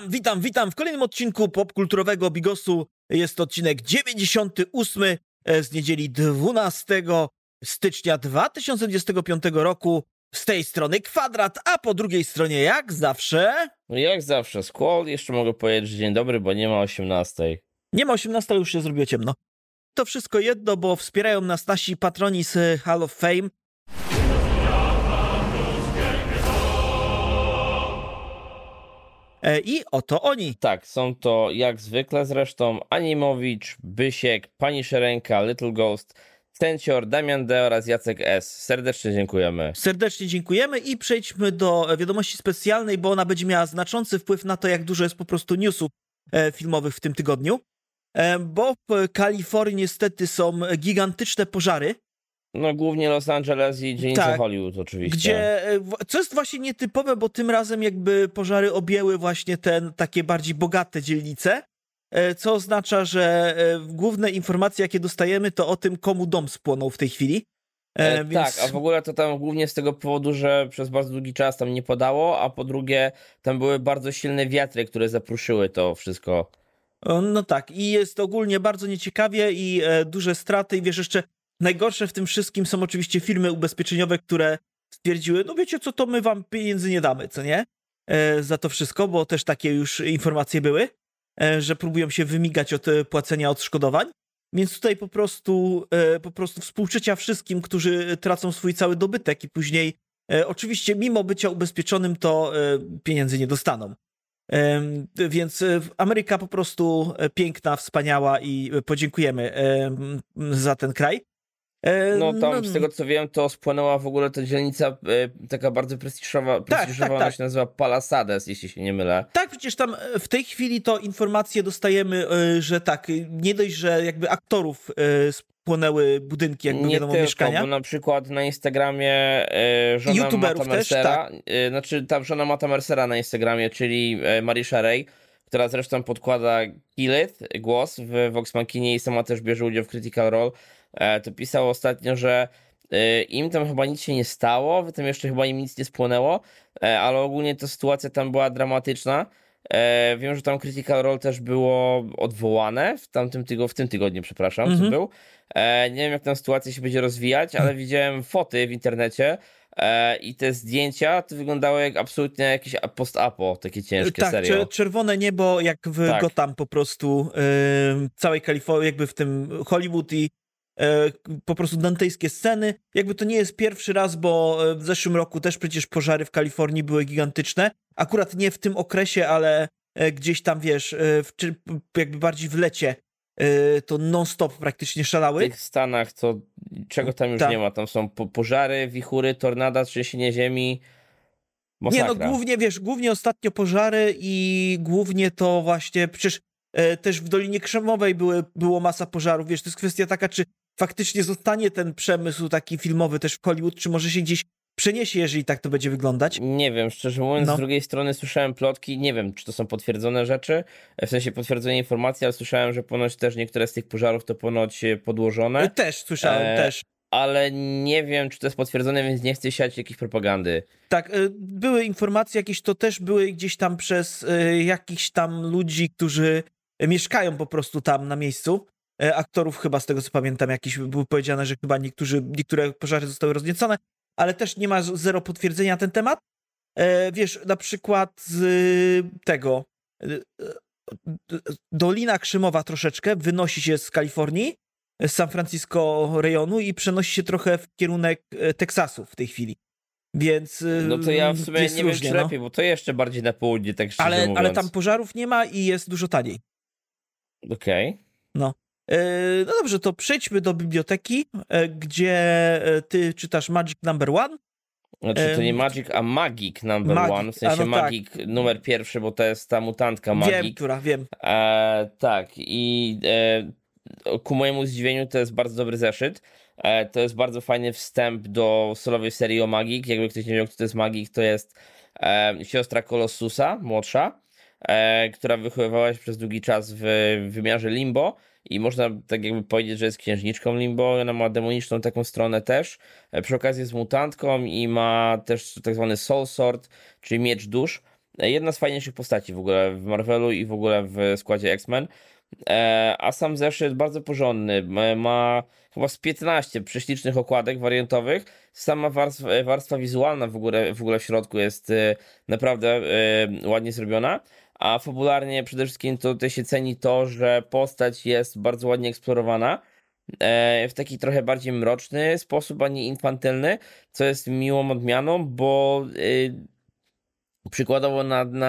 Witam w kolejnym odcinku popkulturowego Bigosu. Jest to odcinek 98 z niedzieli 12 stycznia 2025 roku. Z tej strony Kwadrat, a po drugiej stronie jak zawsze... No jak zawsze, Squall. Jeszcze mogę powiedzieć, że dzień dobry, bo nie ma 18. Nie ma 18, już się zrobiło ciemno. To wszystko jedno, bo wspierają nas nasi patroni z Hall of Fame. I oto oni. Tak, są to jak zwykle zresztą Animowicz, Bysiek, Pani Szerenka, Little Ghost, Stencior, Damian D oraz Jacek S. Serdecznie dziękujemy. Serdecznie dziękujemy i przejdźmy do wiadomości specjalnej, bo ona będzie miała znaczący wpływ na to, jak dużo jest po prostu newsów filmowych w tym tygodniu. Bo w Kalifornii niestety są gigantyczne pożary. No głównie Los Angeles i dzielnica Hollywood oczywiście. Co jest właśnie nietypowe, bo tym razem jakby pożary objęły właśnie takie bardziej bogate dzielnice, co oznacza, że główne informacje, jakie dostajemy, to o tym, komu dom spłonął w tej chwili. Więc... Tak, a w ogóle to tam głównie z tego powodu, że przez bardzo długi czas tam nie padało, a po drugie tam były bardzo silne wiatry, które zapruszyły to wszystko. No tak, i jest ogólnie bardzo nieciekawie i duże straty i wiesz, jeszcze najgorsze w tym wszystkim są oczywiście firmy ubezpieczeniowe, które stwierdziły, no wiecie co, to my wam pieniędzy nie damy, co nie? Za to wszystko, bo też takie już informacje były, że próbują się wymigać od płacenia odszkodowań. Więc tutaj po prostu współczucia wszystkim, którzy tracą swój cały dobytek i później oczywiście mimo bycia ubezpieczonym to pieniędzy nie dostaną. Więc Ameryka po prostu piękna, wspaniała i podziękujemy za ten kraj. No tam z tego co wiem, to spłonęła w ogóle ta dzielnica taka bardzo prestiżowa, ona się nazywa Palisades, jeśli się nie mylę. Tak, przecież tam w tej chwili to informacje dostajemy, że tak, nie dość, że jakby aktorów spłonęły budynki, jakby wiadomo, tylko, mieszkania. Bo na przykład na Instagramie żona YouTuberów Matta Mercera, też, tak. Znaczy tam żona Matta Mercera na Instagramie, czyli Marisha Ray, która zresztą podkłada Killith, głos w Vox Machinie i sama też bierze udział w Critical Role, to pisał ostatnio, że im tam chyba nic się nie stało, tam jeszcze chyba im nic nie spłonęło, ale ogólnie ta sytuacja tam była dramatyczna. Wiem, że tam Critical Role też było odwołane w tym tygodniu, przepraszam, co był. Nie wiem, jak tam sytuacja się będzie rozwijać, ale widziałem foty w internecie i te zdjęcia to wyglądały jak absolutnie jakieś post-apo, takie ciężkie, serio. Tak, czerwone niebo jak w Gotham po prostu, całej Kalifornii, jakby w tym Hollywood i po prostu dantejskie sceny. Jakby to nie jest pierwszy raz, bo w zeszłym roku też przecież pożary w Kalifornii były gigantyczne. Akurat nie w tym okresie, ale gdzieś tam, wiesz, jakby bardziej w lecie to non-stop praktycznie szalały. W tych Stanach to czego tam już nie ma. Tam są pożary, wichury, tornada, trzęsienie ziemi. Masakra. Nie, no głównie ostatnio pożary i głównie to właśnie, przecież też w Dolinie Krzemowej było masa pożarów, wiesz, to jest kwestia taka, czy faktycznie zostanie ten przemysł taki filmowy też w Hollywood, czy może się gdzieś przeniesie, jeżeli tak to będzie wyglądać? Nie wiem, szczerze mówiąc, z drugiej strony słyszałem plotki, nie wiem, czy to są potwierdzone rzeczy, w sensie potwierdzone informacje, ale słyszałem, że ponoć też niektóre z tych pożarów to ponoć podłożone. Też słyszałem, też. Ale nie wiem, czy to jest potwierdzone, więc nie chcę siać jakiejś propagandy. Tak, były informacje jakieś, to też były gdzieś tam przez jakichś tam ludzi, którzy mieszkają po prostu tam na miejscu. Aktorów chyba, z tego co pamiętam, jakieś było powiedziane, że chyba niektóre pożary zostały rozniecone, ale też nie ma zero potwierdzenia na ten temat. Wiesz, na przykład z tego Dolina Krzemowa troszeczkę wynosi się z Kalifornii, z San Francisco rejonu i przenosi się trochę w kierunek Teksasu w tej chwili. Więc no to ja w sumie nie wiem, czy lepiej, bo to jeszcze bardziej na południe, tak szczerze mówiąc. Ale tam pożarów nie ma i jest dużo taniej. Okej. No. No dobrze, to przejdźmy do biblioteki, gdzie ty czytasz Magic Number One. Znaczy to nie Magic, a Magic Number One, w sensie Magic numer pierwszy, bo to jest ta mutantka Magic. Wiem. Tak, i ku mojemu zdziwieniu to jest bardzo dobry zeszyt. To jest bardzo fajny wstęp do solowej serii o Magic. Jakby ktoś nie wiedział, kto to jest Magic, to jest siostra Colossusa, młodsza, która wychowywała się przez długi czas w wymiarze Limbo i można tak jakby powiedzieć, że jest księżniczką Limbo. Ona ma demoniczną taką stronę też. Przy okazji jest mutantką i ma też tak zwany Soul Sword, czyli miecz dusz. jedna z fajniejszych postaci w ogóle w Marvelu i w ogóle w składzie X-Men. A sam zeszyt bardzo porządny. Ma chyba z 15 prześlicznych okładek wariantowych. Sama warstwa wizualna w ogóle w środku jest naprawdę ładnie zrobiona. A fabularnie przede wszystkim tutaj się ceni to, że postać jest bardzo ładnie eksplorowana w taki trochę bardziej mroczny sposób, a nie infantylny, co jest miłą odmianą, bo przykładowo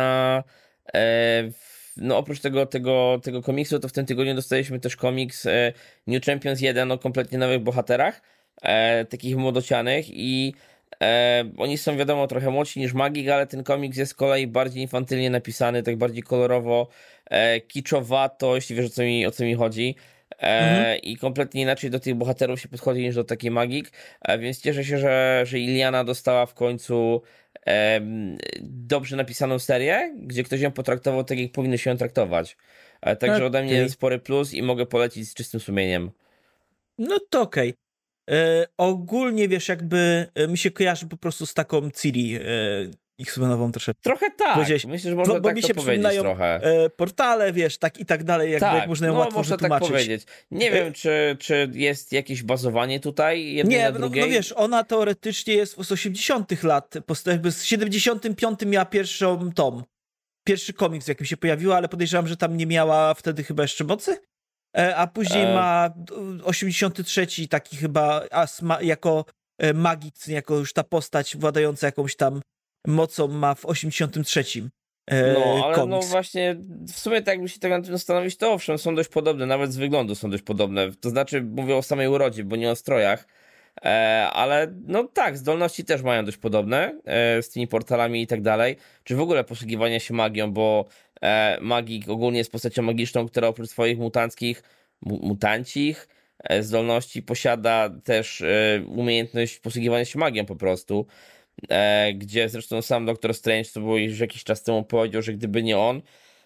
no oprócz tego komiksu, to w tym tygodniu dostaliśmy też komiks New Champions 1 o kompletnie nowych bohaterach, takich młodocianych i oni są wiadomo trochę młodsi niż Magik, ale ten komiks jest z kolei bardziej infantylnie napisany, tak bardziej kolorowo, kiczowato, jeśli wiesz o co mi chodzi. I kompletnie inaczej do tych bohaterów się podchodzi niż do takiej Magik, więc cieszę się, że Iliana dostała w końcu dobrze napisaną serię, gdzie ktoś ją potraktował tak, jak powinno się ją traktować. Także ode mnie spory plus i mogę polecić z czystym sumieniem. No to okej. Ogólnie, wiesz, jakby mi się kojarzy po prostu z taką Ciri X-Menową troszeczkę. Trochę tak. Myślę, że można bo tak mi to się powiedzieć trochę. Portale, wiesz, tak i tak dalej, jakby Tak, jak można ją łatwo można wytłumaczyć. tak powiedzieć. Nie wiem, czy jest jakieś bazowanie tutaj jednej na drugiej? No wiesz, ona teoretycznie jest z 80 lat, jakby z 75 miała pierwszy komiks, w jakim się pojawiła, ale podejrzewam, że tam nie miała wtedy chyba jeszcze mocy, a później ma 83 taki chyba jako magik, jako już ta postać władająca jakąś tam mocą ma w 83. No, ale komiks. no właśnie, w sumie tak jakby się tak nad tym zastanowić, to owszem, są dość podobne, nawet z wyglądu są dość podobne, to znaczy mówię o samej urodzie, bo nie o strojach, ale no tak, zdolności też mają dość podobne z tymi portalami i tak dalej, czy w ogóle posługiwania się magią, bo magik ogólnie jest postacią magiczną, która oprócz swoich mutancich zdolności posiada też umiejętność posługiwania się magią po prostu. Gdzie zresztą sam Doktor Strange, to było już jakiś czas temu, powiedział, że gdyby nie on,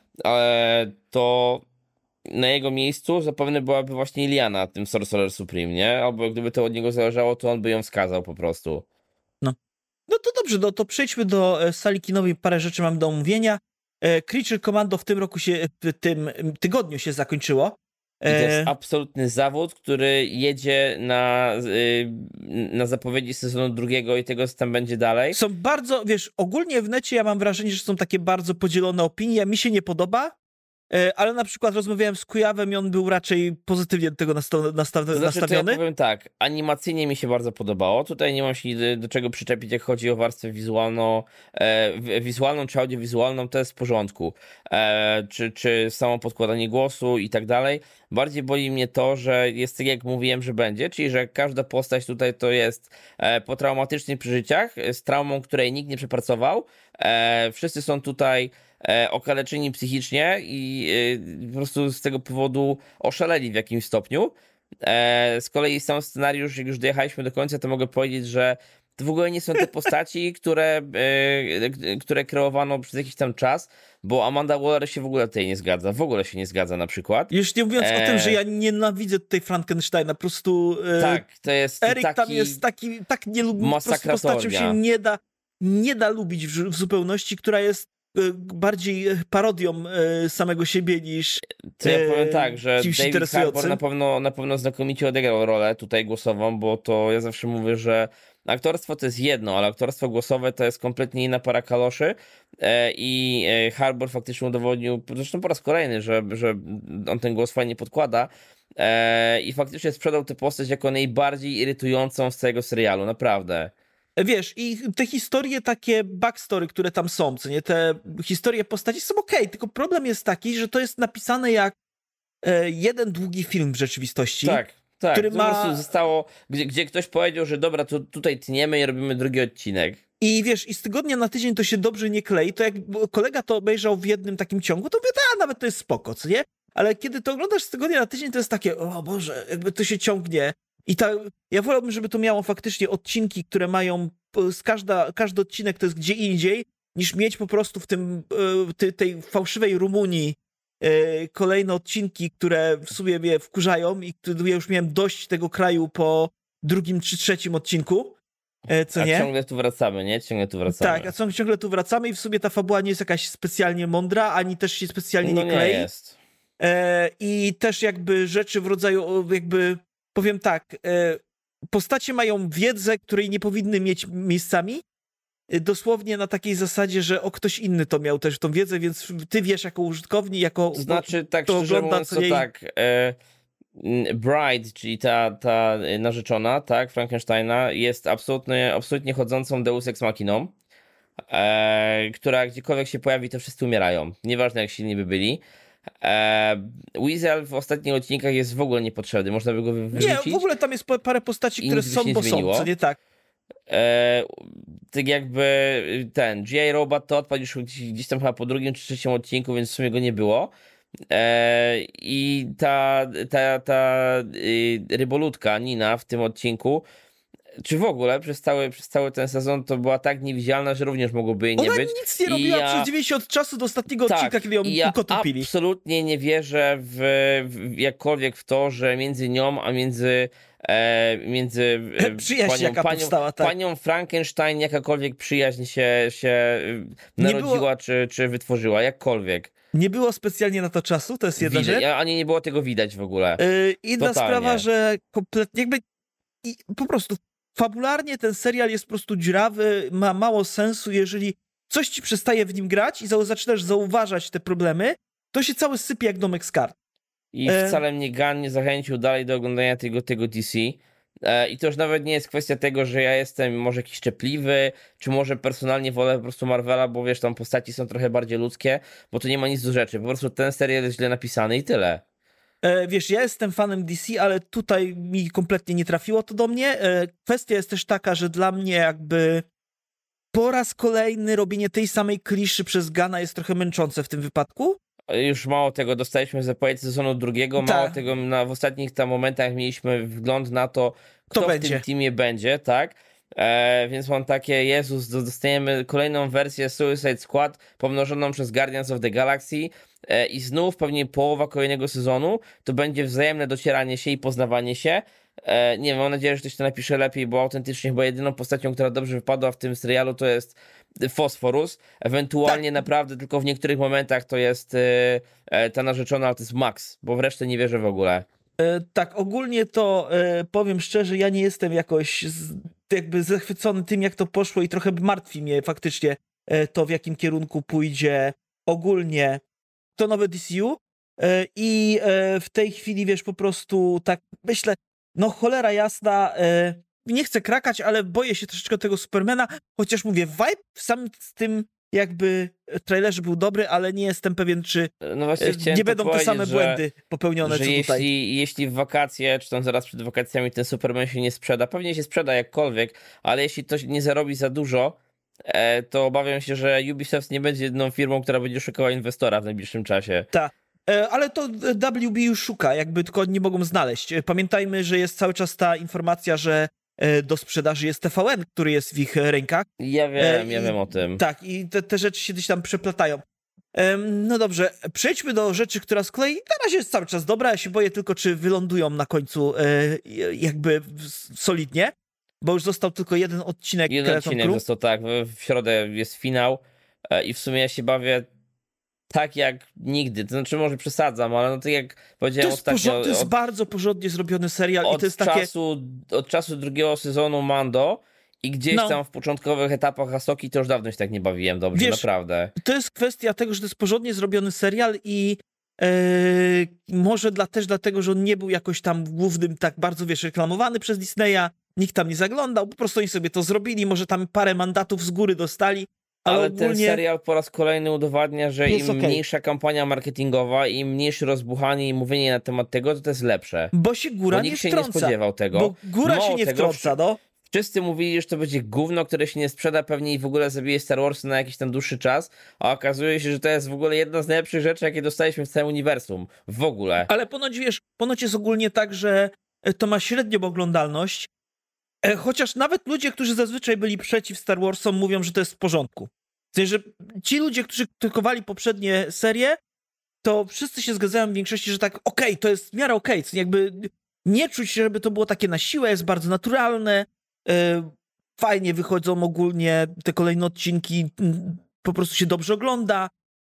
to na jego miejscu zapewne byłaby właśnie Iliana, tym Sorcerer Supreme, nie? Albo gdyby to od niego zależało, to on by ją wskazał po prostu. No to dobrze, no to przejdźmy do sali kinowej, parę rzeczy mam do omówienia. Creature Commando w tym roku w tym tygodniu się zakończyło. I to jest absolutny zawód, który jedzie na zapowiedzi sezonu drugiego i tego, co tam będzie dalej. Są bardzo, wiesz, ogólnie w necie ja mam wrażenie, że są takie bardzo podzielone opinie. Mi się nie podoba, ale na przykład rozmawiałem z Kujawem i on był raczej pozytywnie do tego nastawiony. To ja powiem tak, animacyjnie mi się bardzo podobało. Tutaj nie mam się do czego przyczepić, jak chodzi o warstwę wizualną czy audiowizualną, to jest w porządku. Czy samo podkładanie głosu i tak dalej. Bardziej boli mnie to, że jest tak jak mówiłem, że będzie, czyli że każda postać tutaj to jest po traumatycznych przeżyciach, z traumą, której nikt nie przepracował. Wszyscy są tutaj okaleczeni psychicznie i po prostu z tego powodu oszaleli w jakimś stopniu. Z kolei sam scenariusz, jak już dojechaliśmy do końca, to mogę powiedzieć, że to w ogóle nie są te postaci, które kreowano przez jakiś tam czas, bo Amanda Waller się w ogóle tutaj nie zgadza. W ogóle się nie zgadza na przykład. Już nie mówiąc o tym, że ja nienawidzę tutaj Frankensteina. Po prostu tak, to jest Eryk tam jest taki, tak nie lubi, postacią się nie da lubić w zupełności, która jest bardziej parodią samego siebie niż to ja powiem tak, że David Harbour na pewno znakomicie odegrał rolę tutaj głosową, bo to ja zawsze mówię, że aktorstwo to jest jedno, ale aktorstwo głosowe to jest kompletnie inna para kaloszy i Harbour faktycznie udowodnił, zresztą po raz kolejny, że on ten głos fajnie podkłada i faktycznie sprzedał tę postać jako najbardziej irytującą z całego serialu, naprawdę. Wiesz, i te historie takie, backstory, które tam są, co nie, te historie postaci są okej, tylko problem jest taki, że to jest napisane jak jeden długi film w rzeczywistości. Tak, który ma... po prostu zostało, gdzie ktoś powiedział, że dobra, to tutaj tniemy i robimy drugi odcinek. I wiesz, i z tygodnia na tydzień to się dobrze nie klei, to jak kolega to obejrzał w jednym takim ciągu, to mówię, nawet to jest spoko, co nie? Ale kiedy to oglądasz z tygodnia na tydzień, to jest takie, o Boże, jakby to się ciągnie. I ja wolałbym, żeby to miało faktycznie odcinki, które mają, każdy odcinek to jest gdzie indziej, niż mieć po prostu w tej fałszywej Rumunii kolejne odcinki, które w sumie mnie wkurzają i ja już miałem dość tego kraju po drugim czy trzecim odcinku. co nie? ciągle tu wracamy, nie? Ciągle tu wracamy. Tak, a ciągle tu wracamy i w sumie ta fabuła nie jest jakaś specjalnie mądra, ani też się specjalnie No nie nie klei. jest. I też jakby rzeczy w rodzaju, jakby, powiem tak, postacie mają wiedzę, której nie powinny mieć miejscami, dosłownie na takiej zasadzie, że ktoś inny to miał też tą wiedzę, więc ty wiesz jako użytkownik, jako To znaczy, tak to szczerze ogląda, mówiąc, co to jej... tak, Bride, czyli ta narzeczona, tak, Frankensteina, jest absolutnie chodzącą Deus Ex Machiną, która gdziekolwiek się pojawi, to wszyscy umierają, nieważne jak silni by byli. Weasel w ostatnich odcinkach jest w ogóle niepotrzebny, można by go wyrzucić. Nie, w ogóle tam jest parę postaci, I które nic by się są, nie bo są, zmieniło. co nie tak. Tak jakby ten G.I. Robot to odpadł już gdzieś tam chyba po drugim czy trzecim odcinku, więc w sumie go nie było. I ta rybolutka Nina w tym odcinku, czy w ogóle przez cały ten sezon, to była tak niewidzialna, że również mogłoby jej nie Ona być. nic nie robiła przez 90 czasu do ostatniego odcinka, kiedy ją ja ukotupili. absolutnie nie wierzę jakkolwiek w to, że między nią a między Przyjaźń, jaka powstała, tak. panią Frankenstein jakakolwiek przyjaźń się narodziła czy wytworzyła, jakkolwiek. Nie było specjalnie na to czasu, to jest jedna rzecz. Ani nie było tego widać w ogóle. Inna Totalnie. sprawa, że kompletnie jakby po prostu fabularnie ten serial jest po prostu dziurawy, ma mało sensu, jeżeli coś ci przestaje w nim grać i zaczynasz zauważać te problemy, to się cały sypie jak domek z kart. I wcale mnie Gunn nie zachęcił dalej do oglądania tego DC. I to już nawet nie jest kwestia tego, że ja jestem może jakiś szczepliwy, czy może personalnie wolę po prostu Marvela, bo wiesz, tam postaci są trochę bardziej ludzkie, bo to nie ma nic do rzeczy. Po prostu ten serial jest źle napisany i tyle. Wiesz, ja jestem fanem DC, ale tutaj mi kompletnie nie trafiło to do mnie. Kwestia jest też taka, że dla mnie jakby po raz kolejny robienie tej samej kliszy przez Gunna jest trochę męczące w tym wypadku. Już mało tego, dostaliśmy zapowiedź sezonu drugiego, mało Tak. tego w ostatnich tam momentach mieliśmy wgląd na to, kto w tym teamie będzie, tak? Więc mam takie, Jezus, dostajemy kolejną wersję Suicide Squad pomnożoną przez Guardians of the Galaxy i znów pewnie połowa kolejnego sezonu to będzie wzajemne docieranie się i poznawanie się. Nie wiem, mam nadzieję, że ktoś to napisze lepiej, bo autentycznie chyba jedyną postacią, która dobrze wypadła w tym serialu, to jest Phosphorus. Ewentualnie Tak. naprawdę tylko w niektórych momentach to jest ta narzeczona, ale to jest Max, bo w resztę nie wierzę w ogóle. Tak, ogólnie to powiem szczerze, ja nie jestem jakoś jakby zachwycony tym, jak to poszło i trochę martwi mnie faktycznie to, w jakim kierunku pójdzie ogólnie to nowe DCU. I w tej chwili, wiesz, po prostu tak myślę, no cholera jasna, nie chcę krakać, ale boję się troszeczkę tego Supermana, chociaż mówię, vibe sam z tym jakby trailerze był dobry, ale nie jestem pewien, czy no właśnie nie będą te same błędy popełnione, że co tutaj. Jeśli w wakacje, czy tam zaraz przed wakacjami ten Superman się nie sprzeda, pewnie się sprzeda jakkolwiek, ale jeśli to nie zarobi za dużo, to obawiam się, że Ubisoft nie będzie jedną firmą, która będzie szukała inwestora w najbliższym czasie. Tak, ale to WB już szuka, jakby tylko nie mogą znaleźć. Pamiętajmy, że jest cały czas ta informacja, że do sprzedaży jest TVN, który jest w ich rękach. Ja wiem o tym. Tak, i te rzeczy się gdzieś tam przeplatają. No dobrze, przejdźmy do rzeczy, która z kolei na razie jest cały czas dobra. Ja się boję tylko, czy wylądują na końcu jakby solidnie, bo już został tylko jeden odcinek. Jeden odcinek został, tak, w środę jest finał i w sumie ja się bawię tak jak nigdy, to znaczy może przesadzam, ale no tak jak powiedziałem ostatnio... To jest bardzo porządnie zrobiony serial i to jest od czasu drugiego sezonu Mando i gdzieś tam w początkowych etapach Asoki to już dawno się tak nie bawiłem dobrze, wiesz, naprawdę. To jest kwestia tego, że to jest porządnie zrobiony serial i może też dlatego, że on nie był jakoś tam głównym tak bardzo, wiesz, reklamowany przez Disneya, nikt tam nie zaglądał, po prostu oni sobie to zrobili, może tam parę mandatów z góry dostali, ale ogólnie... ten serial po raz kolejny udowadnia, że im mniejsza kampania marketingowa, im mniejsze rozbuchanie i mówienie na temat tego, to jest lepsze. Bo się góra nikt nie się wtrąca. nie spodziewał tego. Bo góra się nie wtrąca, no. Wszyscy mówili, że to będzie gówno, które się nie sprzeda pewnie i w ogóle zabije Star Wars na jakiś tam dłuższy czas, a okazuje się, że to jest w ogóle jedna z najlepszych rzeczy, jakie dostaliśmy w całym uniwersum. W ogóle. Ale ponoć jest ogólnie tak, że to ma średnią oglądalność, chociaż nawet ludzie, którzy zazwyczaj byli przeciw Star Warsom, mówią, że to jest w porządku. W sensie, że ci ludzie, którzy krytykowali poprzednie serie, to wszyscy się zgadzają w większości, że tak okej, to jest w miarę okej. Jakby nie czuć, żeby to było takie na siłę, jest bardzo naturalne. fajnie wychodzą ogólnie te kolejne odcinki, po prostu się dobrze ogląda.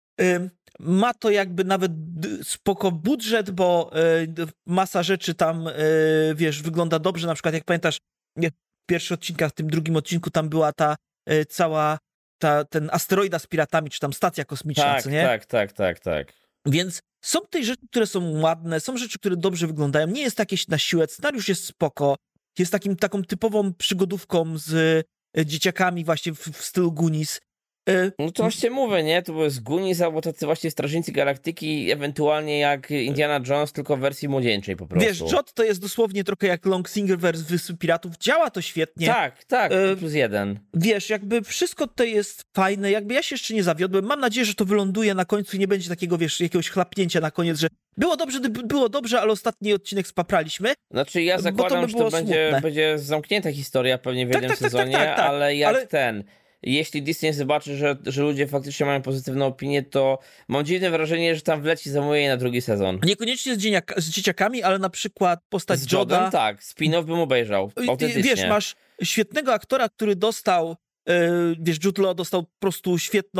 Ma to jakby nawet spoko budżet, bo masa rzeczy tam, wiesz, wygląda dobrze. Na przykład jak pamiętasz, w pierwszych odcinkach, w tym drugim odcinku tam była ta cała, ten asteroida z piratami, czy tam stacja kosmiczna, Tak, co nie? tak. Więc są tutaj rzeczy, które są ładne, są rzeczy, które dobrze wyglądają. Nie jest jakieś na siłę, scenariusz jest spoko. Jest taką typową przygodówką z dzieciakami właśnie w stylu Goonies. No to właśnie mówię, nie? To jest Goonies albo tacy właśnie Strażnicy Galaktyki, ewentualnie jak Indiana Jones, tylko w wersji młodzieńczej po prostu. Wiesz, Jot to jest dosłownie trochę jak Long Singer vs. Wyspy Piratów. Działa to świetnie. Tak, +1. Wiesz, jakby wszystko to jest fajne, jakby ja się jeszcze nie zawiodłem. Mam nadzieję, że to wyląduje na końcu i nie będzie takiego, wiesz, jakiegoś chlapnięcia na koniec, że było dobrze, ale ostatni odcinek spapraliśmy. Znaczy ja zakładam, że to będzie zamknięta historia pewnie w jednym sezonie, tak. ale jeśli Disney zobaczy, że ludzie faktycznie mają pozytywną opinię, to mam dziwne wrażenie, że tam wleci zamówienie jej na drugi sezon. Niekoniecznie z dzieciakami, ale na przykład postać z Joda. Jodem, tak, spin-off bym obejrzał, autentycznie. Wiesz, masz świetnego aktora, który dostał, wiesz, Jude Law dostał po prostu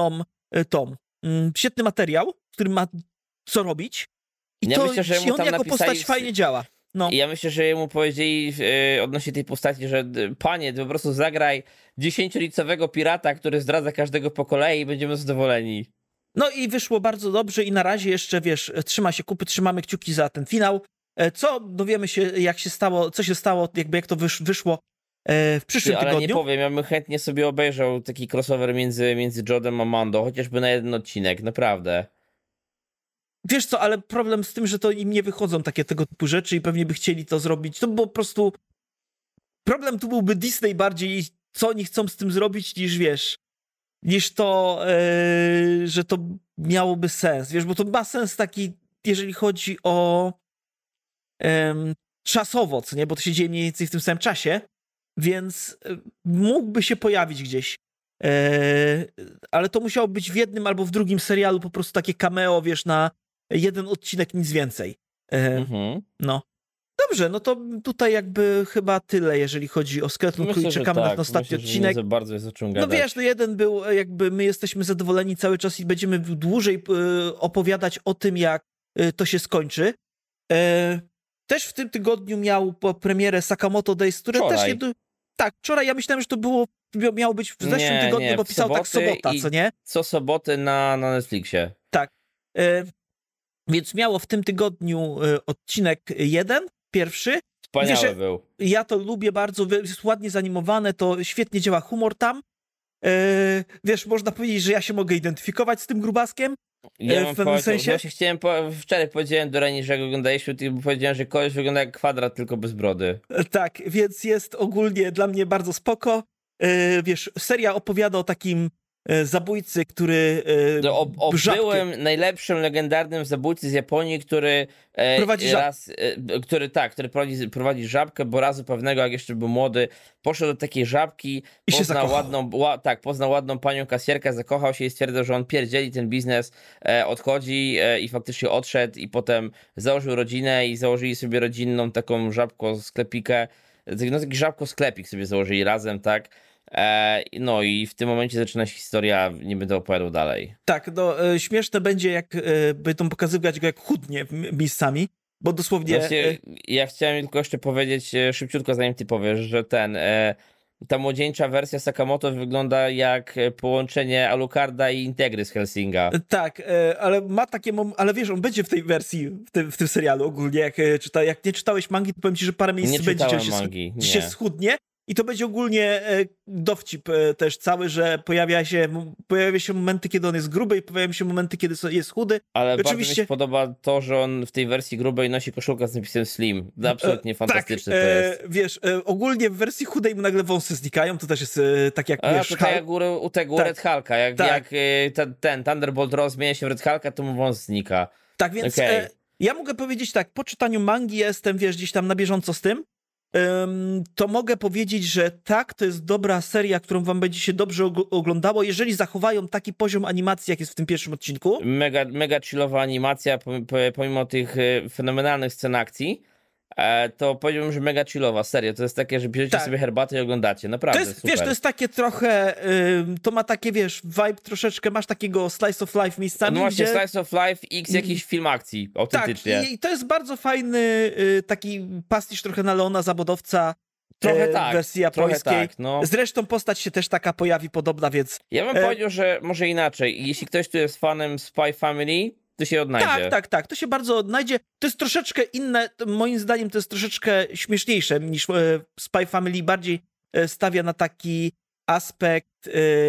świetny materiał, w którym ma co robić i ja myślę, że mu on tam jako napisali... postać fajnie działa. No. Ja myślę, że mu powiedzieli odnośnie tej postaci, że panie, ty po prostu zagraj 10-licowego pirata, który zdradza każdego po kolei i będziemy zadowoleni. No i wyszło bardzo dobrze i na razie jeszcze, wiesz, trzyma się kupy, trzymamy kciuki za ten finał. Co dowiemy się, co się stało, jakby jak to wyszło w przyszłym tygodniu. Ale nie powiem, ja bym chętnie sobie obejrzał taki crossover między Jodem a Mando, chociażby na jeden odcinek, naprawdę. Wiesz co, ale problem z tym, że to im nie wychodzą takie tego typu rzeczy i pewnie by chcieli to zrobić, to było po prostu... Problem tu byłby Disney bardziej, co oni chcą z tym zrobić, niż to, że to miałoby sens, wiesz, bo to ma sens taki, jeżeli chodzi o czasowo, co nie, bo to się dzieje mniej więcej w tym samym czasie, więc mógłby się pojawić gdzieś. Ale to musiało być w jednym albo w drugim serialu po prostu takie cameo, wiesz, na jeden odcinek, nic więcej. No. Dobrze, no to tutaj jakby chyba tyle, jeżeli chodzi o Skeleton Crew i czekamy na ten ostatni odcinek. Że bardzo jest o czym gadać. No wiesz, no jeden był jakby, my jesteśmy zadowoleni cały czas i będziemy dłużej opowiadać o tym, jak to się skończy. Też w tym tygodniu miał premierę Sakamoto Days, które wczoraj. też... Tak, wczoraj ja myślałem, że miało być w zeszłym tygodniu, bo pisał tak sobota, co nie? Co soboty na Netflixie. Tak. Więc miało w tym tygodniu odcinek 1, pierwszy. Wspaniały był. Ja to lubię bardzo, jest ładnie zanimowane, to świetnie działa humor tam. Wiesz, można powiedzieć, że ja się mogę identyfikować z tym grubaskiem. Ja w pewnym sensie. Właśnie wczoraj powiedziałem do Reni, że jak oglądaliśmy, to powiedziałem, że koleś wygląda jak kwadrat, tylko bez brody. Tak, więc jest ogólnie dla mnie bardzo spoko. Wiesz, seria opowiada o takim zabójcy, który byłym najlepszym, legendarnym zabójcy z Japonii, który prowadzi żabkę, bo razu pewnego, jak jeszcze był młody, poszedł do takiej żabki, poznał ładną panią kasjerkę, zakochał się i stwierdził, że on pierdzieli ten biznes, odchodzi i faktycznie odszedł i potem założył rodzinę i założyli sobie rodzinną taką żabko-sklepikę, no taki żabko-sklepik sobie założyli razem, tak? No i w tym momencie zaczyna się historia, nie będę opowiadał dalej. Tak, no śmieszne będzie, jak będą pokazywać go, jak chudnie miejscami, bo dosłownie... Właśnie, ja chciałem tylko jeszcze powiedzieć szybciutko, zanim ty powiesz, że ta młodzieńcza wersja Sakamoto wygląda jak połączenie Alucarda i Integry z Helsinga. Tak, ale ma takie... Ale wiesz, on będzie w tej wersji, w tym serialu ogólnie, jak nie czytałeś mangi, to powiem ci, że parę miejsc będzie, gdzie się schudnie. I to będzie ogólnie dowcip też cały, że pojawia się momenty, kiedy on jest gruby i pojawiają się momenty, kiedy jest chudy. Ale oczywiście... bardzo mi się podoba to, że on w tej wersji grubej nosi koszulkę z napisem Slim. Absolutnie fantastyczne to jest. Wiesz, ogólnie w wersji chudej mu nagle wąsy znikają, to też jest tak jak wiesz... To tak jak u tego Red Hulka, jak ten Thunderbolt Ross zmienia się w Red Hulka, to mu wąs znika. Tak, więc ja mogę powiedzieć tak, po czytaniu mangi jestem, wiesz, gdzieś tam na bieżąco z tym, to mogę powiedzieć, że tak, to jest dobra seria, którą wam będzie się dobrze oglądało, jeżeli zachowają taki poziom animacji, jak jest w tym pierwszym odcinku. Mega chillowa animacja, pomimo tych fenomenalnych scen akcji. to powiedziałbym, że mega chillowa, serio. To jest takie, że bierzecie sobie herbatę i oglądacie. Naprawdę, to jest, super. wiesz, to jest takie trochę, to ma takie, wiesz, vibe troszeczkę, masz takiego slice of life miejscami, No właśnie, gdzie... slice of life x jakiś film akcji, autentycznie. Tak, i to jest bardzo fajny taki pastisz trochę na Leona Zabodowca Trochę w tak, wersji japońskiej. tak, no. Zresztą postać się też taka pojawi podobna, więc... Ja bym powiedział, że może inaczej. Jeśli ktoś tu jest fanem Spy Family, to się odnajdzie. Tak, to się bardzo odnajdzie. To jest troszeczkę inne, moim zdaniem to jest troszeczkę śmieszniejsze niż Spy Family, bardziej stawia na taki aspekt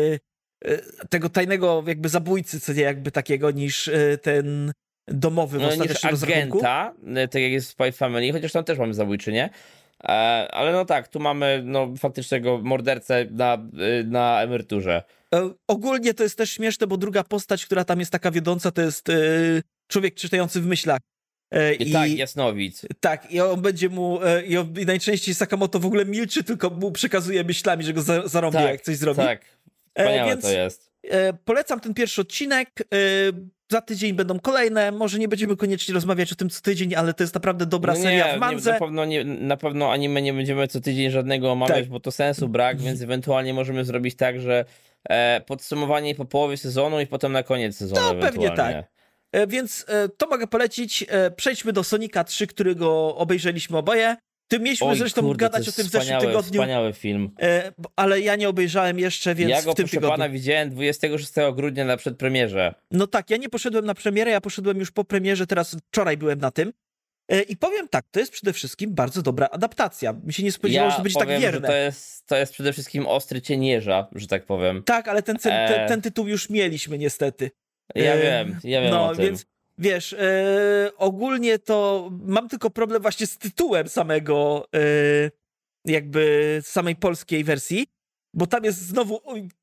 tego tajnego jakby zabójcy, co nie jakby takiego, niż ten domowy w ostatecznym rozrachunku. Agenta, tak jak jest w Spy Family, chociaż tam też mamy zabójczy, nie? Ale no tak, tu mamy faktycznego mordercę na emeryturze. Ogólnie to jest też śmieszne, bo druga postać, która tam jest taka wiodąca, to jest człowiek czytający w myślach. Tak, jasnowic. Tak, i on będzie mu, i najczęściej Sakamoto w ogóle milczy, tylko mu przekazuje myślami, że go zarąbie, jak coś zrobi. Tak, wspaniałe więc to jest. Polecam ten pierwszy odcinek. Za tydzień będą kolejne. Może nie będziemy koniecznie rozmawiać o tym co tydzień, ale to jest naprawdę dobra seria w mandze. Na pewno anime nie będziemy co tydzień żadnego omawiać, bo to sensu brak, więc ewentualnie możemy zrobić tak, że podsumowanie po połowie sezonu i potem na koniec sezonu ewentualnie. Pewnie tak. Więc to mogę polecić. Przejdźmy do Sonika 3, którego obejrzeliśmy oboje. Mieliśmy zresztą gadać o tym w zeszłym tygodniu. Wspaniały film. Ale ja nie obejrzałem jeszcze, więc ja go, w tym tygodniu. Pana widziałem 26 grudnia na przedpremierze. No tak, ja nie poszedłem na premierę, ja poszedłem już po premierze, teraz wczoraj byłem na tym. I powiem tak, to jest przede wszystkim bardzo dobra adaptacja. Mi się nie spodziewało, że to będzie tak wierne. Że to jest przede wszystkim ostry cień jeża, że tak powiem. Tak, ale ten tytuł już mieliśmy niestety. Ja wiem o tym. Więc wiesz, ogólnie to mam tylko problem właśnie z tytułem samego, jakby samej polskiej wersji, bo tam jest znowu,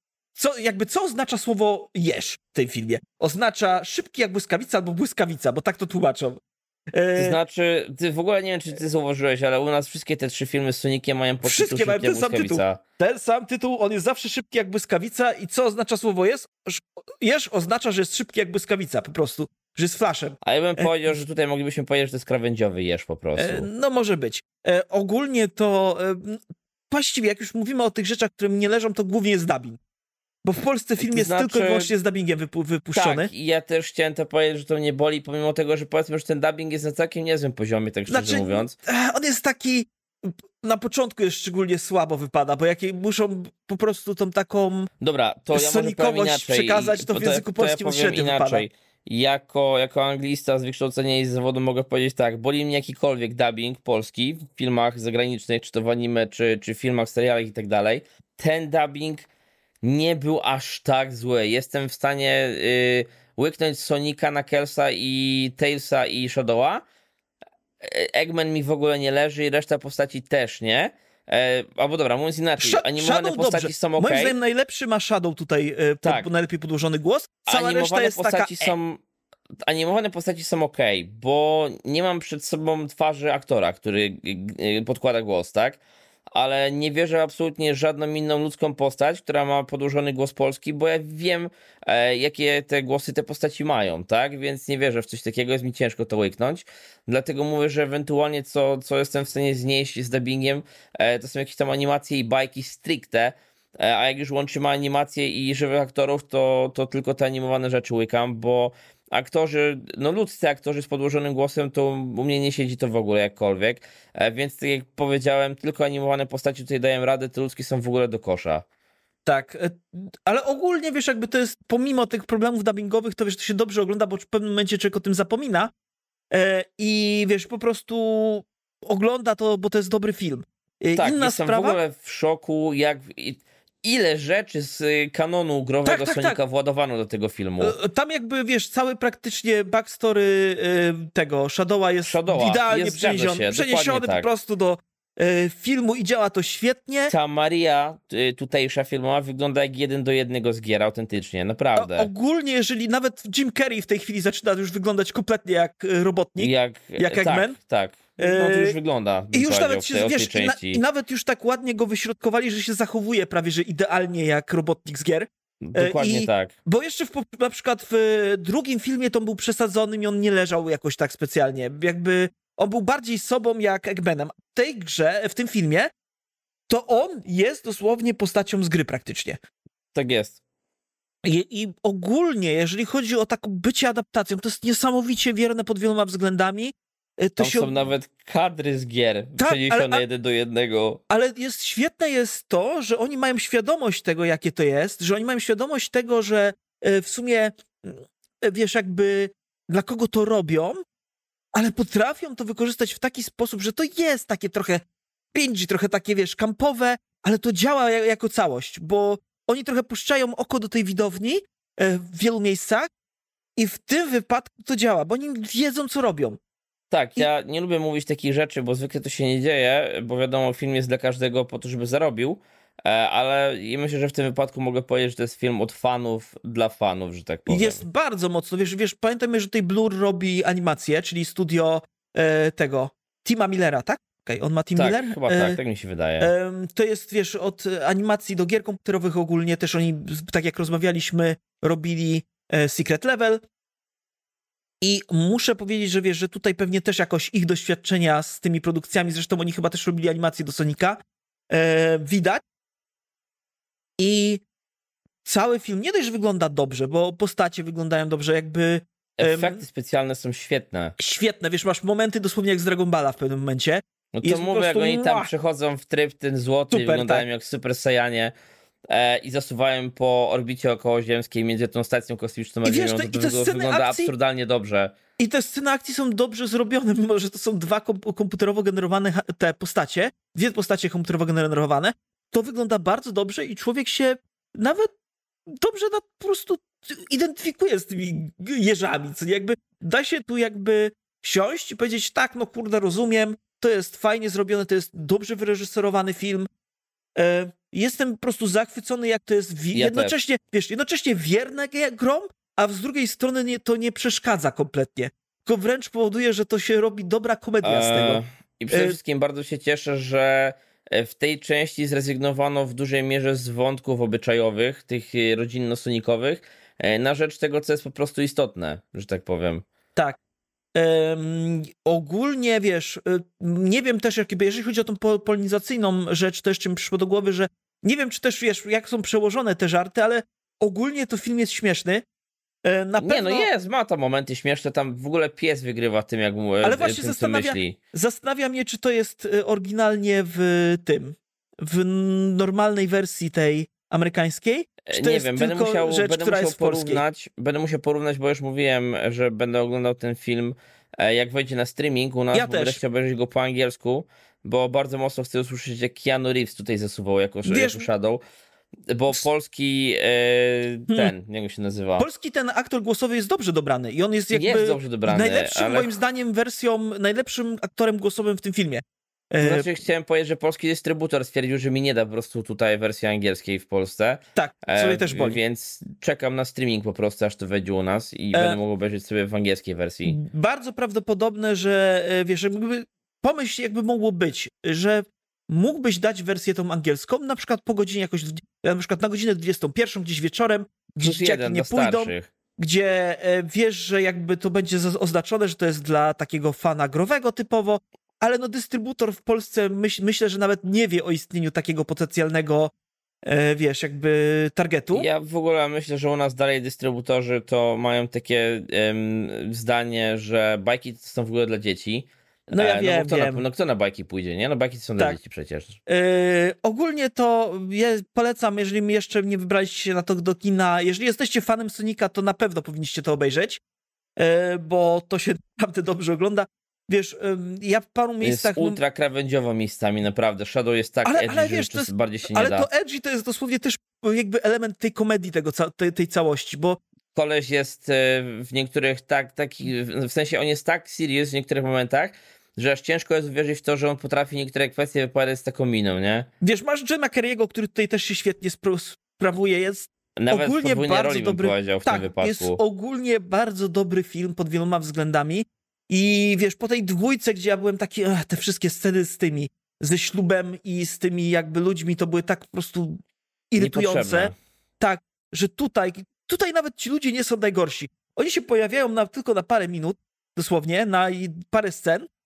co oznacza słowo jesz w tym filmie? Oznacza szybki jak błyskawica albo błyskawica, bo tak to tłumaczą. To znaczy, ty w ogóle nie wiem, czy ty zauważyłeś, ale u nas wszystkie te 3 filmy z Sonikiem mają po tytuł Wszystkie mają ten sam tytuł. Ten sam tytuł, on jest zawsze szybki jak błyskawica i co oznacza słowo jest? Jesz oznacza, że jest szybki jak błyskawica, po prostu, że jest flashem. A ja bym powiedział, że tutaj moglibyśmy powiedzieć, że to jest krawędziowy jesz po prostu. No może być. Ogólnie to właściwie jak już mówimy o tych rzeczach, które mi nie leżą, to głównie jest dubbing. Bo w Polsce film jest tylko i wyłącznie z dubbingiem wypuszczony. Tak, i ja też chciałem to powiedzieć, że to mnie boli, pomimo tego, że powiedzmy, że ten dubbing jest na całkiem niezłym poziomie, tak szczerze mówiąc. On jest taki, na początku jest szczególnie słabo wypada, bo jakie muszą po prostu tą taką sonikowość przekazać, to w języku polskim średnio wypada. Jako anglista z wykształcenia i z zawodu mogę powiedzieć tak, boli mnie jakikolwiek dubbing polski w filmach zagranicznych, czy to w anime, czy filmach, serialach i tak dalej. Ten dubbing nie był aż tak zły. Jestem w stanie łyknąć Sonika, Knucklesa i Tailsa i Shadowa. Eggman mi w ogóle nie leży i reszta postaci też nie. Albo dobra, mówiąc inaczej, animowane postaci są ok. Moim zdaniem najlepszy ma Shadow tutaj, najlepiej podłożony głos. Cała reszta jest Animowane postaci są ok, bo nie mam przed sobą twarzy aktora, który podkłada głos, tak? Ale nie wierzę absolutnie w żadną inną ludzką postać, która ma podłożony głos polski, bo ja wiem, jakie te głosy te postaci mają, tak? Więc nie wierzę w coś takiego, jest mi ciężko to łyknąć. Dlatego mówię, że ewentualnie co jestem w stanie znieść z dubbingiem, to są jakieś tam animacje i bajki stricte, a jak już łączymy animacje i żywych aktorów, to tylko te animowane rzeczy łykam, bo aktorzy, ludzcy aktorzy z podłożonym głosem, to u mnie nie siedzi to w ogóle jakkolwiek, więc tak jak powiedziałem, tylko animowane postaci tutaj dają radę, te ludzkie są w ogóle do kosza. Tak, ale ogólnie wiesz, jakby to jest, pomimo tych problemów dubbingowych, to wiesz, to się dobrze ogląda, bo w pewnym momencie człowiek o tym zapomina i wiesz, po prostu ogląda to, bo to jest dobry film. Tak, Inna jestem sprawa... w ogóle w szoku, ile rzeczy z kanonu growego Sonika władowano do tego filmu. Tam jakby, wiesz, cały praktycznie backstory tego Shadowa jest idealnie przeniesiony po prostu do filmu i działa to świetnie. Ta Maria tutejsza filmowa wygląda jak 1:1 z gier, autentycznie, naprawdę. Ogólnie, jeżeli nawet Jim Carrey w tej chwili zaczyna już wyglądać kompletnie jak robotnik, jak Eggman. Tak. No to już wygląda. I już nawet się, wiesz, i nawet już tak ładnie go wyśrodkowali, że się zachowuje prawie, że idealnie jak robotnik z gier. Dokładnie tak. Bo jeszcze na przykład w drugim filmie to był przesadzony i on nie leżał jakoś tak specjalnie. Jakby On był bardziej sobą jak Eggmanem. W tej grze, w tym filmie, to on jest dosłownie postacią z gry praktycznie. Tak jest. I ogólnie, jeżeli chodzi o taką bycie adaptacją, to jest niesamowicie wierne pod wieloma względami. Tam są nawet kadry z gier przeniesione 1:1. Ale świetne jest to, że oni mają świadomość tego, jakie to jest, że oni mają świadomość tego, że w sumie, wiesz, jakby dla kogo to robią, ale potrafią to wykorzystać w taki sposób, że to jest takie trochę cringy, trochę takie, wiesz, kampowe, ale to działa jako całość, bo oni trochę puszczają oko do tej widowni w wielu miejscach i w tym wypadku to działa, bo oni wiedzą, co robią. Tak, ja nie lubię mówić takich rzeczy, bo zwykle to się nie dzieje, bo wiadomo, film jest dla każdego po to, żeby zarobił, ale myślę, że w tym wypadku mogę powiedzieć, że to jest film od fanów, dla fanów, że tak powiem. Jest bardzo mocno, wiesz, pamiętajmy, że tutaj Blur robi animację, czyli studio tego Tima Millera, tak? Okay, on ma Tim Miller? Chyba tak mi się wydaje. To jest, wiesz, od animacji do gier komputerowych ogólnie, też oni, tak jak rozmawialiśmy, robili Secret Level. I muszę powiedzieć, że wiesz, że tutaj pewnie też jakoś ich doświadczenia z tymi produkcjami, zresztą oni chyba też robili animację do Sonika, widać. I cały film nie dość, że wygląda dobrze, bo postacie wyglądają dobrze, jakby... Efekty specjalne są świetne. Świetne, wiesz, masz momenty dosłownie jak z Dragon Balla w pewnym momencie. No to mówię, jak oni tam przechodzą w tryb ten złoty, super, wyglądają jak Super Saiyanie i zasuwają po orbicie okołoziemskiej między tą stacją kosmiczną a Ziemią. To wygląda absurdalnie dobrze. I te sceny akcji są dobrze zrobione, mimo że to są dwa komputerowo generowane te postacie, dwie postacie komputerowo generowane. To wygląda bardzo dobrze i człowiek się nawet dobrze po prostu identyfikuje z tymi jeżami, co jakby da się tu jakby siąść i powiedzieć, tak, no kurde, rozumiem, to jest fajnie zrobione, to jest dobrze wyreżyserowany film. Jestem po prostu zachwycony, jak to jest jednocześnie wierne grom, a z drugiej strony to nie przeszkadza kompletnie. Tylko wręcz powoduje, że to się robi dobra komedia z tego. I przede wszystkim bardzo się cieszę, że w tej części zrezygnowano w dużej mierze z wątków obyczajowych, tych rodzinno-sonikowych, na rzecz tego, co jest po prostu istotne, że tak powiem. Tak. Ogólnie, wiesz, nie wiem też, jeżeli chodzi o tą polinizacyjną rzecz, to jeszcze mi przyszło do głowy, że nie wiem, czy też, wiesz, jak są przełożone te żarty, ale ogólnie to film jest śmieszny. Na pewno... Nie, no jest, ma tam momenty śmieszne, tam w ogóle pies wygrywa tym, jak mu ale właśnie zastanawia mnie, czy to jest oryginalnie w normalnej wersji tej amerykańskiej, czy to nie jest wiem, tylko będę musiał porównać, bo już mówiłem, że będę oglądał ten film, jak wejdzie na streaming u nas, bo będę chciał obejrzeć go po angielsku, bo bardzo mocno chcę usłyszeć, jak Keanu Reeves tutaj zasuwał jako Shadow. Bo polski jak się nazywa? Polski ten aktor głosowy jest dobrze dobrany i on jest jakby jest dobrze dobrany, najlepszym, moim zdaniem, najlepszym aktorem głosowym w tym filmie. Znaczy chciałem powiedzieć, że polski dystrybutor stwierdził, że mi nie da po prostu tutaj wersji angielskiej w Polsce. Tak, sobie też boli. Więc czekam na streaming po prostu, aż to wejdzie u nas i będę mógł obejrzeć sobie w angielskiej wersji. Bardzo prawdopodobne, że wiesz, pomyśl, jakby mogło być, że mógłbyś dać wersję tą angielską, na przykład po godzinie jakoś, na przykład na godzinę 21, gdzieś wieczorem, gdzie dzieciaki nie pójdą, gdzie wiesz, że jakby to będzie oznaczone, że to jest dla takiego fana growego typowo, ale no dystrybutor w Polsce myślę, że nawet nie wie o istnieniu takiego potencjalnego, wiesz, jakby targetu. Ja w ogóle myślę, że u nas dalej dystrybutorzy to mają takie zdanie, że bajki to są w ogóle dla dzieci. No ja wiem. Kto na bajki pójdzie, nie? No bajki to są dla dzieci przecież. Ogólnie to polecam, jeżeli jeszcze nie wybraliście się na to do kina, jeżeli jesteście fanem Sonika, to na pewno powinniście to obejrzeć, bo to się naprawdę dobrze ogląda. Wiesz, ja w paru miejscach... Jest ultra krawędziowo miejscami, naprawdę. Shadow jest tak edgy, wiesz, że to bardziej się nie da. Ale to edgy to jest dosłownie też jakby element tej komedii, tej całości, bo... Koleś jest w niektórych w sensie on jest tak serious w niektórych momentach, że aż ciężko jest uwierzyć w to, że on potrafi niektóre kwestie wypowiadać z taką miną, nie? Wiesz, masz Jima Carrey'ego, który tutaj też się świetnie sprawuje, jest nawet ogólnie bardzo dobry. W tym wypadku. Jest ogólnie bardzo dobry film pod wieloma względami i wiesz, po tej dwójce, gdzie ja byłem taki, te wszystkie sceny ze ślubem i z tymi jakby ludźmi, to były tak po prostu irytujące. Tak, że tutaj nawet ci ludzie nie są najgorsi. Oni się pojawiają tylko na parę minut, dosłownie, na parę scen,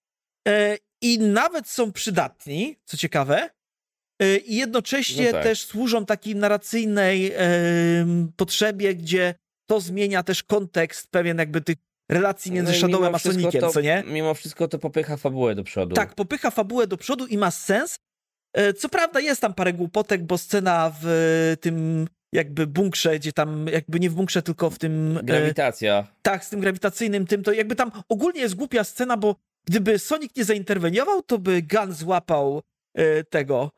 i nawet są przydatni, co ciekawe, i jednocześnie też służą takiej narracyjnej potrzebie, gdzie to zmienia też kontekst pewien jakby tych relacji między Shadowem a Soniciem, co nie? Mimo wszystko to popycha fabułę do przodu. Tak, popycha fabułę do przodu i ma sens. Co prawda jest tam parę głupotek, bo scena w tym jakby bunkrze, gdzie tam jakby nie w bunkrze, tylko w tym... Grawitacja. Tak, z tym grawitacyjnym tym, to jakby tam ogólnie jest głupia scena, bo gdyby Sonic nie zainterweniował, to by Gun złapał tego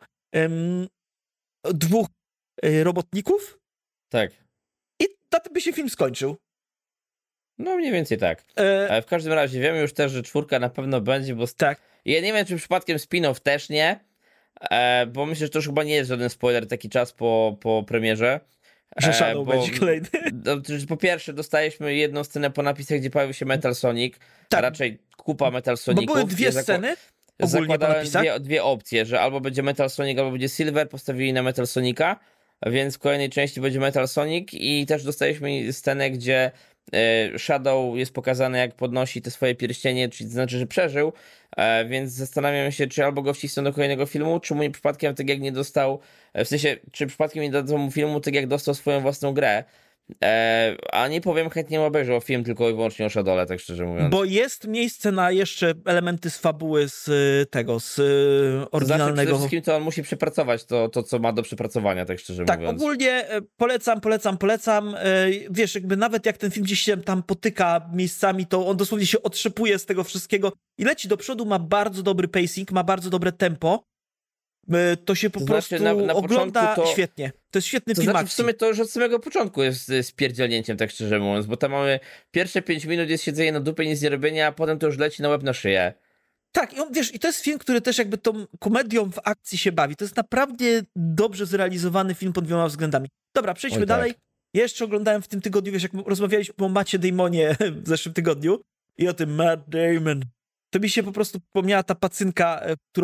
dwóch robotników. Tak. I na tym by się film skończył. No mniej więcej tak. Ale w każdym razie wiemy już też, że 4 na pewno będzie, bo... Tak. Ja nie wiem, czy przypadkiem spin-off też nie, bo myślę, że to już chyba nie jest żaden spoiler taki czas po premierze. Że Shadow będzie kolejny. Po pierwsze, dostaliśmy jedną scenę po napisach, gdzie pojawił się Metal Sonic, a raczej kupa Metal Soniców. Bo były dwie sceny ogólnie po napisach. Dwie opcje, że albo będzie Metal Sonic, albo będzie Silver, postawili na Metal Sonica, więc w kolejnej części będzie Metal Sonic i też dostaliśmy scenę, gdzie Shadow jest pokazany, jak podnosi te swoje pierścienie, czyli to znaczy, że przeżył, więc zastanawiam się, czy albo go wcisną do kolejnego filmu, czy mu nie przypadkiem tak jak nie dostał, w sensie, czy przypadkiem nie dadzą mu filmu tak jak dostał swoją własną grę, a nie powiem, chętnie obejrzał film tylko i wyłącznie o Shadowle, tak szczerze mówiąc. Bo jest miejsce na jeszcze elementy z fabuły z tego, z oryginalnego. Przede wszystkim to on musi przepracować to, co ma do przepracowania, tak szczerze mówiąc. Tak, ogólnie polecam. Wiesz, jakby nawet jak ten film gdzieś się tam potyka miejscami, to on dosłownie się otrzepuje z tego wszystkiego i leci do przodu, ma bardzo dobry pacing, ma bardzo dobre tempo. To się po prostu na ogląda świetnie. To jest świetny film akcji. W sumie to już od samego początku jest spierdzielnięciem, tak szczerze mówiąc, bo tam mamy pierwsze 5 minut jest siedzenie na dupie, nic nie robienia, a potem to już leci na łeb na szyję. Tak, i wiesz, i to jest film, który też jakby tą komedią w akcji się bawi. To jest naprawdę dobrze zrealizowany film pod wieloma względami. Dobra, przejdźmy dalej. Ja jeszcze oglądałem w tym tygodniu, wiesz, jak rozmawialiśmy o Mattie Damonie w zeszłym tygodniu i o tym Matt Damon. To mi się po prostu przypomniała ta pacynka,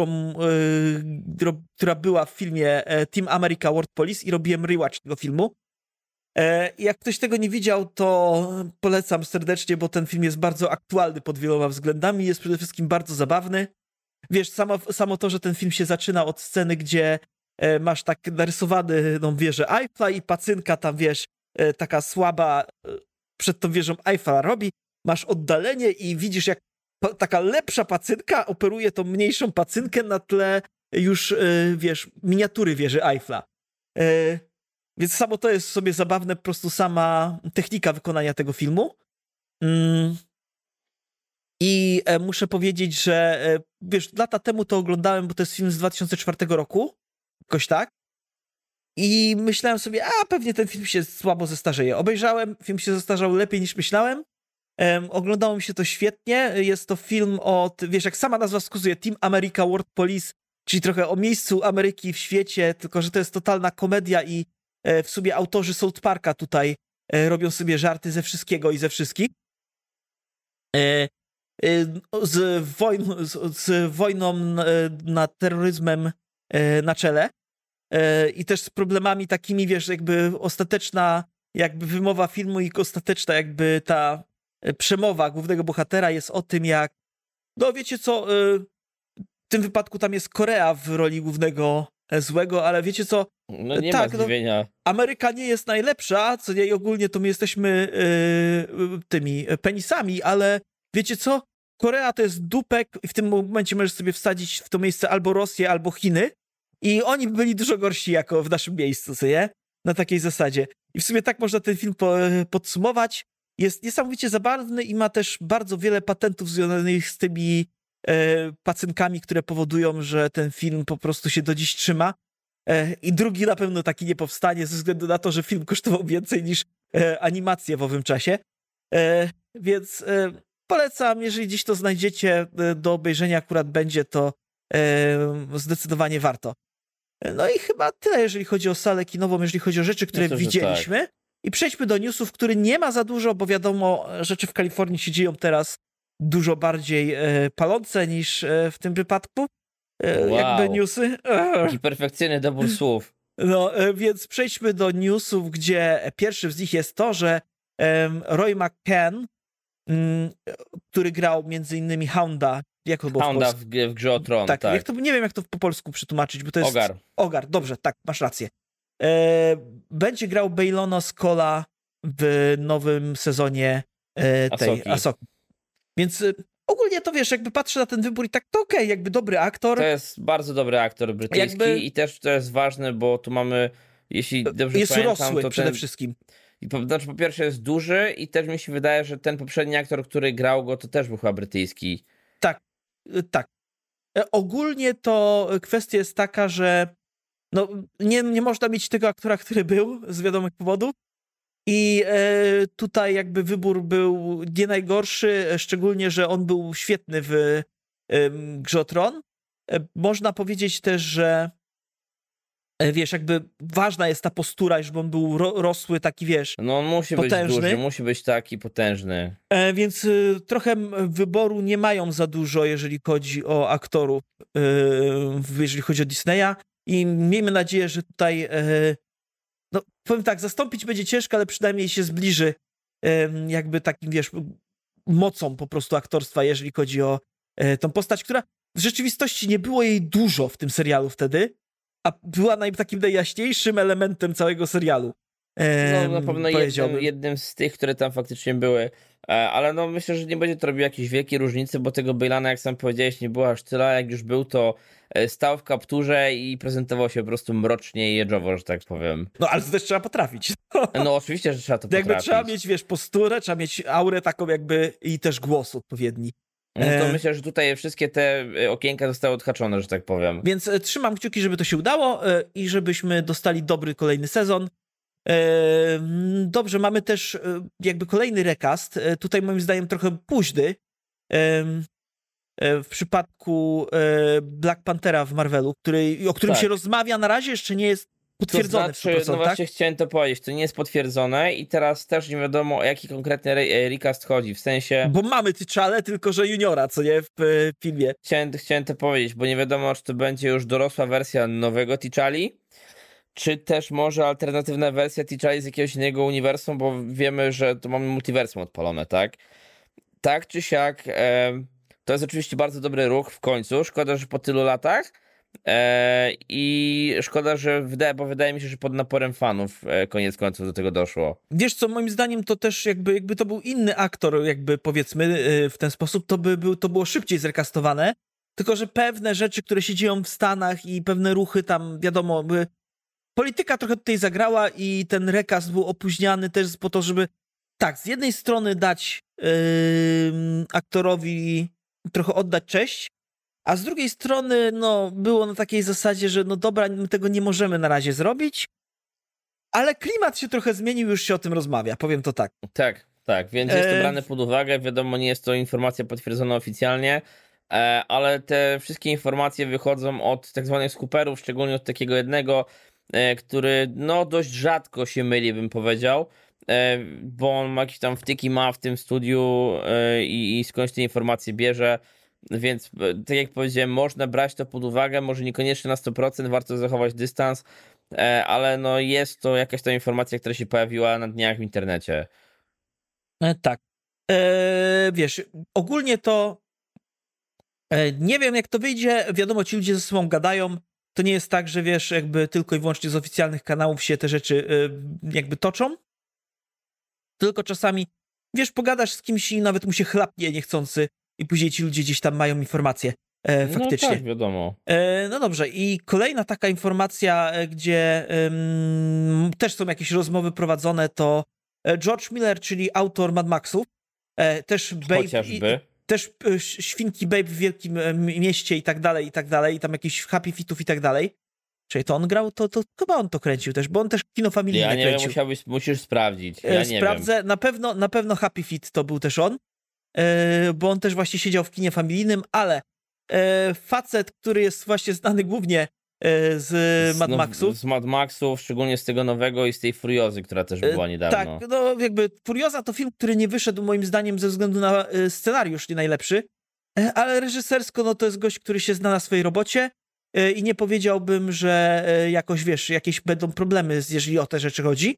która była w filmie Team America World Police i robiłem rewatch tego filmu. Jak ktoś tego nie widział, to polecam serdecznie, bo ten film jest bardzo aktualny pod wieloma względami, jest przede wszystkim bardzo zabawny. Wiesz, samo to, że ten film się zaczyna od sceny, gdzie masz tak narysowany wieżę Eiffla i pacynka tam, wiesz, taka słaba przed tą wieżą Eiffla robi, masz oddalenie i widzisz, jak taka lepsza pacynka operuje tą mniejszą pacynkę na tle już, wiesz, miniatury wieży Eiffla. Więc samo to jest sobie zabawne, po prostu sama technika wykonania tego filmu. I muszę powiedzieć, że wiesz, lata temu to oglądałem, bo to jest film z 2004 roku, jakoś tak. I myślałem sobie, pewnie ten film się słabo zestarzeje. Obejrzałem, film się zestarzał lepiej niż myślałem. Oglądało mi się to świetnie. Jest to film wiesz, jak sama nazwa wskazuje, Team America World Police, czyli trochę o miejscu Ameryki w świecie, tylko że to jest totalna komedia i w sumie autorzy South Parka tutaj robią sobie żarty ze wszystkiego i ze wszystkich. Z wojną nad terroryzmem na czele i też z problemami takimi, wiesz, jakby ostateczna jakby wymowa filmu i ostateczna jakby ta przemowa głównego bohatera jest o tym, jak no wiecie co, w tym wypadku tam jest Korea w roli głównego złego, ale wiecie co, no nie ma zdziwienia. Ameryka nie jest najlepsza, co nie, i ogólnie to my jesteśmy tymi penisami, ale wiecie co, Korea to jest dupek i w tym momencie możesz sobie wsadzić w to miejsce albo Rosję, albo Chiny i oni byli dużo gorsi jako w naszym miejscu, co nie? Na takiej zasadzie. I w sumie tak można ten film podsumować. Jest niesamowicie zabawny i ma też bardzo wiele patentów związanych z tymi pacynkami, które powodują, że ten film po prostu się do dziś trzyma. I drugi na pewno taki nie powstanie ze względu na to, że film kosztował więcej niż animacje w owym czasie. Więc polecam, jeżeli gdzieś to znajdziecie do obejrzenia akurat będzie, to zdecydowanie warto. No i chyba tyle, jeżeli chodzi o salę kinową, jeżeli chodzi o rzeczy, które widzieliśmy. Tak. I przejdźmy do newsów, który nie ma za dużo, bo wiadomo, rzeczy w Kalifornii się dzieją teraz dużo bardziej palące niż w tym wypadku. Wow. Jakby newsy. Taki perfekcyjny dobór słów. No, więc przejdźmy do newsów, gdzie pierwszy z nich jest to, że Roy McCann, który grał między innymi Hounda jak to było w Hounda polsku? w grze o Tron, Tak, tak. Jak to, nie wiem jak to po polsku przetłumaczyć, bo to jest... Ogar. Ogar, dobrze, tak, masz rację. Będzie grał Bejlono Skola w nowym sezonie tej Asoki. Asoki. Więc ogólnie to wiesz, jakby patrzę na ten wybór i tak to okej, jakby dobry aktor. To jest bardzo dobry aktor brytyjski i też to jest ważne, bo tu mamy, jeśli dobrze jest pamiętam, rosły to przede ten, wszystkim. znaczy po pierwsze jest duży i też mi się wydaje, że ten poprzedni aktor, który grał go, to też był chyba brytyjski. Tak. Ogólnie to kwestia jest taka, że no, nie można mieć tego aktora, który był z wiadomych powodów. I tutaj jakby wybór był nie najgorszy, szczególnie, że on był świetny w grze o Tron. Można powiedzieć też, że wiesz, jakby ważna jest ta postura, żeby on był rosły, taki wiesz, No on musi potężny. być duży, musi być taki potężny. Więc trochę wyboru nie mają za dużo, jeżeli chodzi o aktorów, jeżeli chodzi o Disneya. I miejmy nadzieję, że tutaj no, powiem tak, zastąpić będzie ciężko, ale przynajmniej się zbliży jakby takim, wiesz, mocą po prostu aktorstwa, jeżeli chodzi o tą postać, która w rzeczywistości nie było jej dużo w tym serialu wtedy, a była takim najjaśniejszym elementem całego serialu. No na pewno jednym z tych, które tam faktycznie były. Ale no myślę, że nie będzie to robił jakiejś wielkiej różnicy, bo tego Bejlana, jak sam powiedziałeś, nie było aż tyle, a jak już był, to stał w kapturze i prezentował się po prostu mrocznie i edge'owo, że tak powiem. No ale to też trzeba potrafić. No oczywiście, że trzeba to Jakby potrafić. trzeba mieć, wiesz, posturę, trzeba mieć aurę taką jakby i też głos odpowiedni. No to myślę, że tutaj wszystkie te okienka zostały odhaczone, że tak powiem. Więc trzymam kciuki, żeby to się udało i żebyśmy dostali dobry kolejny sezon. Dobrze, mamy też jakby kolejny recast. Tutaj moim zdaniem trochę późny. W przypadku Black Panthera w Marvelu, o którym się rozmawia na razie, jeszcze nie jest potwierdzone to znaczy, w 100%, no właśnie chciałem to powiedzieć, to nie jest potwierdzone i teraz też nie wiadomo, o jaki konkretny recast chodzi, w sensie... Bo mamy T'Challę, tylko że juniora, co nie, w filmie. Chciałem to powiedzieć, bo nie wiadomo, czy to będzie już dorosła wersja nowego T'Challi, czy też może alternatywna wersja T'Challi z jakiegoś innego uniwersum, bo wiemy, że to mamy multiversum odpalone, tak? Tak czy siak, to jest oczywiście bardzo dobry ruch w końcu, szkoda, że po tylu latach i szkoda, że bo wydaje mi się, że pod naporem fanów koniec końców do tego doszło. Wiesz co, moim zdaniem to też jakby to był inny aktor, jakby powiedzmy w ten sposób, to było szybciej zrekastowane, tylko że pewne rzeczy, które się dzieją w Stanach i pewne ruchy tam, wiadomo, polityka trochę tutaj zagrała i ten recast był opóźniany też po to, żeby tak, z jednej strony dać aktorowi trochę oddać cześć, a z drugiej strony no było na takiej zasadzie, że no dobra, my tego nie możemy na razie zrobić, ale klimat się trochę zmienił, już się o tym rozmawia, powiem to tak. Tak, więc jest to brane pod uwagę, wiadomo, nie jest to informacja potwierdzona oficjalnie, ale te wszystkie informacje wychodzą od tak zwanych skuperów, szczególnie od takiego jednego, który no dość rzadko się myli, bym powiedział, bo on jakieś tam wtyki ma w tym studiu i skądś te informacje bierze, więc tak jak powiedziałem, można brać to pod uwagę, może niekoniecznie na 100%, warto zachować dystans, ale no jest to jakaś tam informacja, która się pojawiła na dniach w internecie. Tak. Wiesz, ogólnie to nie wiem jak to wyjdzie, wiadomo, ci ludzie ze sobą gadają, to nie jest tak, że wiesz, jakby tylko i wyłącznie z oficjalnych kanałów się te rzeczy jakby toczą, tylko czasami, wiesz, pogadasz z kimś i nawet mu się chlapnie niechcący i później ci ludzie gdzieś tam mają informacje faktycznie. No tak, wiadomo. No dobrze, i kolejna taka informacja, gdzie też są jakieś rozmowy prowadzone, to George Miller, czyli autor Mad Maxów, też Babe, Chociażby. też Świnki Babe w Wielkim Mieście i tak dalej, i tam jakichś Happy Feetów i tak dalej. Czyli to on grał, to chyba on to kręcił też, bo on też kino familijne kręcił. Ja nie wiem, musisz sprawdzić, ja nie Sprawdzę, wiem. na pewno Happy Feet to był też on, bo on też właśnie siedział w kinie familijnym, ale facet, który jest właśnie znany głównie z Mad Maxów. Z Mad Maxów, szczególnie z tego nowego i z tej Furiozy, która też była niedawno. Tak, no jakby Furioza to film, który nie wyszedł moim zdaniem ze względu na scenariusz nie najlepszy, ale reżysersko no to jest gość, który się zna na swojej robocie i nie powiedziałbym, że jakoś, wiesz, jakieś będą problemy, jeżeli o te rzeczy chodzi.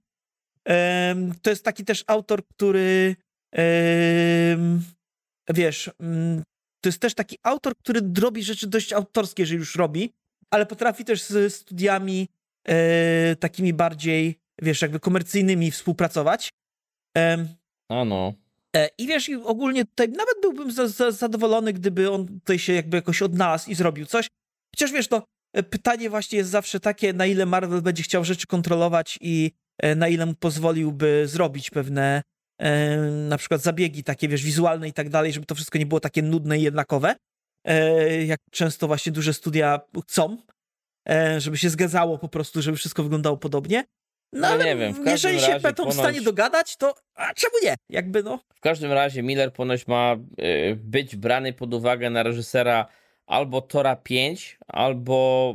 To jest taki też autor, który wiesz, to jest też taki autor, który robi rzeczy dość autorskie, jeżeli już robi, ale potrafi też z studiami takimi bardziej, wiesz, jakby komercyjnymi współpracować. No. I wiesz, i ogólnie tutaj nawet byłbym zadowolony, gdyby on tutaj się jakby jakoś odnalazł i zrobił coś. Chociaż wiesz, no, pytanie właśnie jest zawsze takie, na ile Marvel będzie chciał rzeczy kontrolować i na ile mu pozwoliłby zrobić pewne na przykład zabiegi takie, wiesz, wizualne i tak dalej, żeby to wszystko nie było takie nudne i jednakowe, jak często właśnie duże studia chcą, żeby się zgadzało po prostu, żeby wszystko wyglądało podobnie. No ale nie wiem, w każdym jeżeli się razie będą w stanie dogadać, to czemu nie? Jakby no. W każdym razie Miller ponoć ma być brany pod uwagę na reżysera albo Thora 5, albo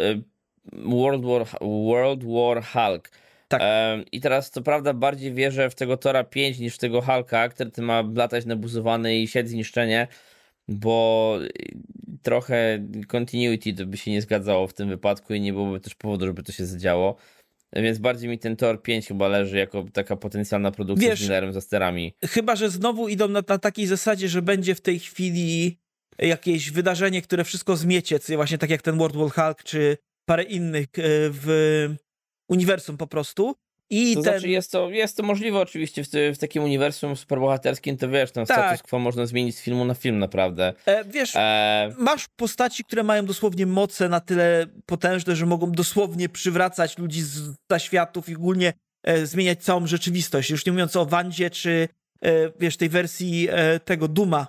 World War Hulk. Tak. I teraz co prawda bardziej wierzę w tego Thora 5 niż w tego Hulka, który ty ma latać nabuzowany i siedź zniszczenie, bo trochę continuity to by się nie zgadzało w tym wypadku i nie byłoby też powodu, żeby to się zadziało. Więc bardziej mi ten Thor 5 chyba leży jako taka potencjalna produkcja, wiesz, z Millerem za sterami. Chyba że znowu idą na takiej zasadzie, że będzie w tej chwili jakieś wydarzenie, które wszystko zmiecie, właśnie tak jak ten World War Hulk, czy parę innych w uniwersum po prostu. I to znaczy jest to możliwe oczywiście w takim uniwersum superbohaterskim, to wiesz, ten status quo można zmienić z filmu na film naprawdę. Wiesz, masz postaci, które mają dosłownie moce na tyle potężne, że mogą dosłownie przywracać ludzi z zaświatów i ogólnie zmieniać całą rzeczywistość. Już nie mówiąc o Wandzie, czy wiesz, tej wersji tego Duma,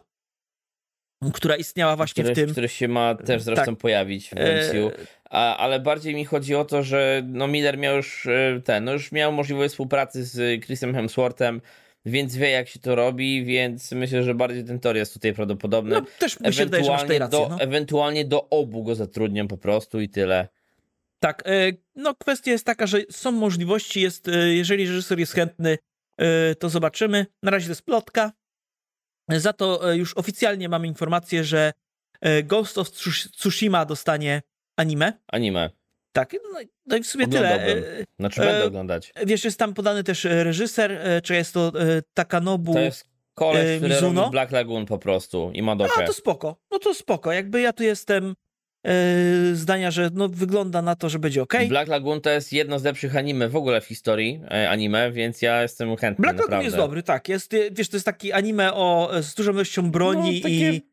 która istniała właśnie w tym. Który się ma też zresztą pojawić w MCU. Ale bardziej mi chodzi o to, że no Miller miał już miał możliwość współpracy z Chrisem Hemsworthem, więc wie jak się to robi, więc myślę, że bardziej ten Thor jest tutaj prawdopodobny. No też mi się wydaje, że masz tej racji. Ewentualnie do obu go zatrudniam po prostu i tyle. Tak, no kwestia jest taka, że są możliwości, jeżeli reżyser jest chętny, to zobaczymy. Na razie to jest plotka. Za to już oficjalnie mamy informację, że Ghost of Tsushima dostanie anime. Tak, no i w sumie tyle. Będę oglądać. Wiesz, jest tam podany też reżyser, czy jest to Takanobu To jest koleś, który Mizuno. robi Black Lagoon po prostu i Madokę. No to spoko. Jakby ja tu jestem zdania, że no, wygląda na to, że będzie okej. Black Lagoon to jest jedno z lepszych anime w ogóle w historii anime, więc ja jestem chętny. Black Lagoon jest dobry, tak. Wiesz, to jest taki anime z dużą ilością broni i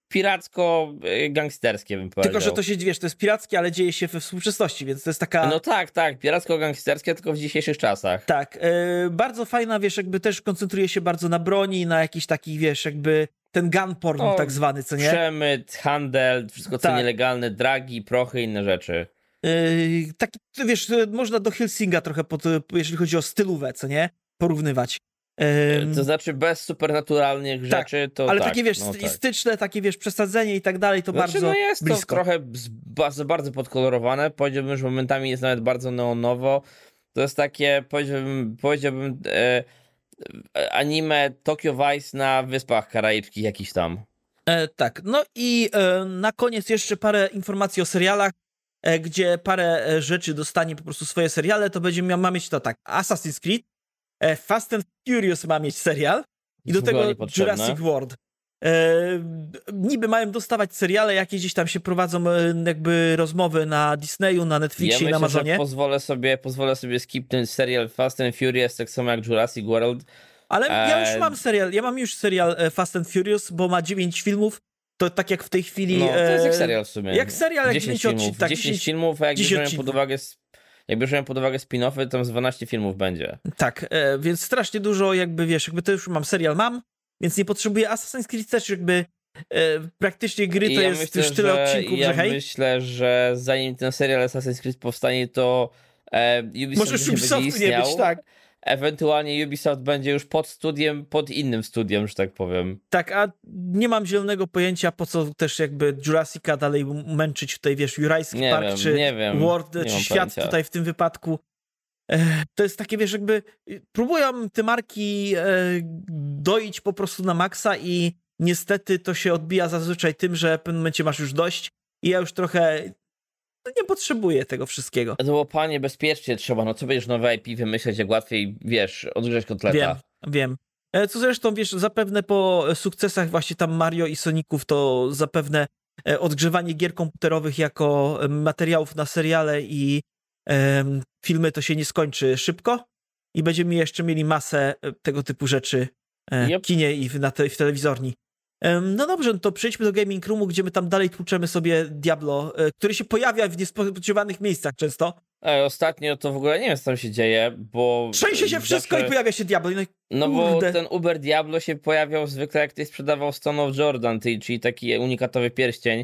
piracko-gangsterskie bym powiedział. Tylko, że to się, wiesz, to jest pirackie, ale dzieje się we współczesności, więc to jest taka... No tak, piracko-gangsterskie, tylko w dzisiejszych czasach. Tak, bardzo fajna, wiesz, jakby też koncentruje się bardzo na broni, na jakiś taki, wiesz, jakby ten gun porn tak zwany, co nie? Przemyt, handel, wszystko co nielegalne, dragi, prochy, inne rzeczy. Taki, wiesz, można do Helsinga trochę, jeżeli chodzi o stylówę, co nie? Porównywać. To znaczy bez supernaturalnych rzeczy, to ale tak. takie, wiesz, stylistyczne, takie, wiesz, przesadzenie i tak dalej, to bardzo no jest blisko. To trochę bardzo podkolorowane, powiedziałbym, że momentami jest nawet bardzo neonowo. To jest takie, powiedziałbym anime Tokyo Vice na Wyspach Karaibskich jakiś tam. Tak, no i na koniec jeszcze parę informacji o serialach, gdzie parę rzeczy dostanie po prostu swoje seriale, to ma mieć to tak, Assassin's Creed, Fast and Furious ma mieć serial i do tego Jurassic World. Niby mają dostawać seriale, jakie gdzieś tam się prowadzą jakby rozmowy na Disneyu, na Netflixie i na Amazonie. Ja pozwolę sobie skipnąć serial Fast and Furious, tak samo jak Jurassic World. Ale ja już mam serial, Fast and Furious, bo ma 9 filmów, to tak jak w tej chwili... No, to jest jak serial w sumie. Jak serial, jak 10 filmów, tak, 10 filmów, a jak bierzemy pod uwagę spin-offy, to z 12 filmów będzie. Tak, więc strasznie dużo jakby, wiesz, jakby to już mam, więc nie potrzebuję. Assassin's Creed też jakby praktycznie gry to jest już tyle odcinków, że hej. Ja myślę, że zanim ten serial Assassin's Creed powstanie, to Ubisoft nie być, tak. Ewentualnie Ubisoft będzie już pod innym studiem, że tak powiem. Tak, a nie mam zielonego pojęcia, po co też jakby Jurassica dalej męczyć tutaj, wiesz, Jurajski Park, czy World, czy świat tutaj w tym wypadku. To jest takie, wiesz, jakby próbują te marki doić po prostu na maksa i niestety to się odbija zazwyczaj tym, że w pewnym momencie masz już dość i ja już trochę nie potrzebuję tego wszystkiego. To było, panie, bezpiecznie trzeba, no co będziesz nowe IP wymyśleć, jak łatwiej, wiesz, odgrzać kotleta. Wiem. Co zresztą, wiesz, zapewne po sukcesach właśnie tam Mario i Soniców, to zapewne odgrzewanie gier komputerowych jako materiałów na seriale i filmy to się nie skończy szybko i będziemy jeszcze mieli masę tego typu rzeczy w kinie i w telewizorni. No dobrze, no to przejdźmy do Gaming Roomu, gdzie my tam dalej tłuczemy sobie Diablo, który się pojawia w niespodziewanych miejscach często. Ostatnio to w ogóle nie wiem, co tam się dzieje, bo... Trzęsie się wszystko i pojawia się Diablo. No bo ten Uber Diablo się pojawiał zwykle, jak ktoś sprzedawał Stone of Jordan, czyli taki unikatowy pierścień.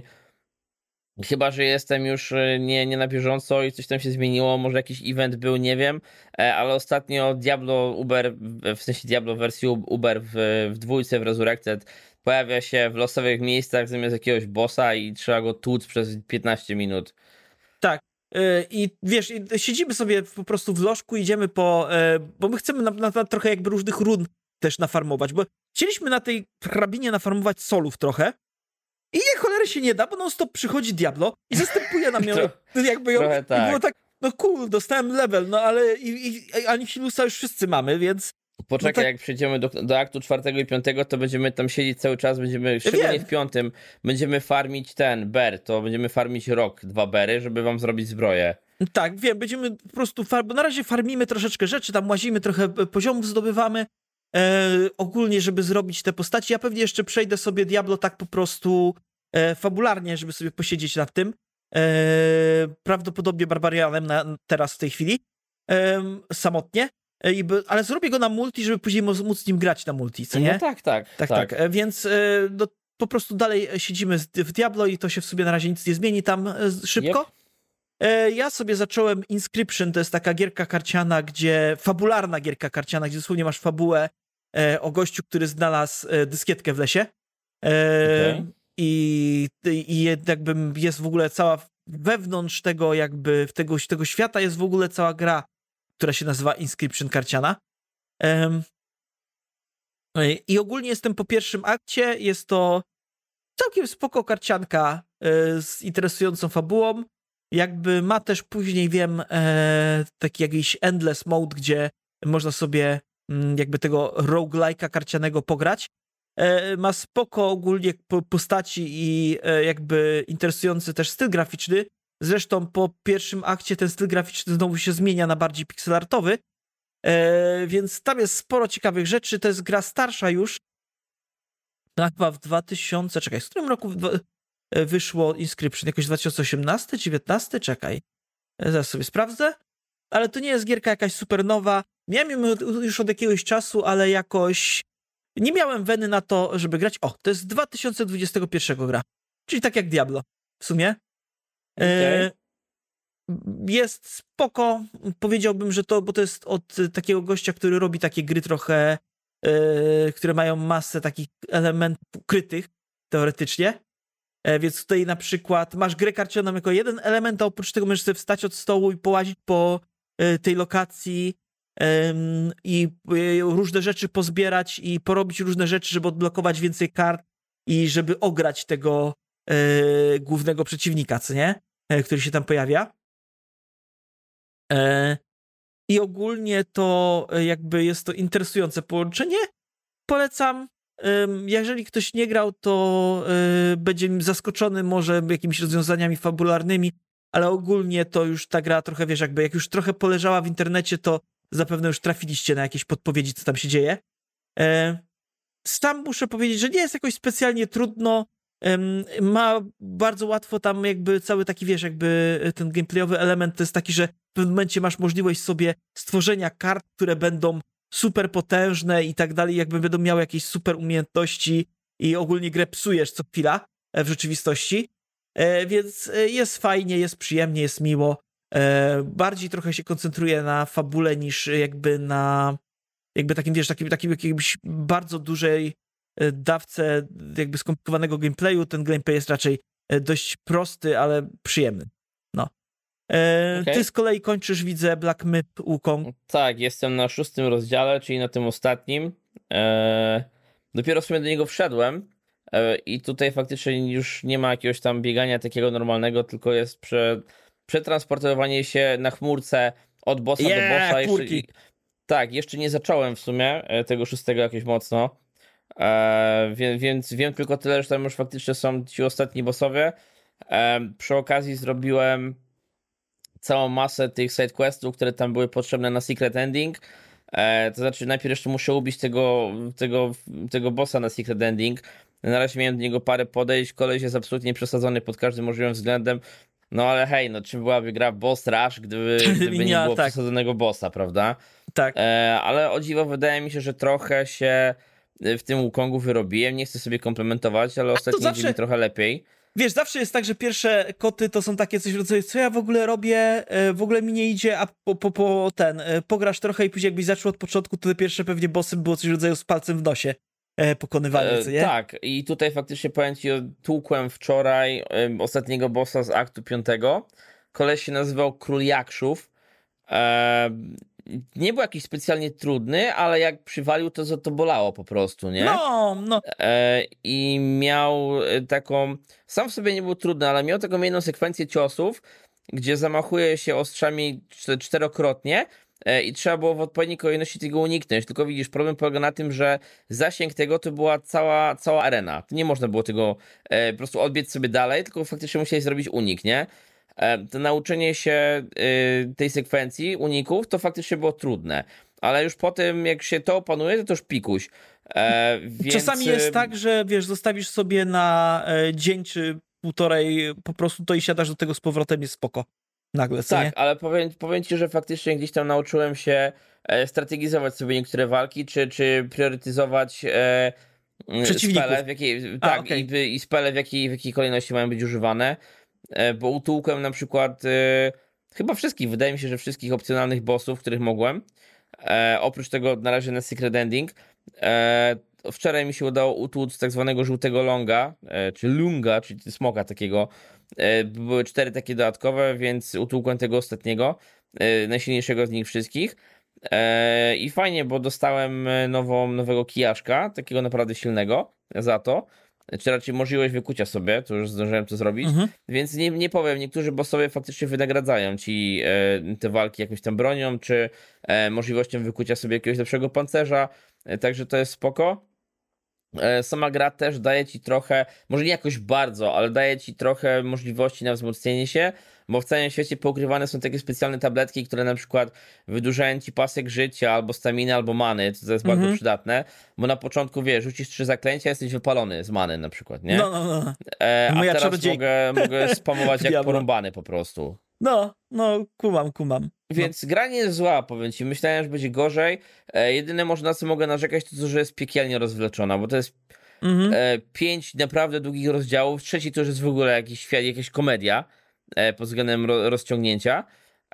Chyba że jestem już nie na bieżąco i coś tam się zmieniło, może jakiś event był, nie wiem, ale ostatnio Diablo Uber, w sensie Diablo wersji Uber w dwójce, w Resurrected, pojawia się w losowych miejscach zamiast jakiegoś bossa i trzeba go tłuc przez 15 minut. Tak. I wiesz, siedzimy sobie po prostu w lożku, idziemy bo my chcemy na trochę jakby różnych run też nafarmować, bo chcieliśmy na tej hrabinie nafarmować solów trochę i nie, cholery się nie da, bo non-stop przychodzi Diablo i zastępuje nam ją, jakby ją, trochę tak. I było tak, no cool, dostałem level, no ale Anihilusa już wszyscy mamy, więc... Poczekaj, no tak... jak przejdziemy do aktu 4 i 5, to będziemy tam siedzieć cały czas, szczególnie w 5, będziemy farmić to będziemy farmić rok 2 bery, żeby wam zrobić zbroję. Tak, wiem, będziemy po prostu, bo na razie farmimy troszeczkę rzeczy, tam łazimy, trochę poziomów zdobywamy, ogólnie, żeby zrobić te postaci. Ja pewnie jeszcze przejdę sobie Diablo tak po prostu fabularnie, żeby sobie posiedzieć nad tym. Prawdopodobnie Barbarianem teraz w tej chwili. Samotnie. Ale zrobię go na multi, żeby później móc z nim grać na multi, co nie? No tak. Więc po prostu dalej siedzimy w Diablo i to się w sobie na razie nic nie zmieni tam szybko. Yep. Ja sobie zacząłem Inscription, to jest taka gierka karciana, fabularna gierka karciana, gdzie dosłownie masz fabułę o gościu, który znalazł dyskietkę w lesie. I jakby jest w ogóle cała, wewnątrz tego jakby, tego świata jest w ogóle cała gra, która się nazywa Inscription karciana. I ogólnie jestem po pierwszym akcie, jest to całkiem spoko karcianka z interesującą fabułą. Jakby ma też później, wiem, taki jakiś endless mode, gdzie można sobie jakby tego roguelike'a karcianego pograć. Ma spoko ogólnie postaci i jakby interesujący też styl graficzny. Zresztą po pierwszym akcie ten styl graficzny znowu się zmienia na bardziej pixelartowy. Więc tam jest sporo ciekawych rzeczy. To jest gra starsza już. Chyba w 2000... Czekaj, w którym roku wyszło Inscription? Jakoś 2018, 19? Czekaj. Zaraz sobie sprawdzę. Ale to nie jest gierka jakaś super nowa. Miałem ją już od jakiegoś czasu, ale jakoś nie miałem weny na to, żeby grać. O, to jest 2021 gra. Czyli tak jak Diablo w sumie. Okay. Jest spoko. Powiedziałbym, że bo to jest od takiego gościa, który robi takie gry trochę, które mają masę takich elementów ukrytych teoretycznie. Więc tutaj na przykład masz grę karcianą jako jeden element, a oprócz tego możesz sobie wstać od stołu i połazić po tej lokacji i różne rzeczy pozbierać i porobić różne rzeczy, żeby odblokować więcej kart i żeby ograć tego głównego przeciwnika, co nie? Który się tam pojawia. I ogólnie to jakby jest to interesujące połączenie. Polecam. Jeżeli ktoś nie grał, to będzie zaskoczony może jakimiś rozwiązaniami fabularnymi, ale ogólnie to już ta gra trochę, wiesz, jakby jak już trochę poleżała w internecie, to zapewne już trafiliście na jakieś podpowiedzi, co tam się dzieje. Sam muszę powiedzieć, że nie jest jakoś specjalnie trudno. Ma bardzo łatwo tam jakby cały taki, wiesz, jakby ten gameplayowy element to jest taki, że w pewnym momencie masz możliwość sobie stworzenia kart, które będą super potężne i tak dalej, jakby będą miały jakieś super umiejętności i ogólnie grę psujesz co chwila w rzeczywistości. Więc jest fajnie, jest przyjemnie, jest miło. Bardziej trochę się koncentruję na fabule niż jakby na takim, wiesz, takim jakimś bardzo dużej dawce jakby skomplikowanego gameplayu. Ten gameplay jest raczej dość prosty, ale przyjemny. No. Okay. Ty z kolei kończysz, widzę, Black Myth Wukong. Tak, jestem na 6. rozdziale, czyli na tym ostatnim. Dopiero w sumie do niego wszedłem i tutaj faktycznie już nie ma jakiegoś tam biegania takiego normalnego, tylko jest przetransportowanie się na chmurce od bossa do bossa. Tak, jeszcze nie zacząłem w sumie tego 6 jakoś mocno, więc wiem tylko tyle, że tam już faktycznie są ci ostatni bossowie. Przy okazji zrobiłem całą masę tych sidequestów, które tam były potrzebne na Secret Ending. To znaczy najpierw jeszcze muszę ubić tego bossa na Secret Ending. Na razie miałem do niego parę podejść, koleś jest absolutnie przesadzony pod każdym możliwym względem. No ale hej, no czym byłaby gra Boss Rush, gdyby nie było Tak, przesadzonego bossa, prawda? tak. Ale o dziwo wydaje mi się, że trochę się w tym Wukongu wyrobiłem. Nie chcę sobie komplementować, ale ostatnio idzie mi trochę lepiej. Wiesz, zawsze jest tak, że pierwsze koty to są takie coś w rodzaju, co ja w ogóle robię, w ogóle mi nie idzie, a pograsz trochę i później jakbyś zaczął od początku, to te pierwsze pewnie bossy było coś w rodzaju z palcem w nosie pokonywanie, co nie? Tak, i tutaj faktycznie powiem ci, tłukłem wczoraj ostatniego bossa z aktu 5. Koleś się nazywał Król Jakszów. Nie był jakiś specjalnie trudny, ale jak przywalił, to bolało po prostu, nie? No. I miał taką... Sam w sobie nie był trudny, ale miał taką jedną sekwencję ciosów, gdzie zamachuje się ostrzami 4-krotnie i trzeba było w odpowiedniej kolejności tego uniknąć. Tylko widzisz, problem polega na tym, że zasięg tego to była cała arena. Nie można było tego po prostu odbiec sobie dalej, tylko faktycznie musiałeś zrobić unik, nie? To nauczenie się tej sekwencji uników to faktycznie było trudne, ale już po tym jak się to opanuje, to już pikuś. Więc... Czasami jest tak, że wiesz, zostawisz sobie na dzień czy półtorej po prostu to i siadasz do tego z powrotem, jest spoko. Nagle, co tak, nie? ale powiem ci, że faktycznie gdzieś tam nauczyłem się strategizować sobie niektóre walki, czy priorytetyzować spele, i spele w jakiej kolejności mają być używane. Bo utłukłem na przykład chyba wszystkich, wydaje mi się, że wszystkich opcjonalnych bossów, których mogłem. Oprócz tego na razie na Secret Ending. Wczoraj mi się udało utłuc tak zwanego żółtego longa, czy lunga, czyli smoka takiego. Były 4 takie dodatkowe, więc utłukłem tego ostatniego, najsilniejszego z nich wszystkich. I fajnie, bo dostałem nowego kijaszka, takiego naprawdę silnego za to. Czy raczej możliwość wykucia sobie, to już zdążyłem to zrobić, więc nie powiem, niektórzy bossowie faktycznie wynagradzają ci te walki jakąś tam bronią, czy możliwością wykucia sobie jakiegoś lepszego pancerza, także to jest spoko. Sama gra też daje ci trochę, może nie jakoś bardzo, ale daje ci trochę możliwości na wzmocnienie się, bo w całym świecie poukrywane są takie specjalne tabletki, które na przykład wydłużają ci pasek życia, albo staminy, albo many, co jest bardzo przydatne, bo na początku, wiesz, rzucisz 3 zaklęcia, jesteś wypalony z many na przykład, nie? No. A teraz mogę spamować jak porąbany po prostu. No, kumam. Więc gra nie jest zła, powiem ci. Myślałem, że będzie gorzej. Jedyne może na co mogę narzekać, to że jest piekielnie rozwleczona, bo to jest 5 naprawdę długich rozdziałów. 3 to już jest w ogóle jakaś komedia pod względem rozciągnięcia.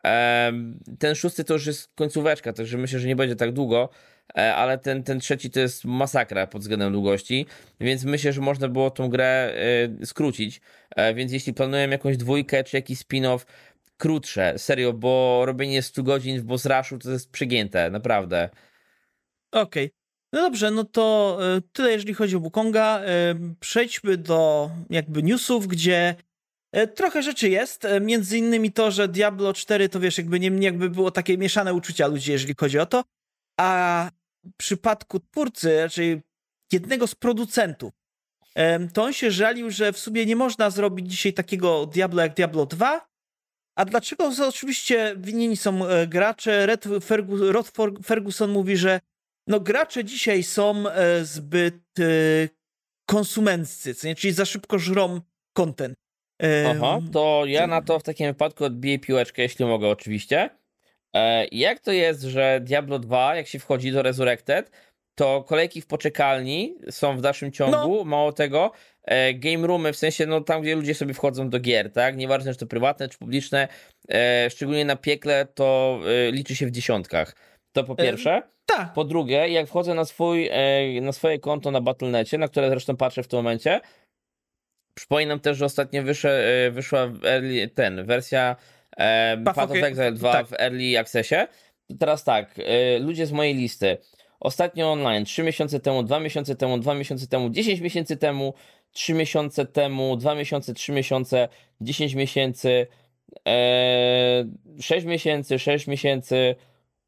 Ten 6 to już jest końcóweczka, także myślę, że nie będzie tak długo, ale ten 3 to jest masakra pod względem długości, więc myślę, że można było tą grę skrócić. Więc jeśli planuję jakąś 2 czy jakiś spin-off, krótsze, serio, bo robienie 100 godzin w Boss Rushu to jest przegięte, naprawdę. Okej. No dobrze, no to tyle jeżeli chodzi o Wukonga. Przejdźmy do jakby newsów, gdzie trochę rzeczy jest, między innymi to, że Diablo 4 to wiesz, jakby było takie mieszane uczucia ludzi, jeżeli chodzi o to, a w przypadku twórcy, raczej jednego z producentów, to on się żalił, że w sumie nie można zrobić dzisiaj takiego Diablo jak Diablo 2. A dlaczego? Oczywiście winni są gracze. Rod Ferguson mówi, że no gracze dzisiaj są zbyt konsumenccy, czyli za szybko żrą content. Aha, to ja na to w takim wypadku odbiję piłeczkę, jeśli mogę oczywiście. Jak to jest, że Diablo 2, jak się wchodzi do Resurrected, to kolejki w poczekalni są w dalszym ciągu, mało tego, game roomy, w sensie no tam, gdzie ludzie sobie wchodzą do gier, tak? Nieważne, czy to prywatne, czy publiczne, szczególnie na piekle, to liczy się w dziesiątkach. To po pierwsze. Tak. Po drugie, jak wchodzę na swoje konto na Battle.necie, na które zresztą patrzę w tym momencie, przypominam też, że ostatnio wyszła wersja Path of Exile 2 w Early Accessie. To teraz tak, ludzie z mojej listy. Ostatnio online, 3 miesiące temu, 2 miesiące temu, 2 miesiące temu, 10 miesięcy temu, 3 miesiące temu, 2 miesiące, 3 miesiące, 10 miesięcy, 6 miesięcy, 6 miesięcy,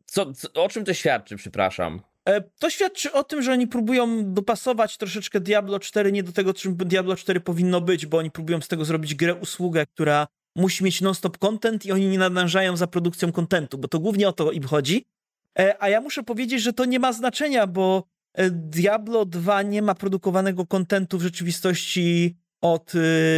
O czym to świadczy, przepraszam? To świadczy o tym, że oni próbują dopasować troszeczkę Diablo 4 nie do tego, czym Diablo 4 powinno być, bo oni próbują z tego zrobić grę usługę, która musi mieć non-stop content i oni nie nadążają za produkcją contentu, bo to głównie o to im chodzi. A ja muszę powiedzieć, że to nie ma znaczenia, bo Diablo 2 nie ma produkowanego contentu w rzeczywistości od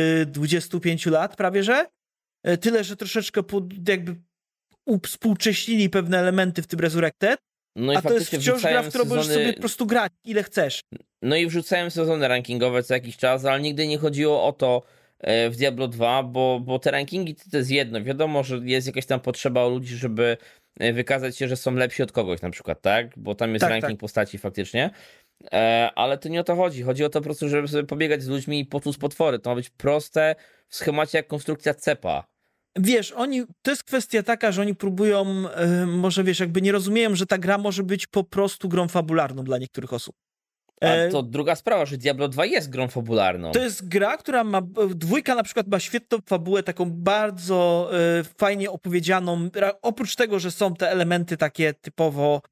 25 lat prawie, że. Tyle, że troszeczkę jakby współcześnili pewne elementy w tym Resurrected, No i a to jest wciąż gra, w którą możesz sobie po prostu grać ile chcesz. No i wrzucałem sezony rankingowe co jakiś czas, ale nigdy nie chodziło o to w Diablo 2, bo te rankingi to jest jedno. Wiadomo, że jest jakaś tam potrzeba u ludzi, żeby wykazać się, że są lepsi od kogoś na przykład, tak? Bo tam jest ranking postaci faktycznie. Ale to nie o to chodzi. Chodzi o to po prostu, żeby sobie pobiegać z ludźmi i potłuc potwory. To ma być proste w schemacie jak konstrukcja cepa. Wiesz, to jest kwestia taka, że oni próbują, może wiesz, jakby nie rozumieją, że ta gra może być po prostu grą fabularną dla niektórych osób. A to druga sprawa, że Diablo 2 jest grą fabularną. To jest gra, która ma, dwójka na przykład ma świetną fabułę, taką bardzo fajnie opowiedzianą, oprócz tego, że są te elementy takie typowo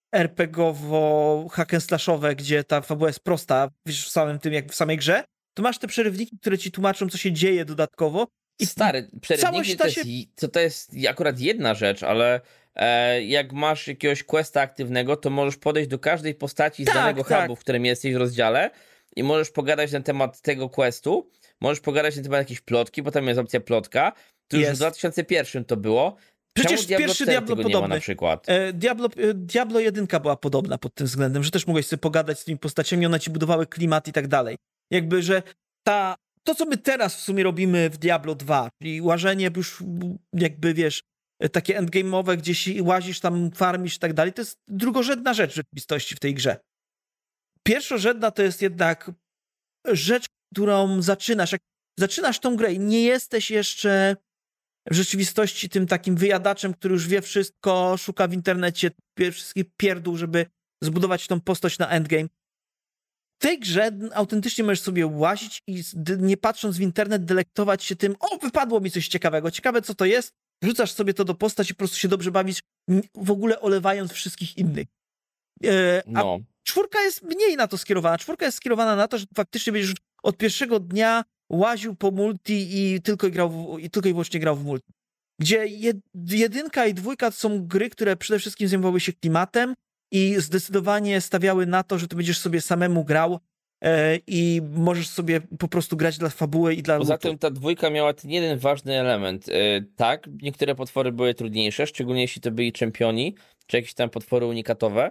RPGowo, hack and slashowe, gdzie ta fabuła jest prosta, wiesz, w samym tym, jak w samej grze, to masz te przerywniki, które ci tłumaczą, co się dzieje dodatkowo. I stary, przerywniki to jest akurat jedna rzecz, ale jak masz jakiegoś questa aktywnego, to możesz podejść do każdej postaci z danego hubu, w którym jesteś w rozdziale i możesz pogadać na temat tego questu, możesz pogadać na temat jakiejś plotki, bo tam jest opcja plotka. To już w 2001 to było. Przecież pierwszy Diablo podobny. Nie ma na przykład? Diablo 1 była podobna pod tym względem, że też mogłeś sobie pogadać z tymi postaciami, one ci budowały klimat i tak dalej. Jakby, że to, co my teraz w sumie robimy w Diablo 2, czyli łażenie już jakby, wiesz, takie endgame'owe, gdzieś łazisz tam, farmisz i tak dalej, to jest drugorzędna rzecz w rzeczywistości w tej grze. Pierwszorzędna to jest jednak rzecz, którą zaczynasz. Jak zaczynasz tą grę i nie jesteś jeszcze w rzeczywistości tym takim wyjadaczem, który już wie wszystko, szuka w internecie wszystkich pierdół, żeby zbudować tą postać na endgame. W tej grze autentycznie możesz sobie łazić i nie patrząc w internet delektować się tym, wypadło mi coś ciekawego, ciekawe co to jest, wrzucasz sobie to do postaci i po prostu się dobrze bawisz, w ogóle olewając wszystkich innych. A czwórka jest mniej na to skierowana. Czwórka jest skierowana na to, że faktycznie będziesz od pierwszego dnia łaził po multi i tylko i wyłącznie grał w multi. Gdzie jedynka i dwójka to są gry, które przede wszystkim zajmowały się klimatem i zdecydowanie stawiały na to, że ty będziesz sobie samemu grał i możesz sobie po prostu grać dla fabuły i dla Poza tym ta dwójka miała ten jeden ważny element. Tak, niektóre potwory były trudniejsze, szczególnie jeśli to byli czempioni, czy jakieś tam potwory unikatowe,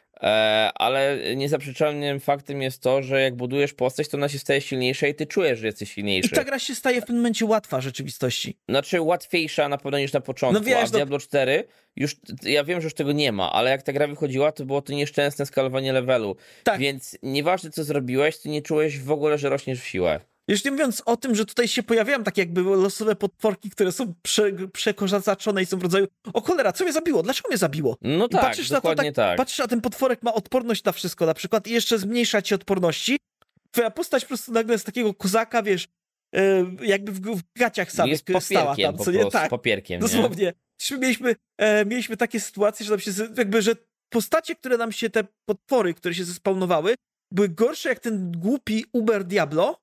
ale niezaprzeczalnym faktem jest to, że jak budujesz postać, to ona się staje silniejsza i ty czujesz, że jesteś silniejszy. I ta gra się staje w pewnym momencie łatwa w rzeczywistości. Znaczy łatwiejsza na pewno niż na początku, a w Diablo 4 już, ja wiem, że już tego nie ma, ale jak ta gra wychodziła, to było to nieszczęsne skalowanie levelu. Tak. Więc nieważne co zrobiłeś, ty nie czułeś w ogóle, że rośniesz w siłę. Już nie mówiąc o tym, że tutaj się pojawiają takie jakby losowe potworki, które są przekozaczone i są w rodzaju o cholera, co mnie zabiło? Dlaczego mnie zabiło? No tak, patrzysz dokładnie na to, tak. Patrzysz, a ten potworek ma odporność na wszystko na przykład i jeszcze zmniejsza ci odporności. Twoja postać po prostu nagle z takiego kozaka, wiesz, jakby w gaciach samych stała tam, co nie? Tak, popierkiem, dosłownie. Mieliśmy takie sytuacje, że nam się jakby, że postacie, które nam się, te potwory, które się zespawnowały, były gorsze jak ten głupi Uber Diablo,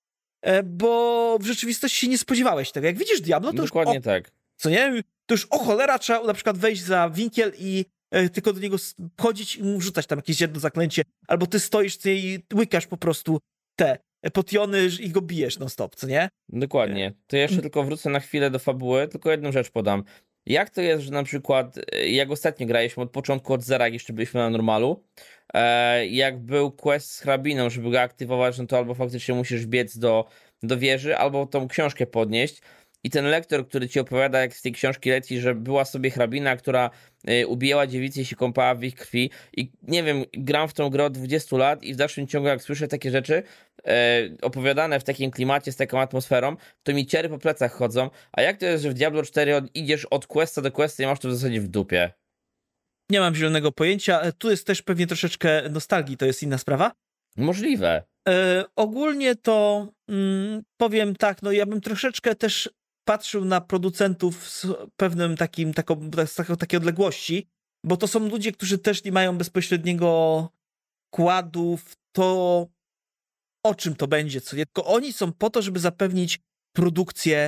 bo w rzeczywistości się nie spodziewałeś tego. Jak widzisz Diablo, to dokładnie już tak. Co nie? To już cholera, trzeba na przykład wejść za winkiel i tylko do niego chodzić i mu rzucać tam jakieś jedno zaklęcie, albo ty stoisz i łykasz po prostu te potiony i go bijesz non stop, co nie? Dokładnie. To jeszcze tylko wrócę na chwilę do fabuły, tylko jedną rzecz podam. Jak to jest, że na przykład, jak ostatnio graliśmy od początku, od zera, jak jeszcze byliśmy na normalu, jak był quest z hrabiną, żeby go aktywować, no to albo faktycznie musisz biec do wieży, albo tą książkę podnieść i ten lektor, który ci opowiada, jak z tej książki leci, że była sobie hrabina, która ubijała dziewice i się kąpała w ich krwi i nie wiem, gram w tą grę od 20 lat i w dalszym ciągu jak słyszę takie rzeczy opowiadane w takim klimacie, z taką atmosferą, to mi ciery po plecach chodzą, a jak to jest, że w Diablo 4 idziesz od questa do questa i masz to w zasadzie w dupie? Nie mam zielonego pojęcia. Tu jest też pewnie troszeczkę nostalgii, to jest inna sprawa. Możliwe. Ogólnie to powiem tak, no ja bym troszeczkę też patrzył na producentów z pewnym takiej odległości, bo to są ludzie, którzy też nie mają bezpośredniego wkładu w to, o czym to będzie, co nie? Tylko oni są po to, żeby zapewnić produkcję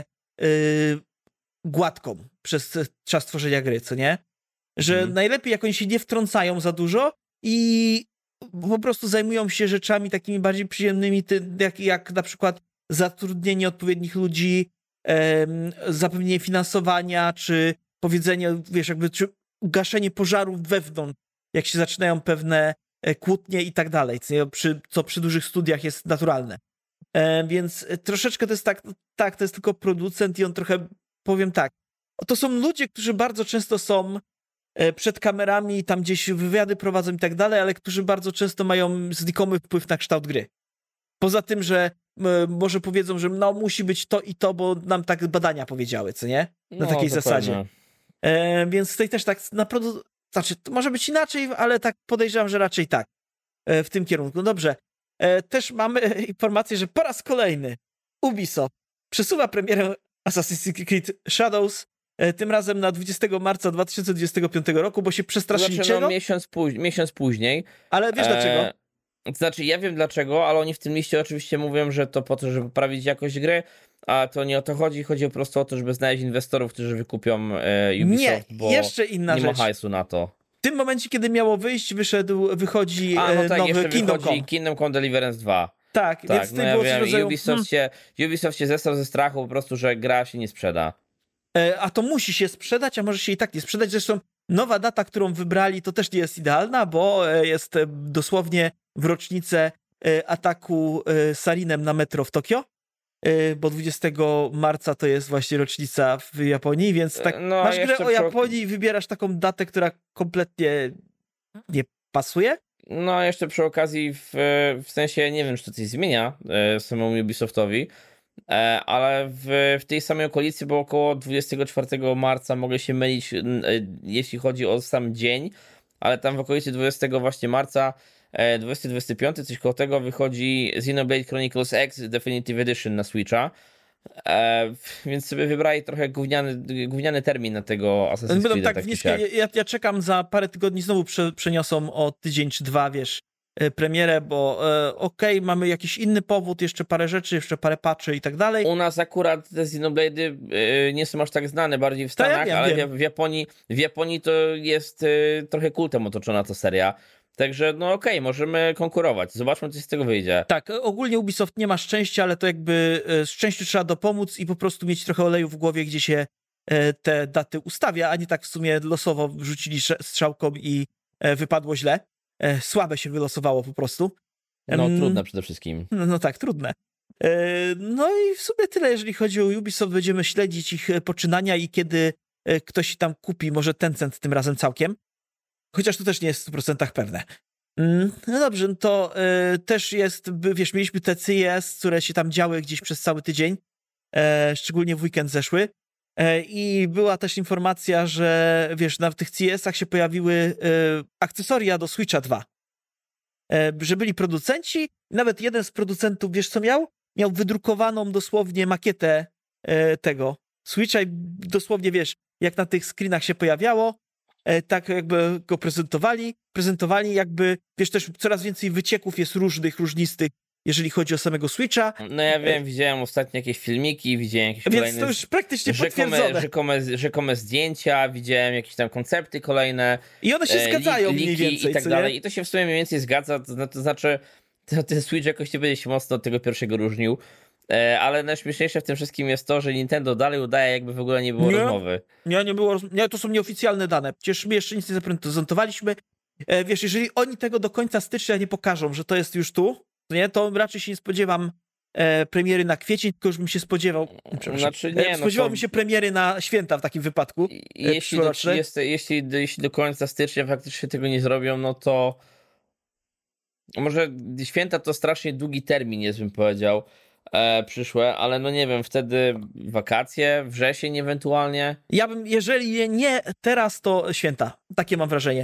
gładką przez czas tworzenia gry, co nie? Że najlepiej, jak oni się nie wtrącają za dużo i po prostu zajmują się rzeczami takimi bardziej przyjemnymi, jak na przykład zatrudnienie odpowiednich ludzi, zapewnienie finansowania, czy powiedzenie, wiesz, jakby, czy gaszenie pożarów wewnątrz, jak się zaczynają pewne kłótnie i tak dalej, co przy dużych studiach jest naturalne. Więc troszeczkę to jest tak, to jest tylko producent i on trochę, powiem tak, to są ludzie, którzy bardzo często są przed kamerami, tam gdzieś wywiady prowadzą i tak dalej, ale którzy bardzo często mają znikomy wpływ na kształt gry. Poza tym, że może powiedzą, że no musi być to i to, bo nam tak badania powiedziały, co nie? Na takiej zasadzie. Więc tutaj też tak naprawdę, znaczy, to może być inaczej, ale tak podejrzewam, że raczej tak. W tym kierunku. No dobrze. Też mamy informację, że po raz kolejny Ubisoft przesuwa premierę Assassin's Creed Shadows, tym razem na 20 marca 2025 roku, bo się przestraszyli Znaczy, czego? no, miesiąc później. Ale wiesz dlaczego? To znaczy, ja wiem dlaczego, ale oni w tym liście oczywiście mówią, że to po to, żeby poprawić jakość gry, a to nie o to chodzi. Chodzi po prostu o to, żeby znaleźć inwestorów, którzy wykupią Ubisoft, nie, bo jeszcze inna nie ma rzecz. hajsu na to. W tym momencie, kiedy miało wyjść, wychodzi no tak, nowy jeszcze Kingdom Come. Kingdom Come Deliverance 2. Tak, więc no ja było wiem, rodzaju, Ubisoft się zesrał ze strachu po prostu, że gra się nie sprzeda. A to musi się sprzedać, a może się i tak nie sprzedać. Zresztą nowa data, którą wybrali, to też nie jest idealna, bo jest dosłownie w rocznicę ataku Sarinem na metro w Tokio, bo 20 marca to jest właśnie rocznica w Japonii, więc tak masz grę o Japonii i wybierasz taką datę, która kompletnie nie pasuje. No, jeszcze przy okazji, w sensie, nie wiem, czy to coś zmienia samemu Ubisoftowi, ale w tej samej okolicy, bo około 24 marca mogę się mylić, jeśli chodzi o sam dzień, ale tam w okolicy 20 właśnie marca, 20-25, coś koło tego, wychodzi Xenoblade Chronicles X Definitive Edition na Switcha. Więc sobie wybrali trochę gówniany termin na tego Assassin's Creed. Tak, ja czekam, za parę tygodni znowu przeniosą o tydzień czy dwa, wiesz, premierę, bo okej, mamy jakiś inny powód, jeszcze parę rzeczy, jeszcze parę patchy i tak dalej. U nas akurat te Xenoblade'y nie są aż tak znane, bardziej w Stanach, ale w Japonii to jest trochę kultem otoczona ta seria. Także no okej, możemy konkurować. Zobaczmy, co z tego wyjdzie. Tak, ogólnie Ubisoft nie ma szczęścia, ale to jakby szczęściu trzeba dopomóc i po prostu mieć trochę oleju w głowie, gdzie się te daty ustawia, a nie tak w sumie losowo wrzucili strzałką i wypadło źle. Słabe się wylosowało po prostu. No trudne przede wszystkim. No tak, trudne. No i w sumie tyle, jeżeli chodzi o Ubisoft. Będziemy śledzić ich poczynania i kiedy ktoś tam kupi, może Tencent tym razem całkiem. Chociaż to też nie jest w 100% pewne. No dobrze, to też jest, wiesz, mieliśmy te CES, które się tam działy gdzieś przez cały tydzień, szczególnie w weekend zeszły. I była też informacja, że wiesz, na tych CES-ach się pojawiły akcesoria do Switcha 2. Że byli producenci, nawet jeden z producentów, wiesz co miał? Miał wydrukowaną dosłownie makietę tego Switcha i dosłownie, wiesz, jak na tych screenach się pojawiało, tak jakby go prezentowali jakby, wiesz, też coraz więcej wycieków jest różnistych, jeżeli chodzi o samego Switcha. No ja wiem, widziałem ostatnio jakieś filmiki, widziałem jakieś kolejne... Więc to już praktycznie potwierdzone. Rzekome zdjęcia, widziałem jakieś tam koncepty kolejne. I one się zgadzają mniej więcej, i tak dalej. I to się w sumie mniej więcej zgadza, to znaczy ten Switch jakoś nie będzie się mocno od tego pierwszego różnił. Ale najśmieszniejsze w tym wszystkim jest to, że Nintendo dalej udaje, jakby w ogóle nie było rozmowy. Nie było. Nie, to są nieoficjalne dane. Przecież my jeszcze nic nie zaprezentowaliśmy. Wiesz, jeżeli oni tego do końca stycznia nie pokażą, że to jest już tu, nie, to raczej się nie spodziewam premiery na kwiecień, tylko już bym się spodziewał. Znaczy nie, spodziewałbym się premiery na święta w takim wypadku. Jeśli do końca stycznia faktycznie tego nie zrobią, no to może święta to strasznie długi termin jest, bym powiedział. Przyszłe, ale no nie wiem, wtedy wakacje, wrzesień ewentualnie. Ja bym, jeżeli nie teraz, to święta. Takie mam wrażenie.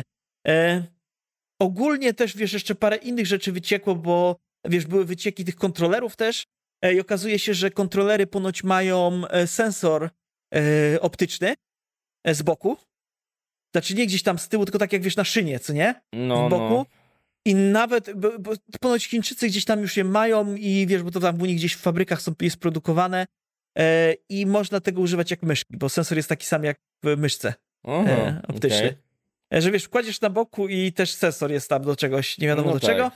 Ogólnie też, wiesz, jeszcze parę innych rzeczy wyciekło, bo wiesz, były wycieki tych kontrolerów też i okazuje się, że kontrolery ponoć mają sensor optyczny z boku Znaczy nie gdzieś tam z tyłu, tylko tak jak wiesz, na szynie, co nie? No, Z boku. no. I nawet, bo ponoć Chińczycy gdzieś tam już je mają i wiesz, bo to tam u nich gdzieś w fabrykach jest produkowane i można tego używać jak myszki, bo sensor jest taki sam jak w myszce Aha, optyczny. okej. Że wiesz, kładziesz na boku i też sensor jest tam do czegoś, nie wiadomo No do tak. czego.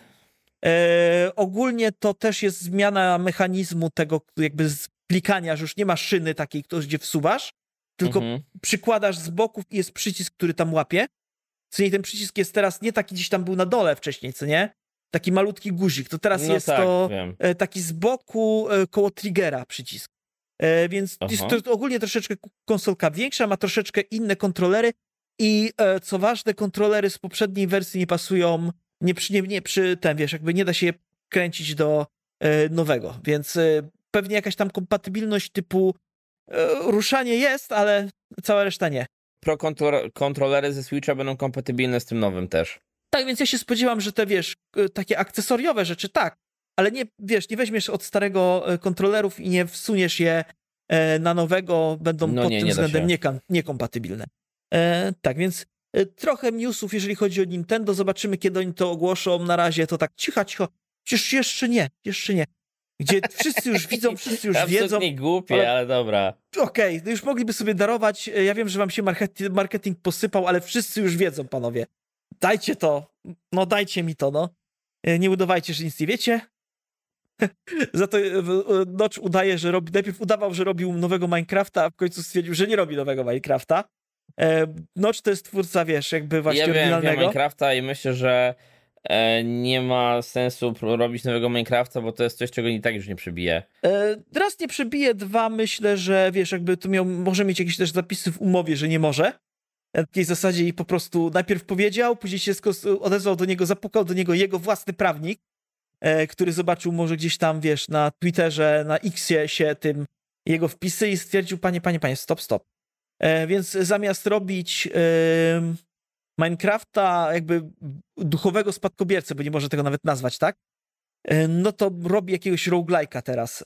Ogólnie to też jest zmiana mechanizmu tego jakby z klikania, że już nie ma szyny takiej, gdzie wsuwasz, tylko przykładasz z boków i jest przycisk, który tam łapie. Co nie, ten przycisk jest teraz nie taki, gdzieś tam był na dole wcześniej, co nie? Taki malutki guzik. To teraz No jest tak, to wiem. taki z boku koło triggera przycisk. Więc jest to ogólnie troszeczkę konsolka większa, ma troszeczkę inne kontrolery i co ważne, kontrolery z poprzedniej wersji nie pasują, nie przy tym, wiesz, jakby nie da się je kręcić do nowego, więc pewnie jakaś tam kompatybilność typu ruszanie jest, ale cała reszta nie. Pro kontrolery ze Switcha będą kompatybilne z tym nowym też. Tak, więc ja się spodziewam, że te, wiesz, takie akcesoriowe rzeczy tak, ale nie, wiesz, nie weźmiesz od starego kontrolerów i nie wsuniesz je na nowego, będą pod tym względem niekompatybilne. Tak, więc trochę newsów, jeżeli chodzi o Nintendo, zobaczymy, kiedy oni to ogłoszą. Na razie to tak cicho, przecież jeszcze nie. Gdzie wszyscy już widzą, wszyscy już wiedzą. Absolutnie głupie, ale dobra. Okej, już mogliby sobie darować. Ja wiem, że wam się marketing posypał, ale wszyscy już wiedzą, panowie. Dajcie to. No dajcie mi to, no. Nie udawajcie, że nic nie wiecie. Za to Notch udaje, że robi. Najpierw udawał, że robił nowego Minecrafta, a w końcu stwierdził, że nie robi nowego Minecrafta. Notch to jest twórca, wiesz, jakby właśnie oryginalnego. Ja wiem Minecrafta i myślę, że nie ma sensu robić nowego Minecrafta, bo to jest coś, czego i tak już nie przebije. Raz nie przebije, dwa myślę, że wiesz, jakby to może mieć jakieś też zapisy w umowie, że nie może. Na takiej zasadzie i po prostu najpierw powiedział, później się odezwał do niego, zapukał do niego jego własny prawnik, który zobaczył może gdzieś tam, wiesz, na Twitterze, na Xie się tym jego wpisy i stwierdził, panie, stop. Więc zamiast robić Minecrafta jakby duchowego spadkobiercę, bo nie może tego nawet nazwać, tak? No to robi jakiegoś roguelike'a teraz.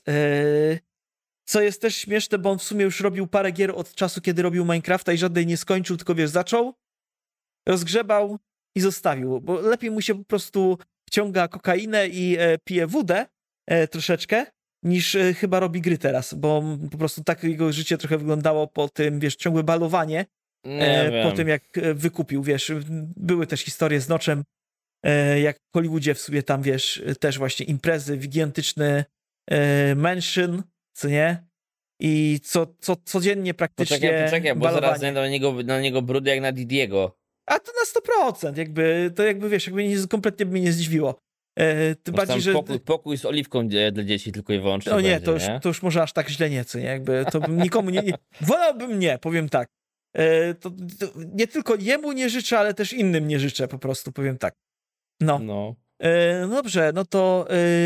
Co jest też śmieszne, bo on w sumie już robił parę gier od czasu, kiedy robił Minecrafta i żadnej nie skończył, tylko wiesz, zaczął, rozgrzebał i zostawił, bo lepiej mu się po prostu wciąga kokainę i pije wódę troszeczkę, niż chyba robi gry teraz, bo po prostu tak jego życie trochę wyglądało po tym, wiesz, ciągłe balowanie, po tym jak wykupił, wiesz, były też historie z Notchem, jak w Hollywoodzie w sobie tam, wiesz, też właśnie imprezy, gigantyczny mansion, co nie? I codziennie praktycznie Poczekaj, bo zaraz znajdą na niego brudy jak na Didiego. A to na 100%, jakby wiesz, kompletnie by mnie nie zdziwiło. Tym bardziej, że pokój z oliwką dla dzieci tylko i wyłącznie. No nie, będzie, to już może aż tak źle nie, co nie? Jakby to bym nikomu nie... Wolałbym nie, powiem tak. To nie tylko jemu nie życzę, ale też innym nie życzę, po prostu powiem tak. No. Dobrze, no to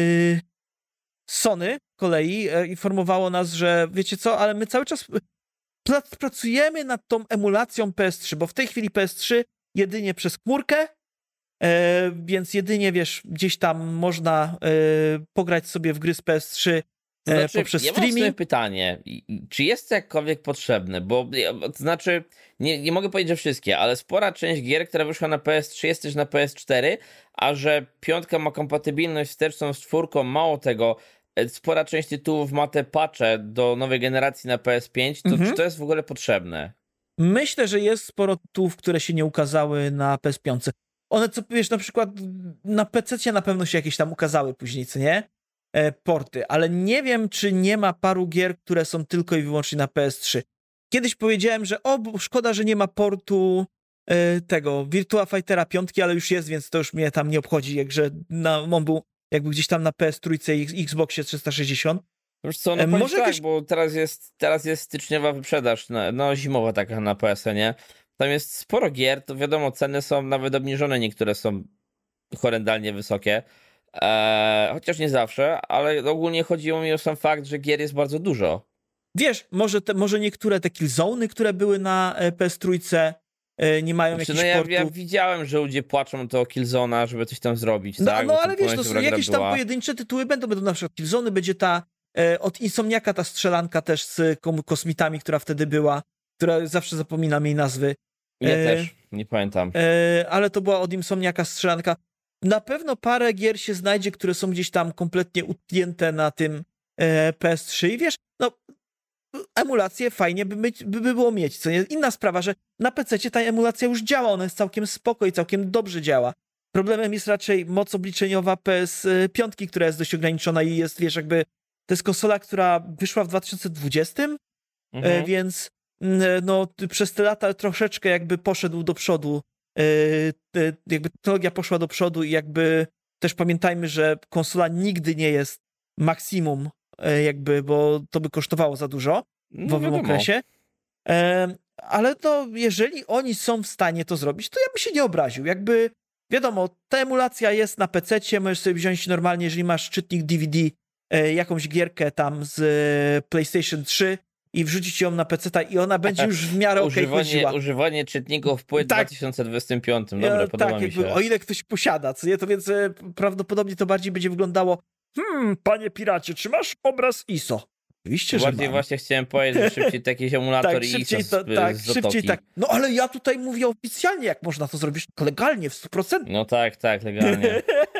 Sony z kolei informowało nas, że wiecie co, ale my cały czas pracujemy nad tą emulacją PS3, bo w tej chwili PS3 jedynie przez chmurkę, więc jedynie, wiesz, gdzieś tam można pograć sobie w gry z PS3 poprzez streaming. Mam sobie pytanie, czy jest to jakkolwiek potrzebne, bo to znaczy, nie mogę powiedzieć, że wszystkie, ale spora część gier, która wyszła na PS3 jest też na PS4, a że 5 ma kompatybilność wsteczną z 4, mało tego, spora część tytułów ma te patche do nowej generacji na PS5, to czy to jest w ogóle potrzebne? Myślę, że jest sporo tytułów, które się nie ukazały na PS5. One, co wiesz, na przykład na PC na pewno się jakieś tam ukazały później, co nie? Porty, ale nie wiem, czy nie ma paru gier, które są tylko i wyłącznie na PS3. Kiedyś powiedziałem, że szkoda, że nie ma portu tego Virtua Fightera 5, ale już jest, więc to już mnie tam nie obchodzi, jakże on był jakby gdzieś tam na PS3 i Xboxie 360. Wiesz co, no może tak, bo teraz jest styczniowa wyprzedaż, zimowa taka na PSN-ie. Tam jest sporo gier, to wiadomo, ceny są nawet obniżone, niektóre są horrendalnie wysokie. Chociaż nie zawsze, ale ogólnie chodziło mi o sam fakt, że gier jest bardzo dużo. Wiesz, może niektóre te Killzone'y, które były na PS3 nie mają jakichś portów. Ja widziałem, że ludzie płaczą to o Killzone'a, żeby coś tam zrobić. No, tak? Ale wiesz, jakieś tam pojedyncze tytuły będą na przykład Killzone'y, będzie ta od Insomniaka ta strzelanka też z kosmitami, która wtedy była, która zawsze zapominam jej nazwy. Ja też, nie pamiętam. Ale to była od Insomniaka strzelanka. Na pewno parę gier się znajdzie, które są gdzieś tam kompletnie utknięte na tym PS3 i wiesz, no emulację fajnie by było mieć, co nie? Inna sprawa, że na PC ta emulacja już działa, ona jest całkiem spoko i całkiem dobrze działa. Problemem jest raczej moc obliczeniowa PS5, która jest dość ograniczona i jest, wiesz, jakby to jest konsola, która wyszła w 2020, więc no przez te lata troszeczkę jakby poszedł do przodu, jakby technologia poszła do przodu i jakby też pamiętajmy, że konsola nigdy nie jest maksimum jakby, bo to by kosztowało za dużo w owym okresie. Ale no, jeżeli oni są w stanie to zrobić, to ja bym się nie obraził. Jakby, wiadomo, ta emulacja jest na PC-cie, możesz sobie wziąć normalnie, jeżeli masz czytnik DVD, jakąś gierkę tam z PlayStation 3 i wrzucić ją na PC-ta i ona będzie już w miarę okej chodziła. Używanie czytników płyt w 2025, dobre, podoba mi się. O ile ktoś posiada, co nie, to więc prawdopodobnie to bardziej będzie wyglądało panie piracie, czy masz obraz ISO? Oczywiście, że bardziej mam. właśnie chciałem powiedzieć, że szybciej jakiś emulator tak, ISO szybciej tak. No ale ja tutaj mówię oficjalnie, jak można to zrobić legalnie, w 100%. No tak, legalnie.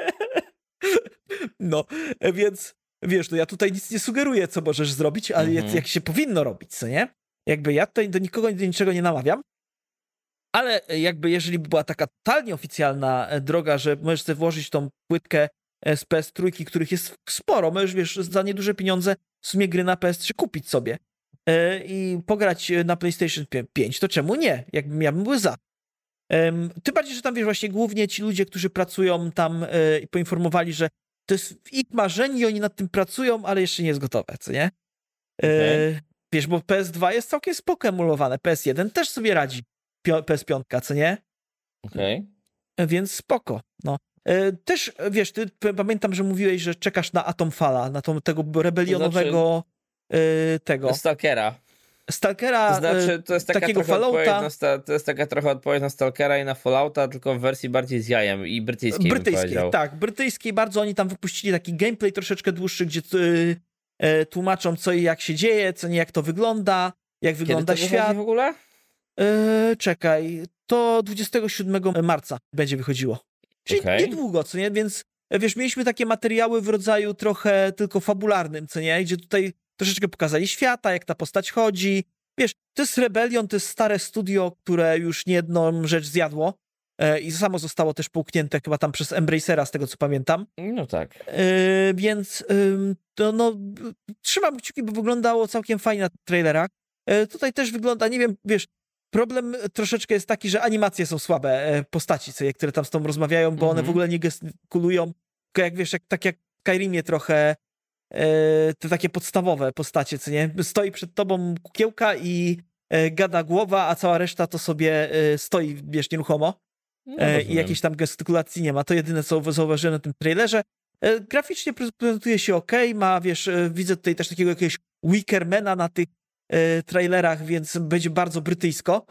No, więc wiesz, no ja tutaj nic nie sugeruję, co możesz zrobić, ale jak się powinno robić, co nie? Jakby ja tutaj do nikogo, do niczego nie namawiam, ale jakby jeżeli by była taka totalnie oficjalna droga, że możesz sobie włożyć tą płytkę z PS3, których jest sporo, możesz, wiesz, za nieduże pieniądze w sumie gry na PS3 kupić sobie i pograć na PlayStation 5, to czemu nie? Jakbym ja bym był za. Tym bardziej, że tam, wiesz, właśnie głównie ci ludzie, którzy pracują tam poinformowali, że to jest w ich marzeń i oni nad tym pracują, ale jeszcze nie jest gotowe, co nie? Wiesz, bo PS2 jest całkiem spoko emulowane, PS1 też sobie radzi, PS5, co nie? Więc spoko, no. Też, wiesz, ty pamiętam, że mówiłeś, że czekasz na Atomfalla, na tego rebelionowego tego... Stalkera, to jest taka takiego Fallouta. To jest taka trochę odpowiedź na Stalkera i na Fallouta, tylko w wersji bardziej z jajem i brytyjskiej, bym powiedział. Tak, brytyjskiej bardzo. Oni tam wypuścili taki gameplay troszeczkę dłuższy, gdzie tłumaczą, co i jak się dzieje, co nie jak to wygląda, jak wygląda Kiedy to świat. w ogóle? Czekaj, to 27 marca będzie wychodziło. Czyli niedługo, co nie? Więc wiesz, mieliśmy takie materiały w rodzaju trochę tylko fabularnym, co nie? Gdzie tutaj troszeczkę pokazali świata, jak ta postać chodzi. Wiesz, to jest Rebellion, to jest stare studio, które już niejedną rzecz zjadło i samo zostało też połknięte chyba tam przez Embracera, z tego co pamiętam. No tak. Więc to no, trzymam kciuki, bo wyglądało całkiem fajnie na trailerach. Tutaj też wygląda, nie wiem, wiesz, problem troszeczkę jest taki, że animacje są słabe postaci, które tam z tą rozmawiają, bo one w ogóle nie gestykulują, tylko jak wiesz, tak jak w Skyrimie trochę te takie podstawowe postacie, co nie? Stoi przed tobą kukiełka i gada głowa, a cała reszta to sobie stoi, wiesz, nieruchomo i jakiejś tam gestykulacji nie ma. To jedyne, co zauważyłem na tym trailerze. Graficznie prezentuje się ma, wiesz, widzę tutaj też takiego jakiegoś Wickermana na tych trailerach, więc będzie bardzo brytyjsko.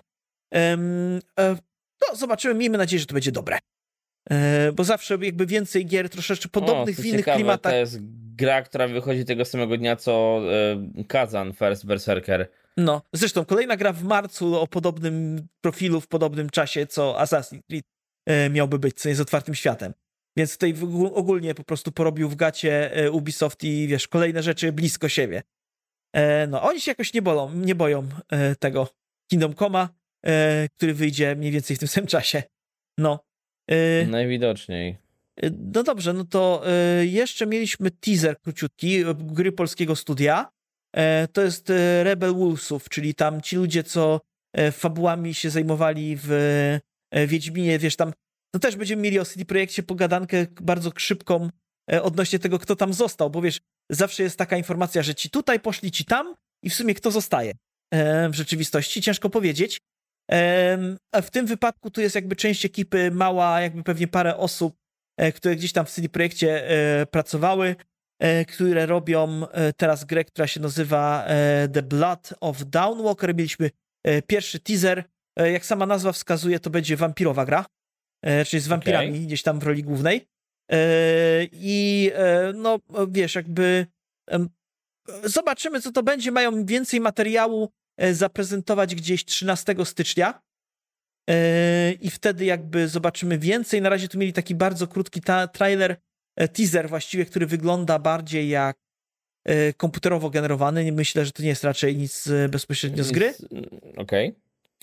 No, zobaczymy, miejmy nadzieję, że to będzie dobre. Bo zawsze jakby więcej gier troszeczkę podobnych w innych ciekawe, klimatach. To jest gra, która wychodzi tego samego dnia, co Kazan First Berserker. No, zresztą kolejna gra w marcu o podobnym profilu, w podobnym czasie, co Assassin's Creed miałby być, co jest otwartym światem. Więc tutaj ogólnie po prostu porobił w gacie Ubisoft i wiesz, kolejne rzeczy blisko siebie. No, oni się jakoś nie boją tego Kingdom Come'a, który wyjdzie mniej więcej w tym samym czasie. No. Najwidoczniej. No dobrze, no to jeszcze mieliśmy teaser króciutki gry polskiego studia. To jest Rebel Wolvesów, czyli tam ci ludzie, co fabułami się zajmowali w Wiedźminie, wiesz, tam no też będziemy mieli o CD Projekcie pogadankę bardzo szybką odnośnie tego, kto tam został, bo wiesz, zawsze jest taka informacja, że ci tutaj poszli, ci tam i w sumie kto zostaje w rzeczywistości, ciężko powiedzieć. A w tym wypadku tu jest jakby część ekipy mała, jakby pewnie parę osób, które gdzieś tam w CD Projekcie pracowały, które robią teraz grę, która się nazywa The Blood of Dawnwalker. Mieliśmy pierwszy teaser. Jak sama nazwa wskazuje, to będzie wampirowa gra, czyli z wampirami gdzieś tam w roli głównej. I no wiesz, jakby zobaczymy, co to będzie. Mają więcej materiału zaprezentować gdzieś 13 stycznia. i wtedy jakby zobaczymy więcej. Na razie tu mieli taki bardzo krótki trailer, teaser właściwie, który wygląda bardziej jak komputerowo generowany. Myślę, że to nie jest raczej nic bezpośrednio z gry. Okej.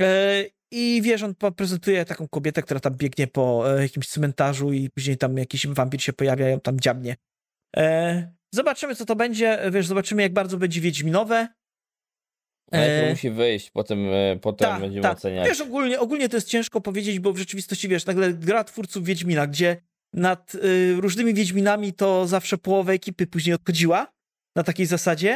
I wiesz, on prezentuje taką kobietę, która tam biegnie po jakimś cmentarzu i później tam jakiś wampir się pojawia i ją tam dziabnie. Zobaczymy, co to będzie. Wiesz, zobaczymy, jak bardzo będzie wiedźminowe. Ale to musi wyjść, potem będziemy oceniać. Wiesz, ogólnie to jest ciężko powiedzieć, bo w rzeczywistości, wiesz, nagle gra twórców Wiedźmina, gdzie nad różnymi Wiedźminami to zawsze połowa ekipy później odchodziła na takiej zasadzie.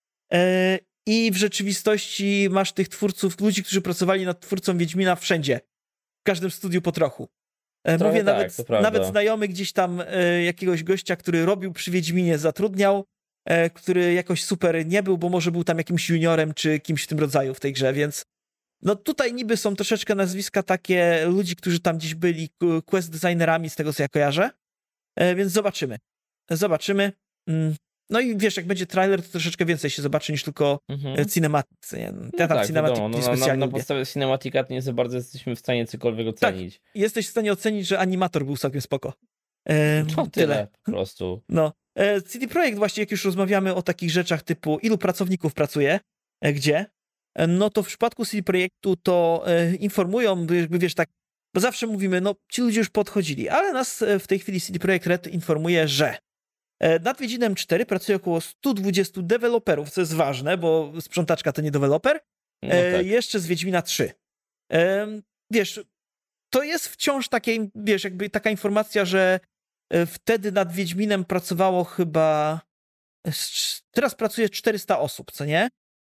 I w rzeczywistości masz tych twórców, ludzi, którzy pracowali nad twórcą Wiedźmina wszędzie. W każdym studiu po trochu. Mówię, nawet znajomy gdzieś tam jakiegoś gościa, który robił przy Wiedźminie, zatrudniał, który jakoś super nie był, bo może był tam jakimś juniorem, czy kimś w tym rodzaju w tej grze, więc no tutaj niby są troszeczkę nazwiska takie ludzi, którzy tam gdzieś byli quest designerami, z tego co ja kojarzę, więc zobaczymy. No i wiesz, jak będzie trailer, to troszeczkę więcej się zobaczy niż tylko cinematic. Ja tam cinematic nie specjalnie na podstawie cinematica nie za bardzo jesteśmy w stanie cokolwiek ocenić. Tak, jesteś w stanie ocenić, że animator był całkiem spoko. Tyle po prostu. No. CD Projekt właśnie, jak już rozmawiamy o takich rzeczach typu ilu pracowników pracuje, gdzie, no to w przypadku CD Projektu to informują, jakby wiesz tak, bo zawsze mówimy, no ci ludzie już podchodzili, ale nas w tej chwili CD Projekt Red informuje, że nad Wiedźminem 4 pracuje około 120 deweloperów, co jest ważne, bo sprzątaczka to nie deweloper. No tak. Jeszcze z Wiedźmina 3. Wiesz, to jest wciąż takie, wiesz, jakby taka informacja, że wtedy nad Wiedźminem pracowało chyba... Teraz pracuje 400 osób, co nie?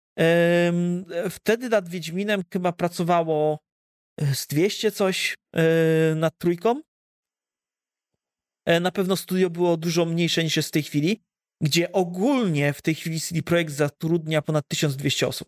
Wtedy nad Wiedźminem chyba pracowało z 200 coś nad trójką. Na pewno studio było dużo mniejsze niż jest w tej chwili, gdzie ogólnie w tej chwili CD Projekt zatrudnia ponad 1200 osób.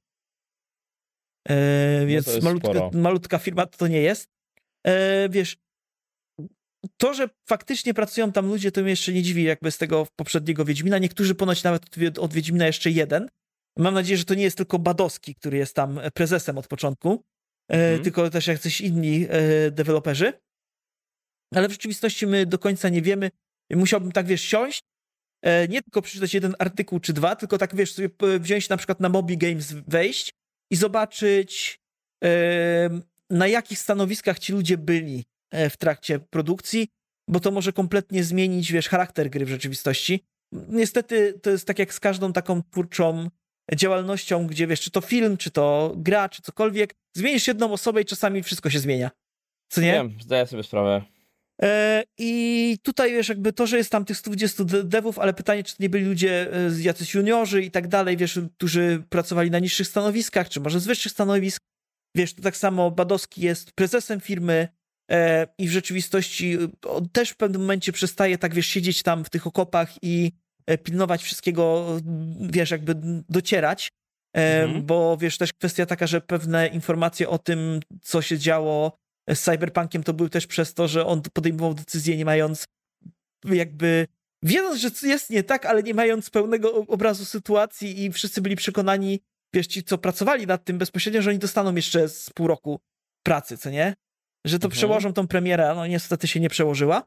Więc malutka firma to nie jest. Wiesz, to, że faktycznie pracują tam ludzie, to mnie jeszcze nie dziwi jakby z tego poprzedniego Wiedźmina. Niektórzy ponoć nawet od Wiedźmina jeszcze jeden. Mam nadzieję, że to nie jest tylko Badowski, który jest tam prezesem od początku, tylko też jacyś inni deweloperzy. Ale w rzeczywistości my do końca nie wiemy. Musiałbym tak, wiesz, siąść, nie tylko przeczytać jeden artykuł czy dwa, tylko tak, wiesz, sobie wziąć na przykład na Moby Games, wejść i zobaczyć, na jakich stanowiskach ci ludzie byli w trakcie produkcji, bo to może kompletnie zmienić, wiesz, charakter gry w rzeczywistości. Niestety to jest tak jak z każdą taką twórczą działalnością, gdzie, wiesz, czy to film, czy to gra, czy cokolwiek, zmienisz jedną osobę i czasami wszystko się zmienia. Co nie? Wiem, zdaję sobie sprawę. I tutaj, wiesz, jakby to, że jest tam tych 120 devów, ale pytanie, czy to nie byli ludzie jacyś juniorzy i tak dalej, wiesz, którzy pracowali na niższych stanowiskach, czy może z wyższych stanowisk. Wiesz, to tak samo Badowski jest prezesem firmy i w rzeczywistości on też w pewnym momencie przestaje tak, wiesz, siedzieć tam w tych okopach i pilnować wszystkiego, wiesz, jakby docierać, bo wiesz, też kwestia taka, że pewne informacje o tym, co się działo z Cyberpunkiem, to były też przez to, że on podejmował decyzje nie mając jakby, wiedząc, że jest nie tak, ale nie mając pełnego obrazu sytuacji i wszyscy byli przekonani, wiesz, ci, co pracowali nad tym bezpośrednio, że oni dostaną jeszcze z pół roku pracy, co nie? Że to przełożą tą premierę, no niestety się nie przełożyła.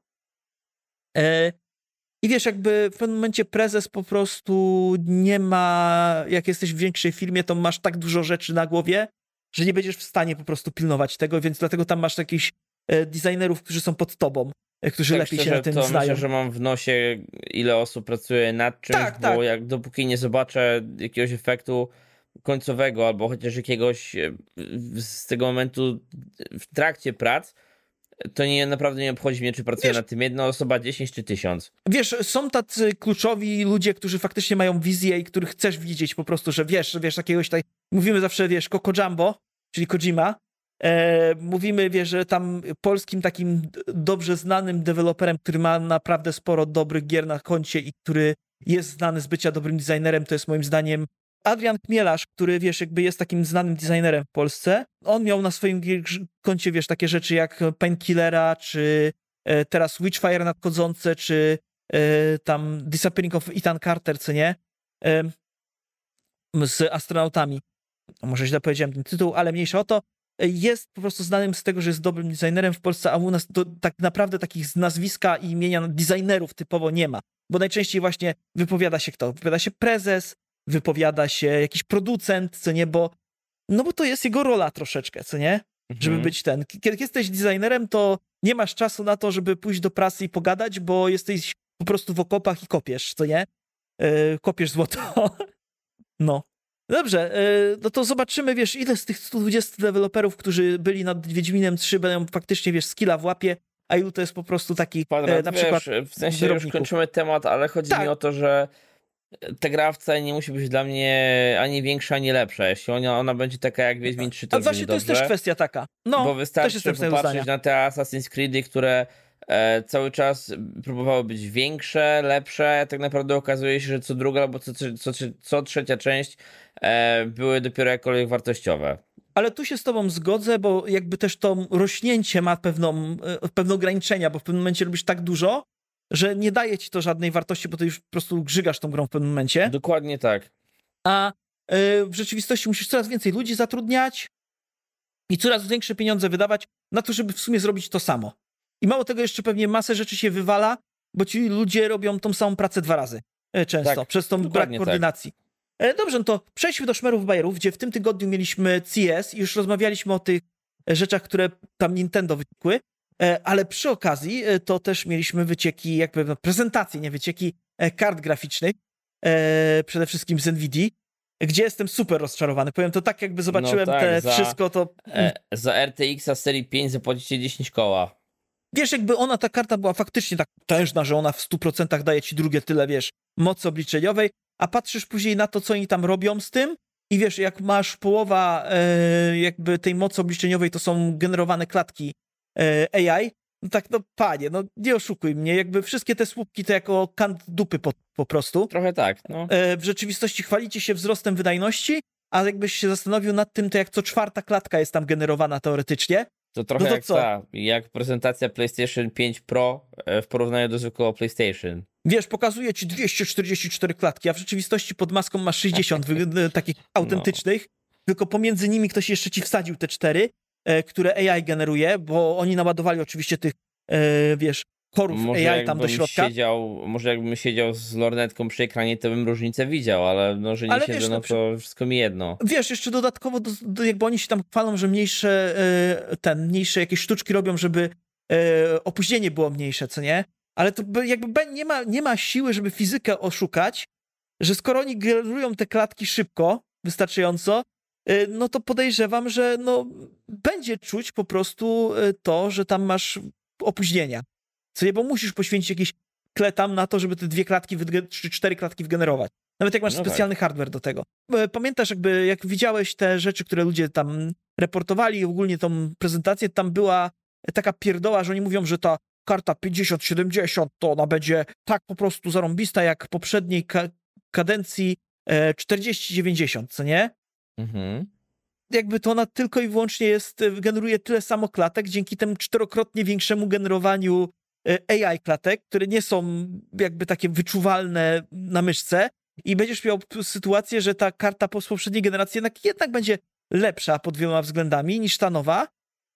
I wiesz, jakby w pewnym momencie prezes po prostu nie ma, jak jesteś w większej firmie, to masz tak dużo rzeczy na głowie, że nie będziesz w stanie po prostu pilnować tego, więc dlatego tam masz jakichś designerów, którzy są pod tobą, którzy tak lepiej szczerze, się na tym to znają. Myślę, że mam w nosie, ile osób pracuje nad czymś, bo jak dopóki nie zobaczę jakiegoś efektu końcowego, albo chociaż jakiegoś z tego momentu w trakcie prac, to naprawdę nie obchodzi mnie, czy pracuje nad tym jedna osoba, 10 czy 1000. Wiesz, są tacy kluczowi ludzie, którzy faktycznie mają wizję i których chcesz widzieć po prostu, że wiesz jakiegoś tak, mówimy zawsze, wiesz, Coco Jumbo, czyli Kojima, mówimy, wiesz, że tam polskim takim dobrze znanym deweloperem, który ma naprawdę sporo dobrych gier na koncie i który jest znany z bycia dobrym designerem, to jest moim zdaniem Adrian Chmielarz, który, wiesz, jakby jest takim znanym designerem w Polsce. On miał na swoim koncie, wiesz, takie rzeczy jak Painkillera, czy teraz Witchfire nadchodzące, czy tam Disappearing of Ethan Carter, co nie? Z astronautami. Może źle powiedziałem ten tytuł, ale mniejsza o to. jest po prostu znanym z tego, że jest dobrym designerem w Polsce, a u nas tak naprawdę takich z nazwiska i imienia designerów typowo nie ma. Bo najczęściej właśnie wypowiada się kto? Wypowiada się prezes, wypowiada się jakiś producent, co nie, bo to jest jego rola troszeczkę, co nie? Żeby być ten. Kiedy jesteś designerem, to nie masz czasu na to, żeby pójść do prasy i pogadać, bo jesteś po prostu w okopach i kopiesz, co nie? Kopiesz złoto. No. Dobrze, no to zobaczymy, wiesz, ile z tych 120 deweloperów, którzy byli nad Wiedźminem 3 będą faktycznie, wiesz, skilla w łapie, a ilu to jest po prostu takich, Kwadrat, na wiesz, przykład w sensie już kończymy temat, ale chodzi mi o to, że ta gra wcale nie musi być dla mnie ani większa, ani lepsza. Jeśli ona będzie taka jak Wiedźmin 3, to a właśnie to jest też kwestia taka. No, bo wystarczy popatrzeć na te Assassin's Creedy, które cały czas próbowały być większe, lepsze. Tak naprawdę okazuje się, że co druga albo co trzecia część były dopiero jakkolwiek wartościowe. Ale tu się z tobą zgodzę, bo jakby też to rośnięcie ma pewne ograniczenia, bo w pewnym momencie robisz tak dużo, że nie daje ci to żadnej wartości, bo ty już po prostu grzygasz tą grą w pewnym momencie. Dokładnie tak. A w rzeczywistości musisz coraz więcej ludzi zatrudniać i coraz większe pieniądze wydawać na to, żeby w sumie zrobić to samo. I mało tego, jeszcze pewnie masę rzeczy się wywala, bo ci ludzie robią tą samą pracę 2 razy często, tak, przez tą brak koordynacji. Tak. Dobrze, no to przejdźmy do szmerów bajerów, gdzie w tym tygodniu mieliśmy CES i już rozmawialiśmy o tych rzeczach, które tam Nintendo wyciekły, ale przy okazji to też mieliśmy wycieki, jakby prezentacje, nie wycieki kart graficznych, przede wszystkim z NVIDII, gdzie jestem super rozczarowany. Powiem to tak, jakby zobaczyłem wszystko, to... Za RTX-a serii 5 zapłacicie 10 koła. Wiesz, jakby ta karta była faktycznie tak potężna, że ona w 100% daje ci drugie tyle, wiesz, mocy obliczeniowej, a patrzysz później na to, co oni tam robią z tym i wiesz, jak masz połowa jakby tej mocy obliczeniowej, to są generowane klatki AI, no tak, no panie, no nie oszukuj mnie, jakby wszystkie te słupki to jako kant dupy po prostu. Trochę tak, no. W rzeczywistości chwalicie się wzrostem wydajności, a jakbyś się zastanowił nad tym, to jak co 4. klatka jest tam generowana teoretycznie. To trochę jak prezentacja PlayStation 5 Pro w porównaniu do zwykłego PlayStation. Wiesz, pokazuje ci 244 klatki, a w rzeczywistości pod maską masz 60 takich autentycznych, tylko pomiędzy nimi ktoś jeszcze ci wsadził te 4, które AI generuje, bo oni naładowali oczywiście tych, wiesz, korów AI tam do środka. Może jakbym siedział z lornetką przy ekranie, to bym różnicę widział, ale no, że nie siedzę, wiesz, no to wszystko mi jedno. Wiesz, jeszcze dodatkowo, jakby oni się tam chwalą, że mniejsze jakieś sztuczki robią, żeby opóźnienie było mniejsze, co nie? Ale to jakby nie ma siły, żeby fizykę oszukać, że skoro oni generują te klatki szybko, wystarczająco, no to podejrzewam, że no, będzie czuć po prostu to, że tam masz opóźnienia. Co nie, bo musisz poświęcić jakiś kletam na to, żeby te 2 klatki czy 4 klatki wygenerować. Nawet jak masz specjalny hardware do tego. Pamiętasz, jak widziałeś te rzeczy, które ludzie tam reportowali, ogólnie tą prezentację, tam była taka pierdoła, że oni mówią, że ta karta 5070 to ona będzie tak po prostu zarąbista jak poprzedniej kadencji 4090, co nie? Mhm. Jakby to ona tylko i wyłącznie generuje tyle samo klatek dzięki temu 4-krotnie większemu generowaniu AI klatek, które nie są jakby takie wyczuwalne na myszce i będziesz miał sytuację, że ta karta z poprzedniej generacji jednak będzie lepsza pod wieloma względami niż ta nowa,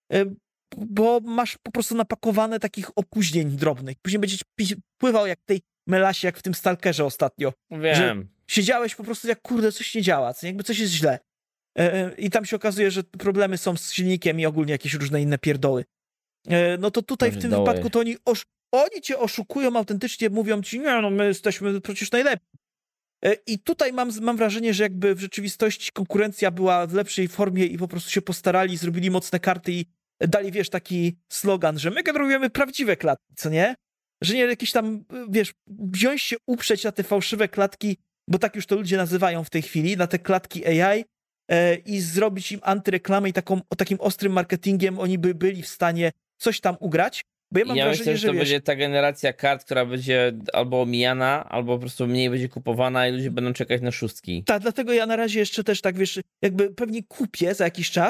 bo masz po prostu napakowane takich opóźnień drobnych. Później będziesz pływał jak w tej melasie, jak w tym Stalkerze ostatnio. Wiem. Że siedziałeś po prostu jak kurde, coś nie działa, jakby coś jest źle. I tam się okazuje, że problemy są z silnikiem i ogólnie jakieś różne inne pierdoły. No to tutaj w tym wypadku to oni cię oszukują autentycznie, mówią ci, nie no, my jesteśmy przecież najlepsi. I tutaj mam wrażenie, że jakby w rzeczywistości konkurencja była w lepszej formie i po prostu się postarali, zrobili mocne karty i dali, wiesz, taki slogan, że my generujemy prawdziwe klatki, co nie? Że nie jakieś tam, wiesz, wziąć się, uprzeć na te fałszywe klatki, bo tak już to ludzie nazywają w tej chwili, na te klatki AI i zrobić im antyreklamę i takim ostrym marketingiem oni by byli w stanie coś tam ugrać. Bo ja mam wrażenie, myślę, że to będzie ta generacja kart, która będzie albo omijana, albo po prostu mniej będzie kupowana i ludzie będą czekać na szóstki. Tak, dlatego ja na razie jeszcze też tak, wiesz, jakby pewnie kupię za jakiś czas,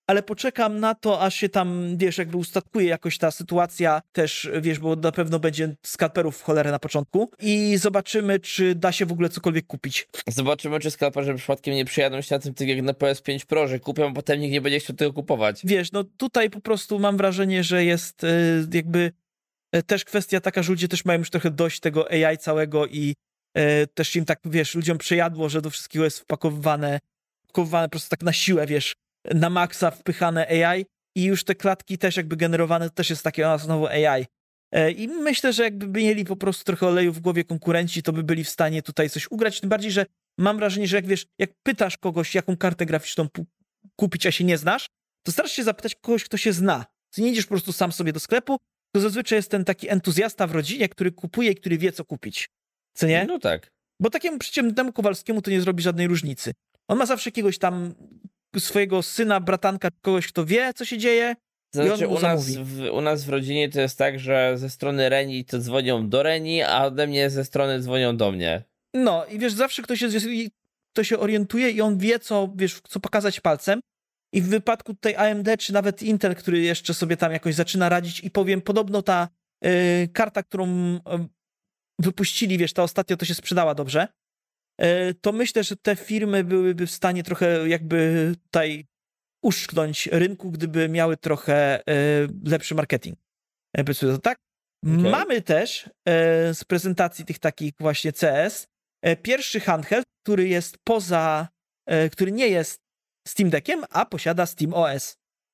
ale poczekam na to, aż się tam, wiesz, jakby ustatkuje jakoś ta sytuacja też, wiesz, bo na pewno będzie skalperów w cholerę na początku i zobaczymy, czy da się w ogóle cokolwiek kupić. Zobaczymy, czy skalperzy przypadkiem nie przyjadą się na tym tak jak na PS5 Pro, że kupią, a potem nikt nie będzie chciał tego kupować. Wiesz, no tutaj po prostu mam wrażenie, że jest jakby też kwestia taka, że ludzie też mają już trochę dość tego AI całego i też im tak, wiesz, ludziom przejadło, że do wszystkiego jest wpakowywane po prostu tak na siłę, wiesz, na maksa wpychane AI i już te klatki też jakby generowane to też jest takie, znowu AI. I myślę, że jakby mieli po prostu trochę oleju w głowie konkurenci, to by byli w stanie tutaj coś ugrać, tym bardziej, że mam wrażenie, że jak wiesz, jak pytasz kogoś, jaką kartę graficzną kupić, a się nie znasz, to starasz się zapytać kogoś, kto się zna. Ty nie idziesz po prostu sam sobie do sklepu, to zazwyczaj jest ten taki entuzjasta w rodzinie, który kupuje i który wie, co kupić. Co nie? No tak. Bo takiemu przeciętnemu Kowalskiemu to nie zrobi żadnej różnicy. On ma zawsze jakiegoś tam swojego syna, bratanka, kogoś, kto wie, co się dzieje To i znaczy, on mu zamówi. u nas w rodzinie to jest tak, że ze strony Reni to dzwonią do Reni, a ode mnie ze strony dzwonią do mnie. No i wiesz, zawsze kto się orientuje i on wie, co, wiesz, co pokazać palcem. I w wypadku tutaj AMD, czy nawet Intel, który jeszcze sobie tam jakoś zaczyna radzić i powiem, podobno ta karta, którą wypuścili, wiesz, ta ostatnio to się sprzedała dobrze, to myślę, że te firmy byłyby w stanie trochę jakby tutaj uszczknąć rynku, gdyby miały trochę lepszy marketing. Powiedzmy to tak. Okay. Mamy też z prezentacji tych takich właśnie CS pierwszy handheld, który jest który nie jest Steam Deckiem, a posiada Steam OS.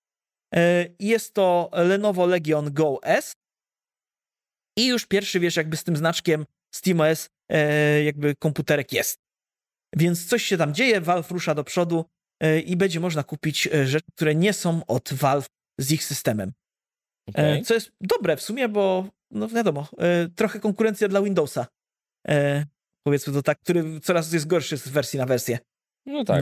Jest to Lenovo Legion Go S i już pierwszy, wiesz, jakby z tym znaczkiem Steam OS jakby komputerek jest. Więc coś się tam dzieje, Valve rusza do przodu i będzie można kupić rzeczy, które nie są od Valve z ich systemem. Okay. Co jest dobre w sumie, bo no wiadomo, trochę konkurencja dla Windowsa. Powiedzmy to tak, który coraz jest gorszy z wersji na wersję. No tak.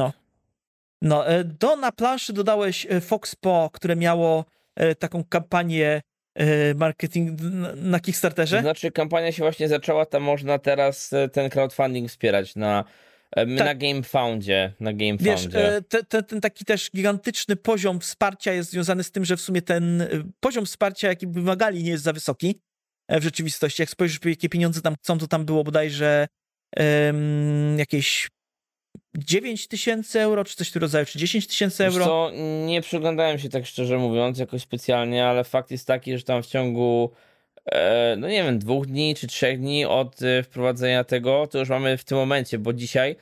Na planszy dodałeś Foxpo, które miało taką kampanię marketing na Kickstarterze. To znaczy, kampania się właśnie zaczęła, tam można teraz ten crowdfunding wspierać na GameFoundzie. Wiesz, ten taki też gigantyczny poziom wsparcia jest związany z tym, że w sumie ten poziom wsparcia, jaki wymagali, nie jest za wysoki w rzeczywistości. Jak spojrzysz, jakie pieniądze tam chcą, to tam było bodajże jakieś 9 000 euro, czy coś w tym rodzaju, czy 10 000 euro. Co, nie przyglądałem się tak szczerze mówiąc jakoś specjalnie, ale fakt jest taki, że tam w ciągu no nie wiem, 2 dni czy 3 dni od wprowadzenia tego, to już mamy w tym momencie, bo dzisiaj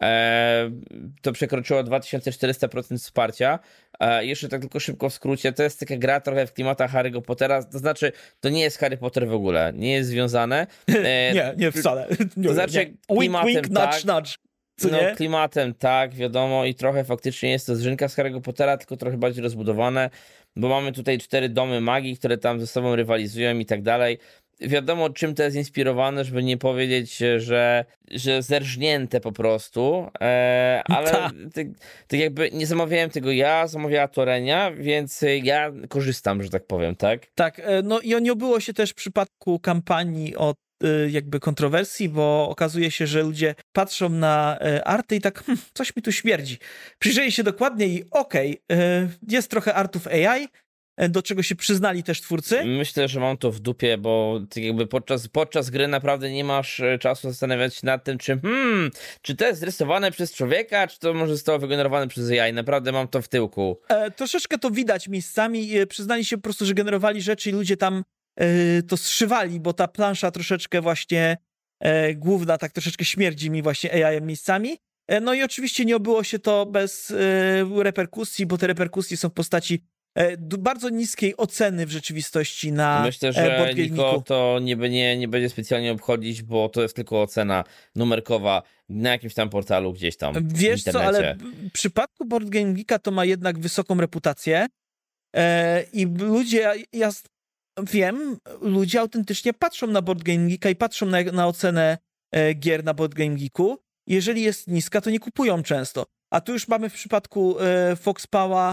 to przekroczyło 2400% wsparcia. Jeszcze tak tylko szybko w skrócie, to jest taka gra trochę w klimatach Harry'ego Pottera, to znaczy to nie jest Harry Potter w ogóle, nie jest związane. Nie, wcale. To znaczy klimatem wink, tak, nudge. no klimatem tak, wiadomo i trochę faktycznie jest to zżynka z Harry'ego Pottera, tylko trochę bardziej rozbudowane, bo mamy tutaj 4 domy magii, które tam ze sobą rywalizują i tak dalej. Wiadomo, czym to jest inspirowane, żeby nie powiedzieć, że zerżnięte po prostu, ale tak jakby nie zamawiałem tego ja, zamawiała to Renia, więc ja korzystam, że tak powiem, tak? Tak, no i nie obyło się też w przypadku kampanii od jakby kontrowersji, bo okazuje się, że ludzie patrzą na arty i tak, coś mi tu śmierdzi. Przyjrzeli się dokładnie i jest trochę artów AI, do czego się przyznali też twórcy. Myślę, że mam to w dupie, bo tak jakby podczas gry naprawdę nie masz czasu zastanawiać się nad tym, czy to jest rysowane przez człowieka, czy to może zostało wygenerowane przez AI. Naprawdę mam to w tyłku. Troszeczkę to widać miejscami. Przyznali się po prostu, że generowali rzeczy i ludzie tam to zszywali, bo ta plansza troszeczkę właśnie główna tak troszeczkę śmierdzi mi właśnie AI miejscami. No i oczywiście nie obyło się to bez reperkusji, bo te reperkusje są w postaci bardzo niskiej oceny w rzeczywistości na Myślę, że nikogo to nie będzie specjalnie obchodzić, bo to jest tylko ocena numerkowa na jakimś tam portalu gdzieś tam Wiesz w internecie. co, ale w przypadku Board Game Geeka to ma jednak wysoką reputację i ludzie, ja wiem, ludzie autentycznie patrzą na Board Game Geeka i patrzą na ocenę gier na Board Game Geeku. Jeżeli jest niska, to nie kupują często. A tu już mamy w przypadku Foxpała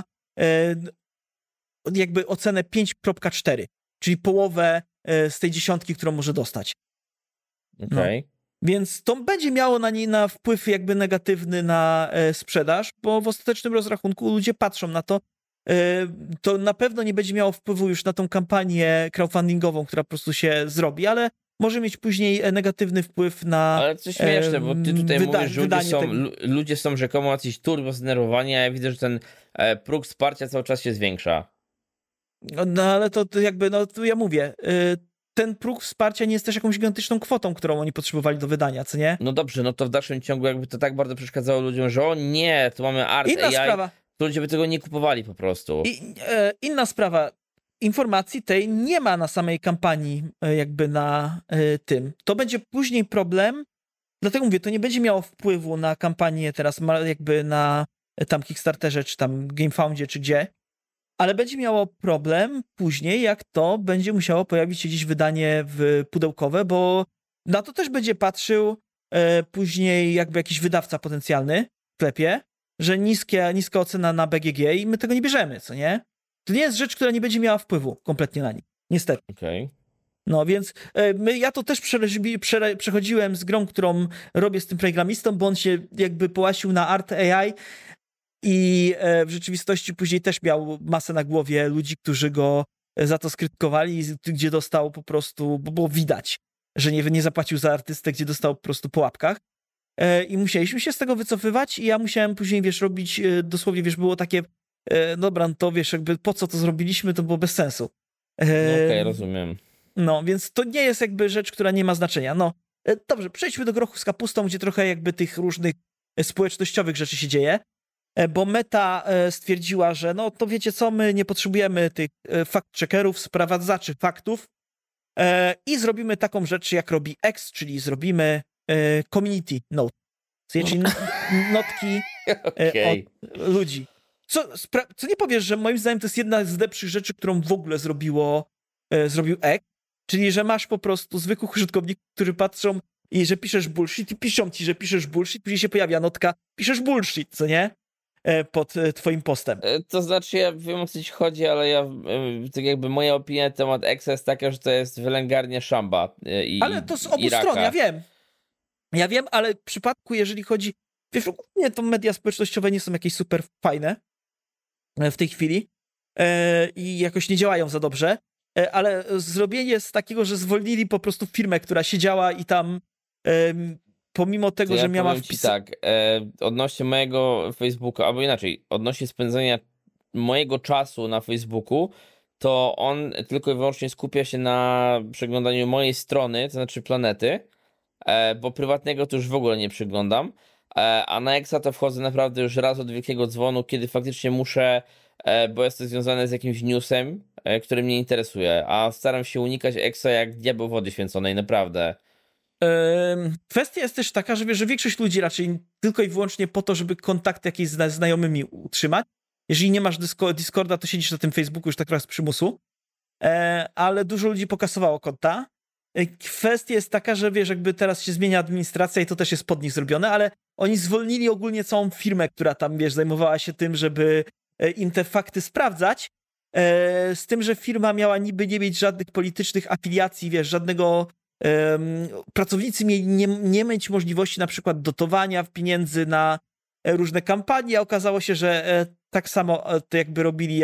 jakby ocenę 5.4, czyli połowę z tej 10, którą może dostać. Okay. No. Więc to będzie miało na wpływ jakby negatywny na sprzedaż, bo w ostatecznym rozrachunku ludzie patrzą na to to na pewno nie będzie miało wpływu już na tą kampanię crowdfundingową, która po prostu się zrobi, ale może mieć później negatywny wpływ na Ale to śmieszne, bo ty tutaj mówisz, że ludzie są rzekomo jacyś turbo zdenerwowani, a ja widzę, że ten próg wsparcia cały czas się zwiększa. No ale to jakby, no to ja mówię, ten próg wsparcia nie jest też jakąś gigantyczną kwotą, którą oni potrzebowali do wydania, co nie? No dobrze, no to w dalszym ciągu jakby to tak bardzo przeszkadzało ludziom, że o nie, tu mamy art Inna AI, sprawa. to ludzie by tego nie kupowali po prostu. Inna sprawa. Informacji tej nie ma na samej kampanii jakby na tym. To będzie później problem, dlatego mówię, to nie będzie miało wpływu na kampanię teraz jakby na tam Kickstarterze, czy tam GameFoundzie, czy gdzie, ale będzie miało problem później, jak to będzie musiało pojawić się gdzieś wydanie pudełkowe, bo na to też będzie patrzył później jakby jakiś wydawca potencjalny w sklepie, że niska ocena na BGG i my tego nie bierzemy, co nie? To nie jest rzecz, która nie będzie miała wpływu kompletnie na nich. Niestety. Okej. No więc ja to też przechodziłem z grą, którą robię z tym programistą, bo on się jakby połasił na Art AI i w rzeczywistości później też miał masę na głowie ludzi, którzy go za to skrytykowali, gdzie dostał po prostu, bo było widać, że nie zapłacił za artystę, gdzie dostał po prostu po łapkach. I musieliśmy się z tego wycofywać i ja musiałem później, wiesz, robić dosłownie, wiesz, było takie dobra, no to wiesz, jakby po co to zrobiliśmy, to było bez sensu. No okej, rozumiem. No, więc to nie jest jakby rzecz, która nie ma znaczenia. No, dobrze, przejdźmy do grochu z kapustą, gdzie trochę jakby tych różnych społecznościowych rzeczy się dzieje, bo Meta stwierdziła, że no to wiecie co, my nie potrzebujemy tych fact-checkerów, sprawdzaczy faktów i zrobimy taką rzecz, jak robi X, czyli zrobimy community note, czyli notki od ludzi. Co nie powiesz, że moim zdaniem to jest jedna z lepszych rzeczy, którą w ogóle zrobił X, czyli że masz po prostu zwykłych użytkowników, którzy patrzą i że piszesz bullshit i piszą ci, że piszesz bullshit, później się pojawia notka, piszesz bullshit, co nie? Pod twoim postem. To znaczy, ja wiem, o co ci chodzi, ale tak jakby moja opinia na temat X jest taka, że to jest wylęgarnia szamba ale to z obu stron, ja wiem, ale w przypadku, jeżeli chodzi, wiesz, ogólnie to media społecznościowe nie są jakieś super fajne w tej chwili i jakoś nie działają za dobrze, ale zrobienie z takiego, że zwolnili po prostu firmę, która siedziała i tam pomimo tego, że miała tak, odnośnie mojego Facebooka, albo inaczej, odnośnie spędzania mojego czasu na Facebooku, to on tylko i wyłącznie skupia się na przeglądaniu mojej strony, to znaczy Planety, bo prywatnego to już w ogóle nie przeglądam, a na Exa to wchodzę naprawdę już raz od wielkiego dzwonu, kiedy faktycznie muszę, bo jest to związane z jakimś newsem, który mnie interesuje, a staram się unikać Exa jak diabeł wody święconej, naprawdę. Kwestia jest też taka, że wiesz, że większość ludzi raczej tylko i wyłącznie po to, żeby kontakt jakiś z znajomymi utrzymać. Jeżeli nie masz Discorda, to siedzisz na tym Facebooku już tak raz z przymusu, ale dużo ludzi pokasowało konta. Kwestia jest taka, że wiesz, jakby teraz się zmienia administracja i to też jest pod nich zrobione, ale oni zwolnili ogólnie całą firmę, która tam, wiesz, zajmowała się tym, żeby im te fakty sprawdzać, z tym, że firma miała niby nie mieć żadnych politycznych afiliacji, wiesz, żadnego pracownicy mieli nie mieć możliwości na przykład dotowania pieniędzy na różne kampanie, a okazało się, że tak samo to jakby robili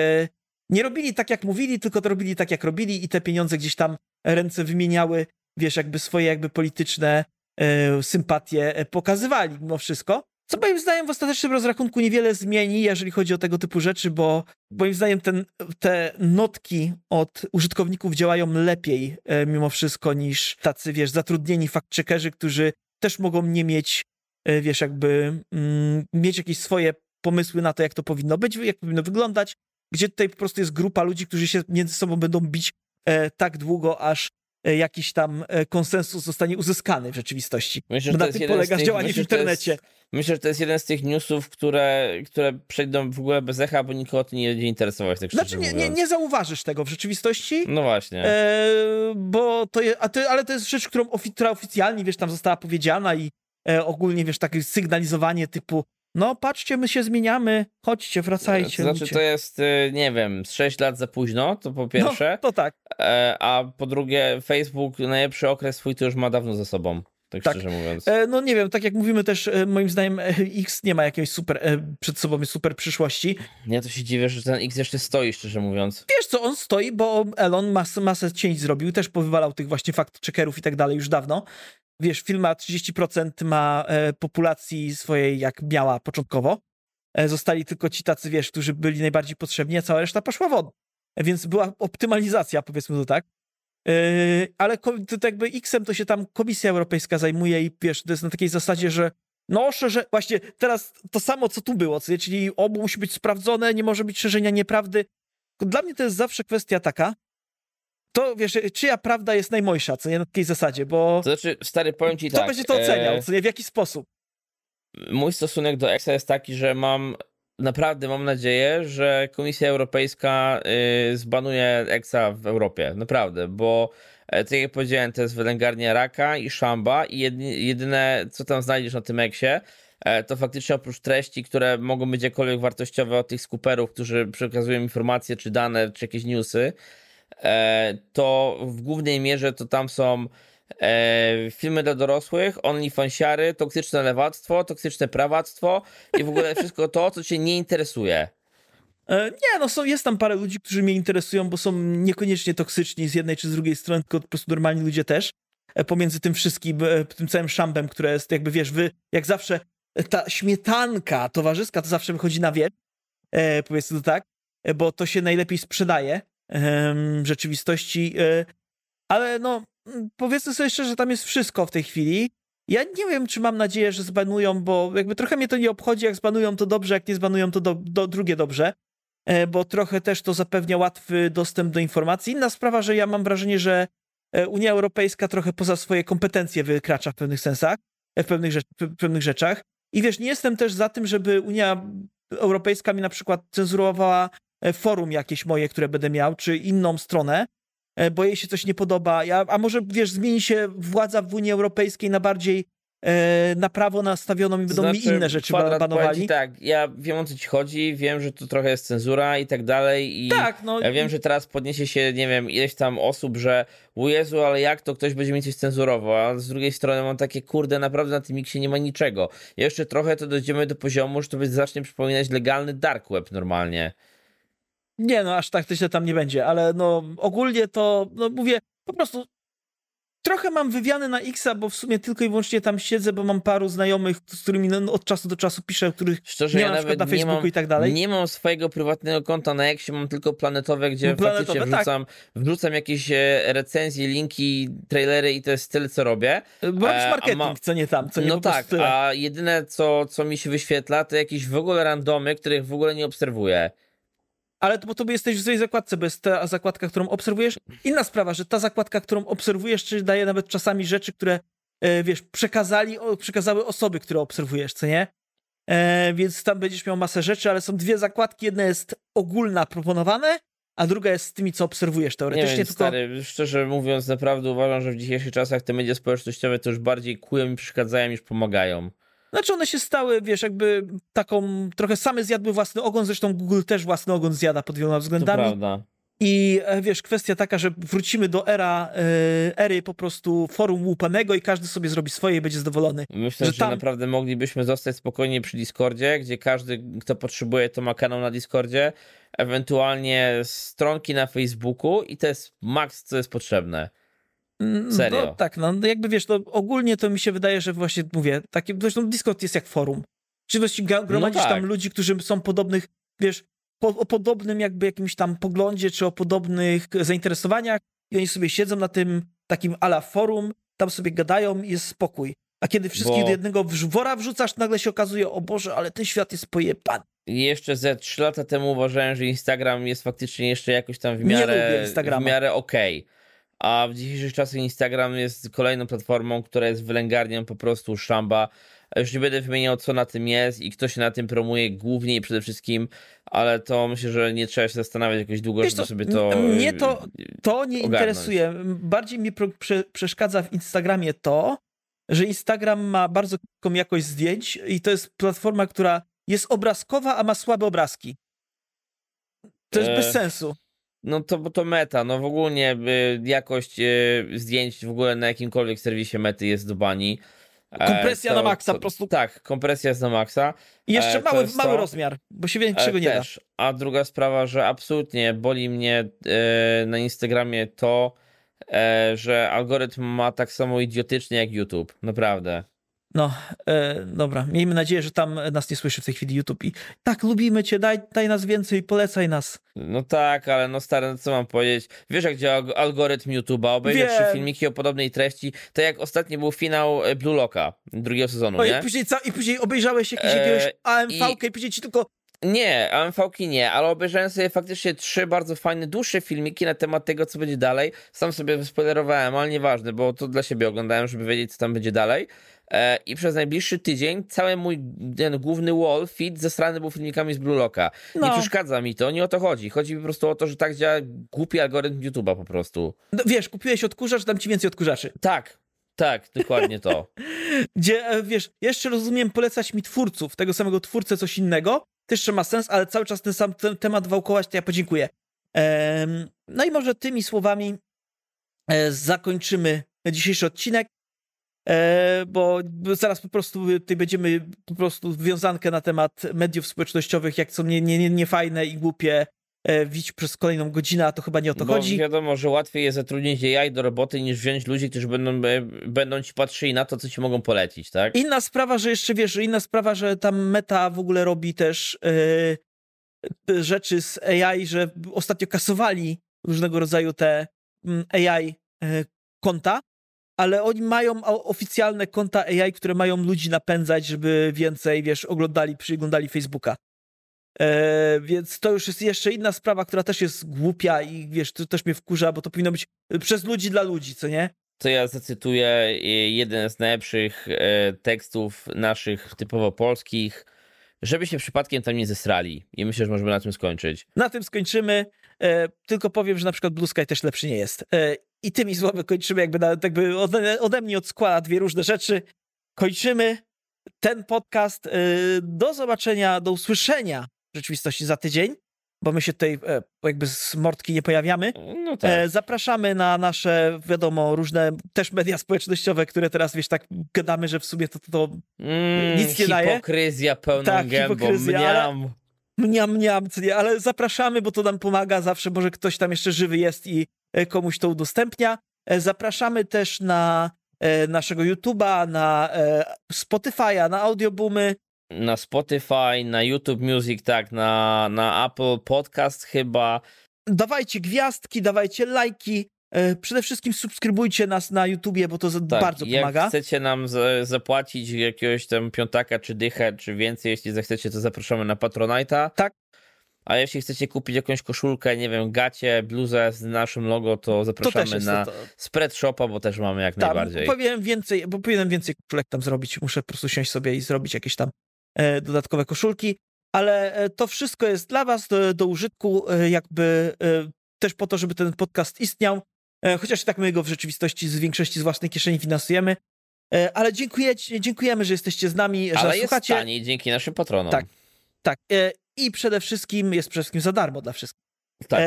nie robili tak jak mówili, tylko to robili tak jak robili i te pieniądze gdzieś tam ręce wymieniały, wiesz, jakby swoje jakby polityczne sympatie pokazywali mimo wszystko. Co moim zdaniem w ostatecznym rozrachunku niewiele zmieni, jeżeli chodzi o tego typu rzeczy, bo moim zdaniem te notki od użytkowników działają lepiej mimo wszystko niż tacy, wiesz, zatrudnieni fact-checkerzy, którzy też mogą nie mieć, wiesz, jakby mieć jakieś swoje pomysły na to, jak to powinno być, jak powinno wyglądać, gdzie tutaj po prostu jest grupa ludzi, którzy się między sobą będą bić tak długo, aż jakiś tam konsensus zostanie uzyskany w rzeczywistości. Myślę, bo na tym polega działanie w internecie. Myślę, że to jest jeden z tych newsów, które przejdą w ogóle bez echa, bo nikogo to nie będzie interesować. Tak znaczy nie zauważysz tego w rzeczywistości. No właśnie. Bo to jest, ale to jest rzecz, która oficjalnie, wiesz, tam została powiedziana i ogólnie, wiesz, takie sygnalizowanie typu no patrzcie, my się zmieniamy, chodźcie, wracajcie. To znaczy to jest, nie wiem, z 6 lat za późno, to po pierwsze. No, to tak. A po drugie, Facebook najlepszy okres swój to już ma dawno za sobą. tak Tak. szczerze mówiąc. No nie wiem, tak jak mówimy też, moim zdaniem X nie ma jakiejś przed sobą super przyszłości. Ja to się dziwię, że ten X jeszcze stoi, szczerze mówiąc. Wiesz co, on stoi, bo Elon masę cięć zrobił, też powywalał tych właśnie fact-checkerów i tak dalej już dawno. Wiesz, firma 30% ma populacji swojej, jak miała początkowo. Zostali tylko ci tacy, wiesz, którzy byli najbardziej potrzebni, a cała reszta poszła wodą. Więc była optymalizacja, powiedzmy to tak. Ale to jakby X-em to się tam Komisja Europejska zajmuje i wiesz, to jest na takiej zasadzie, że no szerze, właśnie teraz to samo, co tu było, czyli obu musi być sprawdzone, nie może być szerzenia nieprawdy. Dla mnie to jest zawsze kwestia taka, to wiesz, czyja prawda jest najmojsza, co nie, na takiej zasadzie, bo To znaczy, stary, powiem ci kto tak. będzie to oceniał, co nie, w jaki sposób. Mój stosunek do Exa jest taki, że naprawdę mam nadzieję, że Komisja Europejska zbanuje Exa w Europie. Naprawdę, bo tak jak powiedziałem, to jest wylęgarnia raka i szamba i jedyne, co tam znajdziesz na tym Exie, to faktycznie oprócz treści, które mogą być jakkolwiek wartościowe od tych skuperów, którzy przekazują informacje, czy dane, czy jakieś newsy, to w głównej mierze to tam są filmy dla dorosłych, onlyfansiary, toksyczne lewactwo, toksyczne prawactwo i w ogóle wszystko to, co cię nie interesuje. Nie, no jest tam parę ludzi, którzy mnie interesują, bo są niekoniecznie toksyczni z jednej czy z drugiej strony, tylko po prostu normalni ludzie też. Pomiędzy tym wszystkim, tym całym szambem, które jest jakby, wiesz, jak zawsze ta śmietanka towarzyska to zawsze wychodzi na wierzch, powiedzmy to tak, bo to się najlepiej sprzedaje w rzeczywistości, ale no powiedzmy sobie szczerze, że tam jest wszystko w tej chwili. Ja nie wiem, czy mam nadzieję, że zbanują, bo jakby trochę mnie to nie obchodzi, jak zbanują to dobrze, jak nie zbanują to drugie dobrze, bo trochę też to zapewnia łatwy dostęp do informacji. Inna sprawa, że ja mam wrażenie, że Unia Europejska trochę poza swoje kompetencje wykracza w pewnych sensach, w pewnych rzeczach. I wiesz, nie jestem też za tym, żeby Unia Europejska mi na przykład cenzurowała forum jakieś moje, które będę miał, czy inną stronę, bo jej się coś nie podoba. A może, wiesz, zmieni się władza w Unii Europejskiej na bardziej na prawo nastawioną i będą mi inne rzeczy banowali. Tak, ja wiem, o co ci chodzi, wiem, że to trochę jest cenzura i tak dalej i tak, no, ja wiem, że teraz podniesie się, nie wiem, ileś tam osób, że o Jezu, ale jak to ktoś będzie mi coś cenzurował, a z drugiej strony mam takie, kurde, naprawdę na tym Xie nie ma niczego. Jeszcze trochę to dojdziemy do poziomu, że to zacznie przypominać legalny dark web normalnie. Nie, no aż tak to źle tam nie będzie, ale no ogólnie to, no mówię, po prostu trochę mam wywiany na Xa, bo w sumie tylko i wyłącznie tam siedzę, bo mam paru znajomych, z którymi no, od czasu do czasu piszę, których szczerze, nie ja mam na przykład na nie Facebooku i tak dalej. Nie mam swojego prywatnego konta na Xie, mam tylko planetowe, gdzie faktycznie wrzucam jakieś recenzje, linki, trailery i to jest tyle, co robię. Bo robisz marketing, co nie tam, co nie. No tak, a jedyne, co mi się wyświetla, to jakieś w ogóle randomy, których w ogóle nie obserwuję. Ale to bo tobie jesteś w swojej zakładce, bo jest ta zakładka, którą obserwujesz. Inna sprawa, że ta zakładka, którą obserwujesz, czy daje nawet czasami rzeczy, które, wiesz, przekazały osoby, które obserwujesz, co nie? Więc tam będziesz miał masę rzeczy, ale są dwie zakładki. Jedna jest ogólna, proponowane, a druga jest z tymi, co obserwujesz teoretycznie. Nie wiem, stary, szczerze mówiąc, naprawdę uważam, że w dzisiejszych czasach te media społecznościowe to już bardziej kłują i przeszkadzają niż pomagają. Znaczy one się stały, wiesz, jakby taką, trochę same zjadły własny ogon, zresztą Google też własny ogon zjada pod wieloma względami. To prawda. I wiesz, kwestia taka, że wrócimy do ery po prostu forum łupanego i każdy sobie zrobi swoje i będzie zadowolony. Myślę, że naprawdę moglibyśmy zostać spokojnie przy Discordzie, gdzie każdy, kto potrzebuje, to ma kanał na Discordzie, ewentualnie stronki na Facebooku i to jest maks, co jest potrzebne. Serio. No tak, no jakby wiesz, no ogólnie to mi się wydaje, że właśnie mówię, takie, zresztą Discord jest jak forum. Czy właściwie gromadzisz tam ludzi, którzy są podobnych, wiesz, o podobnym jakby jakimś tam poglądzie, czy o podobnych zainteresowaniach i oni sobie siedzą na tym takim ala forum, tam sobie gadają i jest spokój. A kiedy wszystkich do jednego wora wrzucasz, nagle się okazuje, o Boże, ale ten świat jest pojebany. Jeszcze ze 3 lata temu uważałem, że Instagram jest faktycznie jeszcze jakoś tam w miarę okej. A w dzisiejszych czasach Instagram jest kolejną platformą, która jest wylęgarnią po prostu szamba. Już nie będę wymieniał, co na tym jest i kto się na tym promuje głównie i przede wszystkim, ale to myślę, że nie trzeba się zastanawiać jakoś długo, żeby sobie to mnie to nie interesuje. Bardziej mi przeszkadza w Instagramie to, że Instagram ma bardzo krótką jakość zdjęć i to jest platforma, która jest obrazkowa, a ma słabe obrazki. To jest bez sensu. No to meta, no w ogóle jakość zdjęć w ogóle na jakimkolwiek serwisie mety jest do bani. Kompresja na maksa po prostu. Tak, kompresja jest na maksa. I jeszcze mały rozmiar, bo się większego nie da. A druga sprawa, że absolutnie boli mnie na Instagramie to, że algorytm ma tak samo idiotycznie jak YouTube. Naprawdę. No, dobra. Miejmy nadzieję, że tam nas nie słyszy w tej chwili YouTube i tak, lubimy cię, daj nas więcej, polecaj nas. No tak, ale no stary, no co mam powiedzieć? Wiesz, jak działa algorytm YouTube'a? Obejrzysz 3 filmiki o podobnej treści, tak jak ostatnio był finał Blue Locka drugiego sezonu, nie? I później obejrzałeś jakiegoś AMV-kę i później ci tylko... Nie, AMV-ki nie, ale obejrzałem sobie faktycznie 3 bardzo fajne, dłuższe filmiki na temat tego, co będzie dalej. Sam sobie wyspoilerowałem, ale nieważne, bo to dla siebie oglądałem, żeby wiedzieć, co tam będzie dalej. I przez najbliższy tydzień cały mój główny wall feed zesrany był filmikami z Blue Locka. Nie przeszkadza mi to, nie o to chodzi. Chodzi mi po prostu o to, że tak działa głupi algorytm YouTube'a po prostu. No, wiesz, kupiłeś odkurzacz, dam ci więcej odkurzaczy. Tak, dokładnie to. Gdzie, wiesz, jeszcze rozumiem polecać mi twórców, tego samego twórcę coś innego, to jeszcze ma sens, ale cały czas ten sam temat wałkować, to ja podziękuję. No i może tymi słowami zakończymy dzisiejszy odcinek, bo zaraz po prostu tutaj będziemy po prostu wiązankę na temat mediów społecznościowych, jak są niefajne i głupie, wić przez kolejną godzinę, a to chyba nie o to chodzi. Wiadomo, że łatwiej jest zatrudnić AI do roboty, niż wziąć ludzi, którzy będą ci patrzyli na to, co ci mogą polecić, tak? Inna sprawa, że jeszcze wiesz, że tam Meta w ogóle robi też rzeczy z AI, że ostatnio kasowali różnego rodzaju te AI konta, ale oni mają oficjalne konta AI, które mają ludzi napędzać, żeby więcej, wiesz, przyglądali Facebooka. Więc to już jest jeszcze inna sprawa, która też jest głupia i wiesz, to też mnie wkurza, bo to powinno być przez ludzi dla ludzi, co nie? To ja zacytuję jeden z najlepszych tekstów naszych typowo polskich, żeby się przypadkiem tam nie zesrali. I myślę, że możemy na tym skończyć. Na tym skończymy. Tylko powiem, że na przykład Blue Sky też lepszy nie jest. I tymi słowy kończymy, jakby ode mnie odskłada 2 różne rzeczy. Kończymy ten podcast. Do zobaczenia, do usłyszenia w rzeczywistości za tydzień, bo my się tutaj jakby z mordki nie pojawiamy. No tak. Zapraszamy na nasze, wiadomo, różne też media społecznościowe, które teraz, wiesz, tak gadamy, że w sumie to nic nie daje. Hipokryzja pełną gębą, mniam. Mniam, co nie, ale zapraszamy, bo to nam pomaga zawsze, może ktoś tam jeszcze żywy jest i komuś to udostępnia. Zapraszamy też na naszego YouTube'a, na Spotify'a, na Audioboomy. Na Spotify, na YouTube Music, tak, na Apple Podcast chyba. Dawajcie gwiazdki, dawajcie lajki. Przede wszystkim subskrybujcie nas na YouTubie, bo to bardzo pomaga. Jak chcecie nam zapłacić jakiegoś tam piątaka, czy dychę, czy więcej, jeśli zechcecie, to zapraszamy na Patronite'a. Tak. A jeśli chcecie kupić jakąś koszulkę, nie wiem, gacie, bluzę z naszym logo, to zapraszamy na Spreadshopa, bo też mamy jak najbardziej. Powinienem więcej koszulek tam zrobić. Muszę po prostu siąść sobie i zrobić jakieś tam dodatkowe koszulki. Ale to wszystko jest dla was do użytku, jakby też po to, żeby ten podcast istniał. Chociaż tak my go w rzeczywistości z większości z własnej kieszeni finansujemy. Ale dziękujemy, że jesteście z nami, że słuchacie. Ale jest taniej dzięki naszym patronom. Tak. I przede wszystkim jest za darmo dla wszystkich. Tak.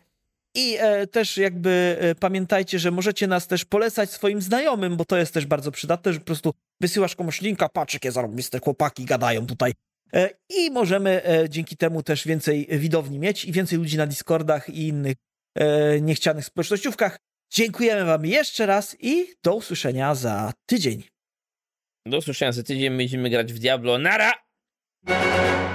I też jakby pamiętajcie, że możecie nas też polecać swoim znajomym, bo to jest też bardzo przydatne, że po prostu wysyłasz komuś linka, patrz jakie zarobiste chłopaki gadają tutaj. I możemy dzięki temu też więcej widowni mieć i więcej ludzi na Discordach i innych niechcianych społecznościówkach. Dziękujemy wam jeszcze raz i do usłyszenia za tydzień. Do usłyszenia za tydzień, będziemy grać w Diablo. Nara!